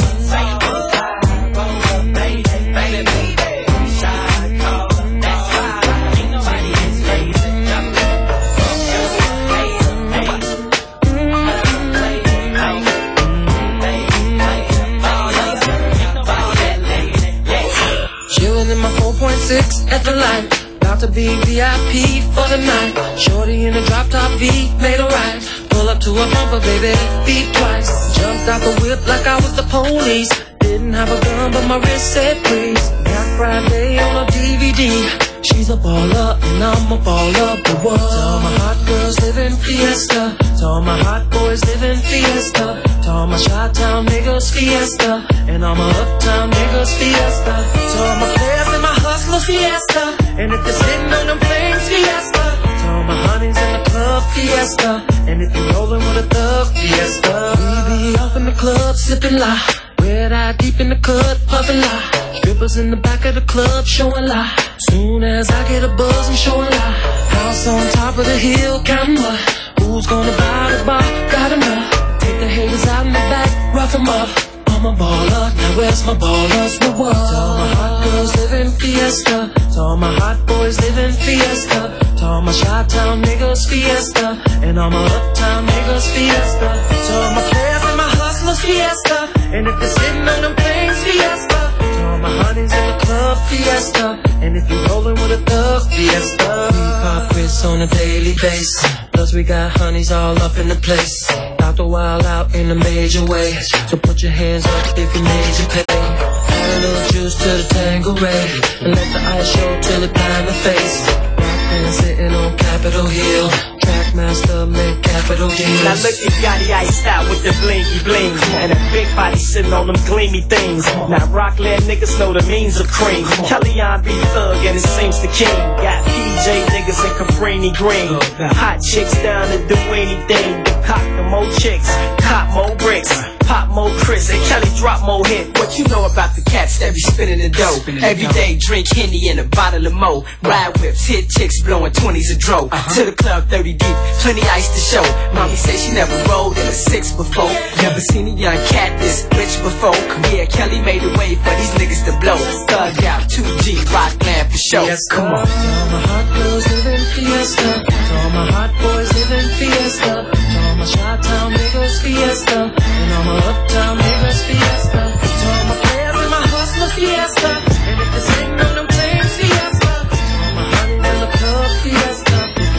four point six at the light, about to be V I P for the night. Shorty in a drop top V, made a right. Pull up to a bumper, baby, beat twice. Jumped out the whip like I was the police. Didn't have a gun, but my wrist said please. Black Friday on a D V D. She's a baller and I'm a baller, but what? To all my hot girls living fiesta. To all my hot boys living fiesta. To all my Chi-Town niggas fiesta. And all my uptown niggas fiesta. To all my players and my hustlers fiesta. And if they're sitting on them planes fiesta. To all my honeys in the club fiesta. And if you're rolling with a thug fiesta. We be off in the club sipping la. Red eye deep in the cut, puffin' lie. Strippers in the back of the club showing lie. Soon as I get a buzz, I'm showing lie. House on top of the hill, counting what? Who's gonna buy the bar? Got enough. Take the haters out in the back, rough 'em up. I'm a baller, now where's my ballers? The world. To all my hot girls living fiesta. To all my hot boys living fiesta. To all my Chi-Town niggas fiesta. And all my uptown niggas fiesta. To all my players and my hustlers fiesta. And if they're sitting on them planes fiesta. To all my honeys in the club fiesta. And if you're rolling with a thug fiesta. We pop Chris on a daily basis. Plus we got honeys all up in the place. Out the wild out in a major way. So put your hands up if you need your pay. Add a little juice to the Tanqueray. And let the ice show till it blind the face. Rockman sitting on Capitol Hill. Trackmaster make capital deals. Now look at Yachty iced out with the blinky bling. And a big body sitting on them gleamy things. Now Rockland niggas know the means of cream. Kellyanne be thug and it seems the king. Got P J niggas and Cabrini Green. Hot chicks down to do anything. Cock the more chicks, cop more bricks. Pop more Chris and Kelly drop more hit. What you know about the cats that be spinning the dough? Every day drink Henny and a bottle of Mo. Ride whips, hit chicks blowing twenties a dro. Uh-huh. To the club thirty deep, plenty ice to show. Mommy said she never rolled in a six before. Never seen a young cat this rich before. Yeah, Kelly made a way for these niggas to blow. Thug out, two G, Rockland for show. Yes, come on. To all my hot girls living fiesta. To all my hot boys living fiesta. To all my Chi-Town niggas fiesta. And all my uptown niggas fiesta. To all my players and my hustlers fiesta. And if they're sitting on them planes fiesta. All my honeys in the club fiesta.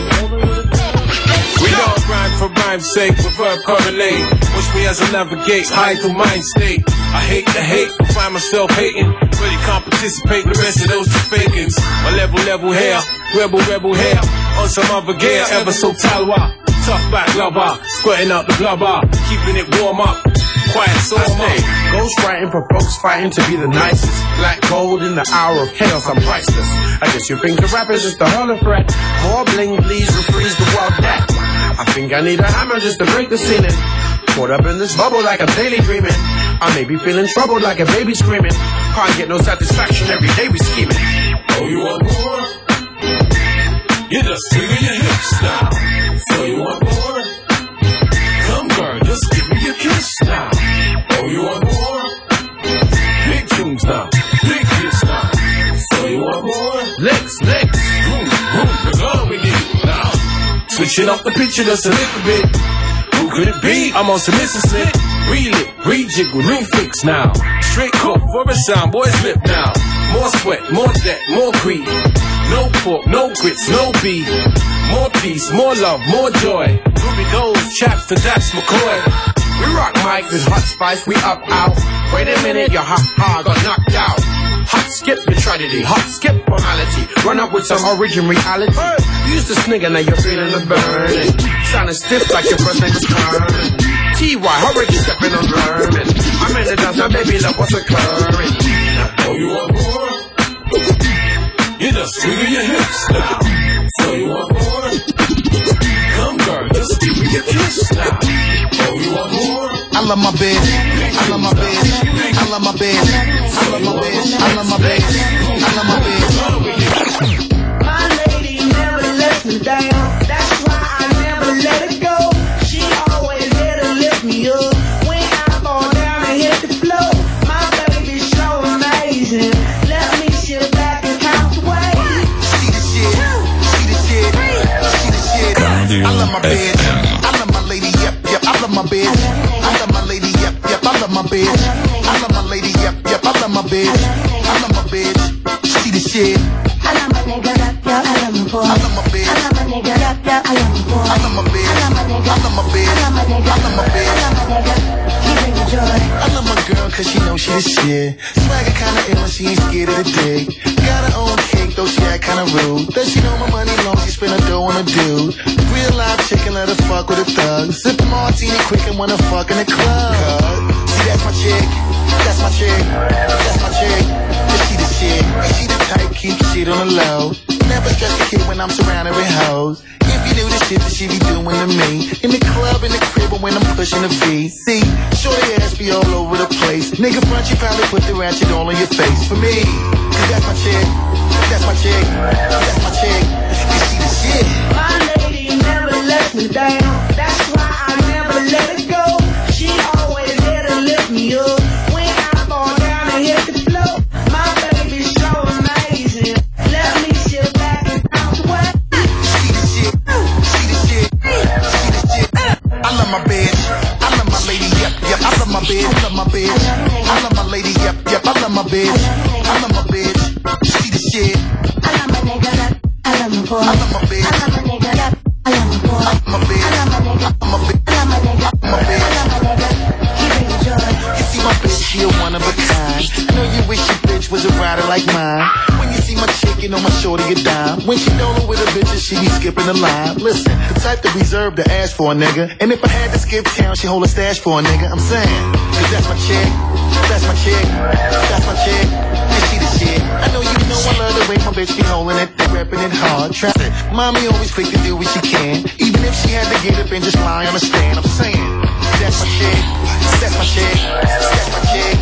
We all grind for rhyme's sake, with verb correlate. Push me as I navigate, high through mind state. I hate the hate, but find myself hating. Really can't participate, the rest of those two fakins. My level, level hair, rebel, rebel hair. On some other gear, ever so talwa. Tough back lover, squirting out the blubber. Keeping it warm up, quiet so I'm Ghost writing provokes fighting to be the nicest. Black gold in the hour of chaos, I'm priceless. I guess you think the rapper's just a hollow threat. More bling, please, refreeze the world back. I think I need a hammer just to break the ceiling. Caught up in this bubble like I'm daily dreaming. I may be feeling troubled like a baby screaming. Can't get no satisfaction, every day we scheming. Oh, you want more? You just swinging your hips now. So you want more? Come girl, just give me a kiss now. Oh, you want more? Big tunes now, big hits now. So you want more? Licks, licks. Boom, boom, that's all we need now. Switching off the picture just a little bit. Who could it be? I'm on some Mississippi. Reel it, rejiggle, new fix now. Straight cook for a sound, boys lip now. More sweat, more debt, more greed. No pork, no grits, no beef. More peace, more love, more joy. Ruby goes, chaps to Dax McCoy. We rock Mike with hot spice, we up out. Wait a minute, your hot hard got knocked out. Hot skip the tragedy, hot skip formality. Run up with some origin reality. You used to snigger, now you're feeling the burn. Sounding stiff like your first name is Kern. T Y, already stepping on vermin. I'm in the dance, now baby, look what's occurring. Oh, you want more? You just swinging your hips now. So you want more? Come girl, just give me a kiss now. Oh, you want more? I love my bitch. I love my bitch. I love my bitch. I love my bitch. I love my bitch. I love my bitch. My lady never lets me down. That's why I never let it go. She always there to lift me up. When I fall down and hit the floor, my baby's so amazing. Let me sit back and count the way. She the shit. She the shit. She the shit. I love my bitch. I love my lady. Yep, yep. I love my bitch. I love my lady. Yep, yep. I love my bitch. I love my lady. Yep, yep. I love my bitch. I love my bitch. She the shit. I love my nigga. Yep, yep. I love my boy. I love my bitch. I love my nigga. Yep, yep. I love my boy. I love my bitch. I love my nigga. I love my bitch. I love my nigga. I love my bitch. I love my nigga. He bring me joy. I love my girl cause she know she the shit. Swagger kinda ill and she ain't scared of the dick. Got her own cake though she act kinda rude. Does she know my money long she spend her dough on a dude? Real life chicken let her fuck with a thug. Sip a martini quick and wanna fuck in the club. See that's my chick, that's my chick, that's my chick. Cause she the shit, she the type keep shit on the low. Never stress a kid when I'm surrounded with hoes. If you knew the shit that she be doing to me. In the club, in the crib, or when I'm pushing the V. See, shorty ass be all over the place. Nigga front, you probably put the ratchet all on your face. For me, cause that's my chick, that's my chick, that's my chick. Cause she the shit. My lady never lets me down. That's why I never let it go. She always there to lift me up. When I fall down and hit the floor, my baby's so amazing. Let me sit back and count the way. She the shit, she the shit, she the shit. I love my bitch, I love my lady, yep, yep. I love my bitch, I love my bitch. I love my lady, yep, yep. I love my bitch, I love my bitch. She the shit. I love my nigga, I love my boy. I love my bitch. I love my nigga, I love my boy. I love my bitch. I love my nigga, I love my bitch. I love my nigga, My bitch. I love my nigga. He bring me joy. You see my bitch, she a one of a kind. I know you wish your bitch was a rider like mine. When you see my chick, you know my shorty a dime. When she dollar with her bitches, she be skipping the line. Listen, the type to reserve to ask for a nigga. And if I had to skip town, she hold a stash for a nigga. I'm saying, cause that's my chick, that's my chick, that's my chick. And she the shit. I know you know I love the way my bitch be holding it, repping it hard. Trap it. Mommy always quick to do what she can. Even if she had to get up and just lie on the stand. I'm saying, that's my chick, that's my chick, that's my chick.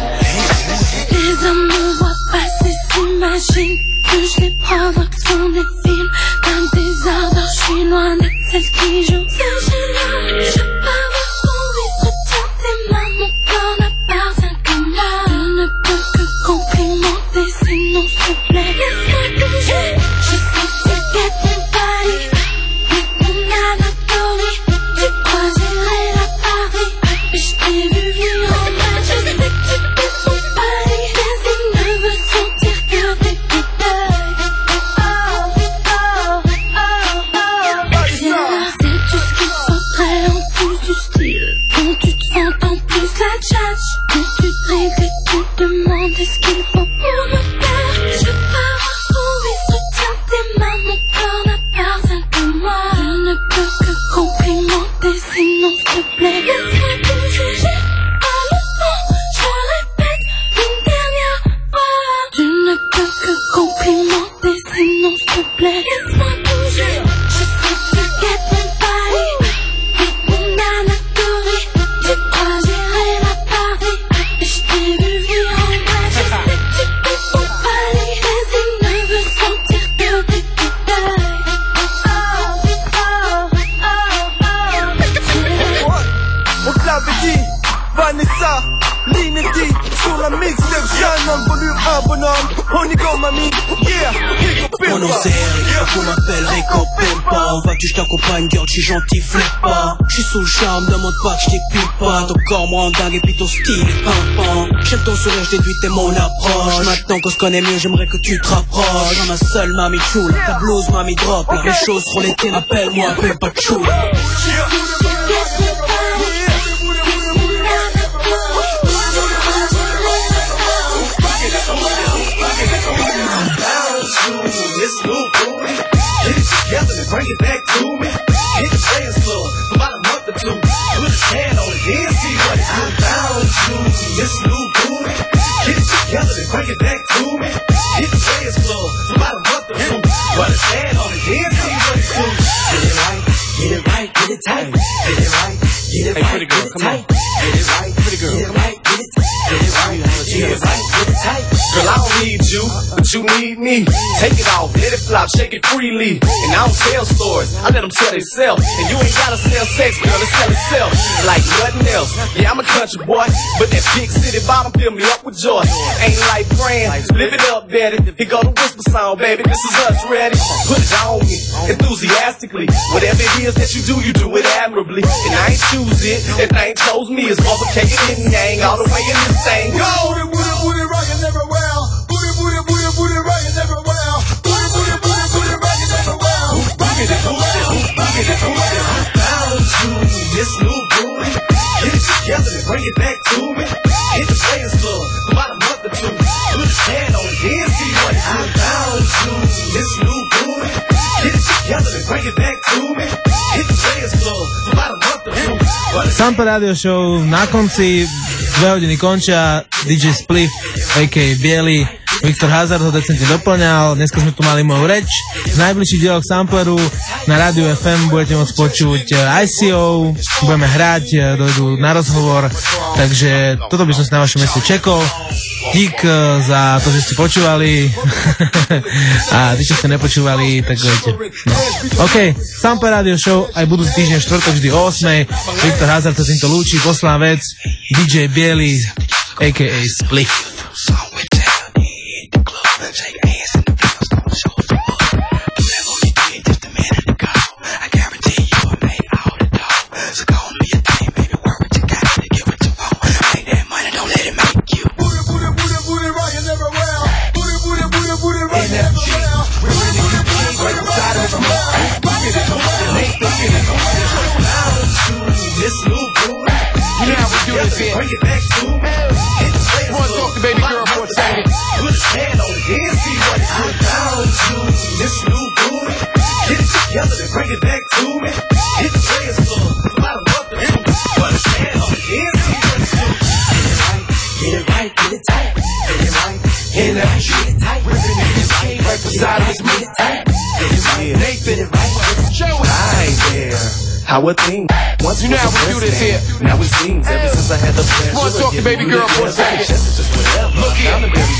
Les amours voient passer s'imaginent que je vais prendre action des films. Comme des ardeurs, je suis loin d'être celle qui joue. C'est génial, je pars retrouver ce tien tes mains. Mon corps n'appartient qu'à moi. Je ne peux que complimenter, sinon s'il te plaît, laisse-moi bouger. Je sais que tu guettes mon body, avec mon anatomie. Tu crois j'irai la Paris, mais je t'ai vu venir en bas. Je sais que tu guettes mon body, les signes ne veulent sentir que des petits deuils. Oh, oh, oh, oh, oh. Viens là, sais-tu ce qu'il faudrait en plus du style? Quand tu te sens en plus la tchatch, que tu te règles et tu demandes ce qu'il faut pour me faire. Je pars retrouver soutien tes mains, mon corps n'appartient que moi. Je ne peux que complimenter, sinon s'il te plaît, laisse-moi bouger. J'ai pas le temps, je répète une dernière fois. Je ne peux que complimenter, sinon s'il te plaît, laisse-moi bouger. Je sais que tu guettes mon body, avec mon anatomie. Tu crois gérer la Paris, mais je Gravity, Vanessa, Linity, sur la mixtape, Shannon, volume un, bonhomme, on y go, mamie, yeah, mon nom c'est Eric, on m'appelle Rico Pimpa. On va que je t'accompagne, girl, j'suis gentil, flippe pas. J'suis sous le charme, demande pas que j't'épique pas. Ton corps me rend dingue et puis ton style est pimpant. J'aime ton sourire, j'déduis t'es mon approche. Maintenant qu'on se connaît mieux, j'aimerais que tu te rapproches. J'en ma seule, mamie choule, ta blouse, mamie drop. Les choses seront l'été, appelle-moi, appelle pas de choule. This new booty, get it together and bring it back to me. Hit the players club for about a month or two. Put his hand on it, then see what it's all about. This new booty, get it together and bring it back to me. Hit the players club for about a month or two. Put his hand on it, then see what it's all about. Get it right, get it right, get it tight. Get it right, get it right, get it tight. Get it right, pretty girl, get it right, get it, get it right, get it right, get it tight. Girl, I don't need you, but you need me. Take it off, let it flop, shake it freely. And I don't tell stories, I let them tell themselves. And you ain't gotta sell sex, girl, it sell itself like nothing else. Yeah, I'm a country boy, but that big city bottom fill me up with joy. Ain't like friends, live it up, daddy. Here go the whisper sound, baby, this is us, ready? Put it on me, enthusiastically. Whatever it is that you do, you do it admirably. And I ain't choose it, that thing chose me. It's motherfucking yin yang, all the way in this thing. Go! Booty, booty, booty, rockin' everywhere. Booty, booty, booty, booty, rockin' everywhere. Booty, booty, booty, booty, rockin' everywhere. Rockin' everywhere, rockin' everywhere. I found you, this new booty. Get it together and bring it back to me. Hit the players club for about a month or two. Put his hand on it, then see what it's all about. You, this new booty. Get it together and bring it back to me. Hit the players club for about a month or two. Sample Radio Show na konci, dve hodiny končia, dý džej Spliff, a ká á. Bielý, Viktor Hazard ho decentne doplňal, dneska sme tu mali moju reč. V najbližších dieloch Sampleru na rádiu ef em budete môcť počuť í cé ó, budeme hrať, dojdú na rozhovor, takže toto by som si na vašom mieste čekol. Dík za to, že ste počúvali a tí, čo ste nepočúvali, tak viete. No. OK, Sample Radio Show aj budúci týždeň štvrtok vždy o ôsmej. Viktor Hazard sa týmto lúči, poslá vec dý džej Bielý, a ká á. Spliff. Shake ass in the fields, don't show some up. Do that what you did just a minute ago. I guarantee you will make all the dough. So go and do your thing, baby, work what you got, get what you want. Make that money, don't let it make you. Booty, booty, booty, booty, rockin' everywhere. Booty, booty, booty, booty, rockin' everywhere. We're in the U K, right beside of the mall. Rockin' it, make the shit go. This new booty. You know how we do this here. Bring it back to me. I wanna talk to baby girl for a second. Put his hand on it, then see what it's all about. This new booty, get it together and bring it back to me. Hit the players club, about a month or two. Put his hand on it, then see what it's all about. Get it right, get it tight. Get it right, get it right, get it tight. Ripping in his game, right beside his get it tight. Get it right, they fit it right. Show it. I ain't there. How a thing. Once you know how we do this here. Now it seems ever since I had the pleasure. Want to talk to baby girl for a second? Look here.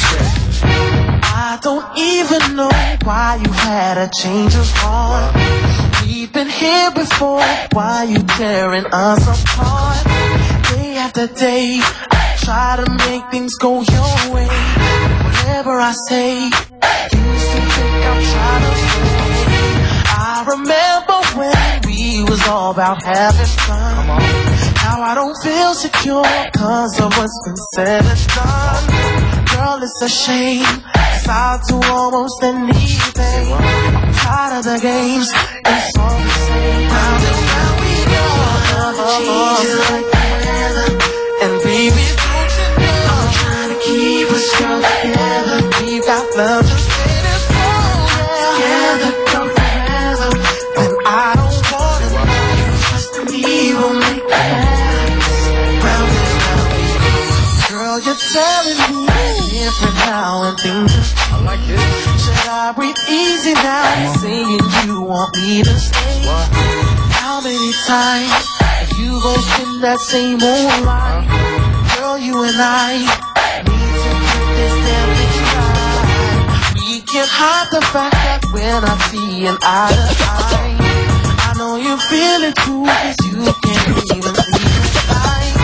I don't even know why you had a change of heart. We've been here before. Why you tearing us apart? Day after day, I try to make things go your way. Whatever I say, you still think I'm trying to play. I remember when we was all about having fun. Now I don't feel secure cause of what's been said and done. Girl, it's a shame, cause I'll do almost anything. I'm tired of the games, it's all the same. Round and round we go, love changes like the weather. And baby, don't you know I'm trying to keep us strong together. We've got love to stay this long, together come forever. And I don't wanna know you, trust me, we'll make it happen. Round and round we go. Girl, you're telling me different now and things I like it. Should I breathe easy now? Saying you want me to stay. How many times have you gon' spend that same old line? Girl, you and I need to put this damn thing right. We can't hide the fact that we're not seeing eye to eye. I know you feel it too, cause you can't even see the sign.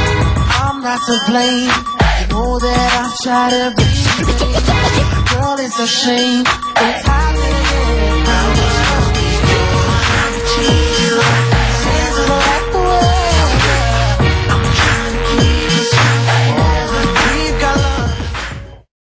not to blame. You know that I've tried everything. Girl, it's a shame. It's hard to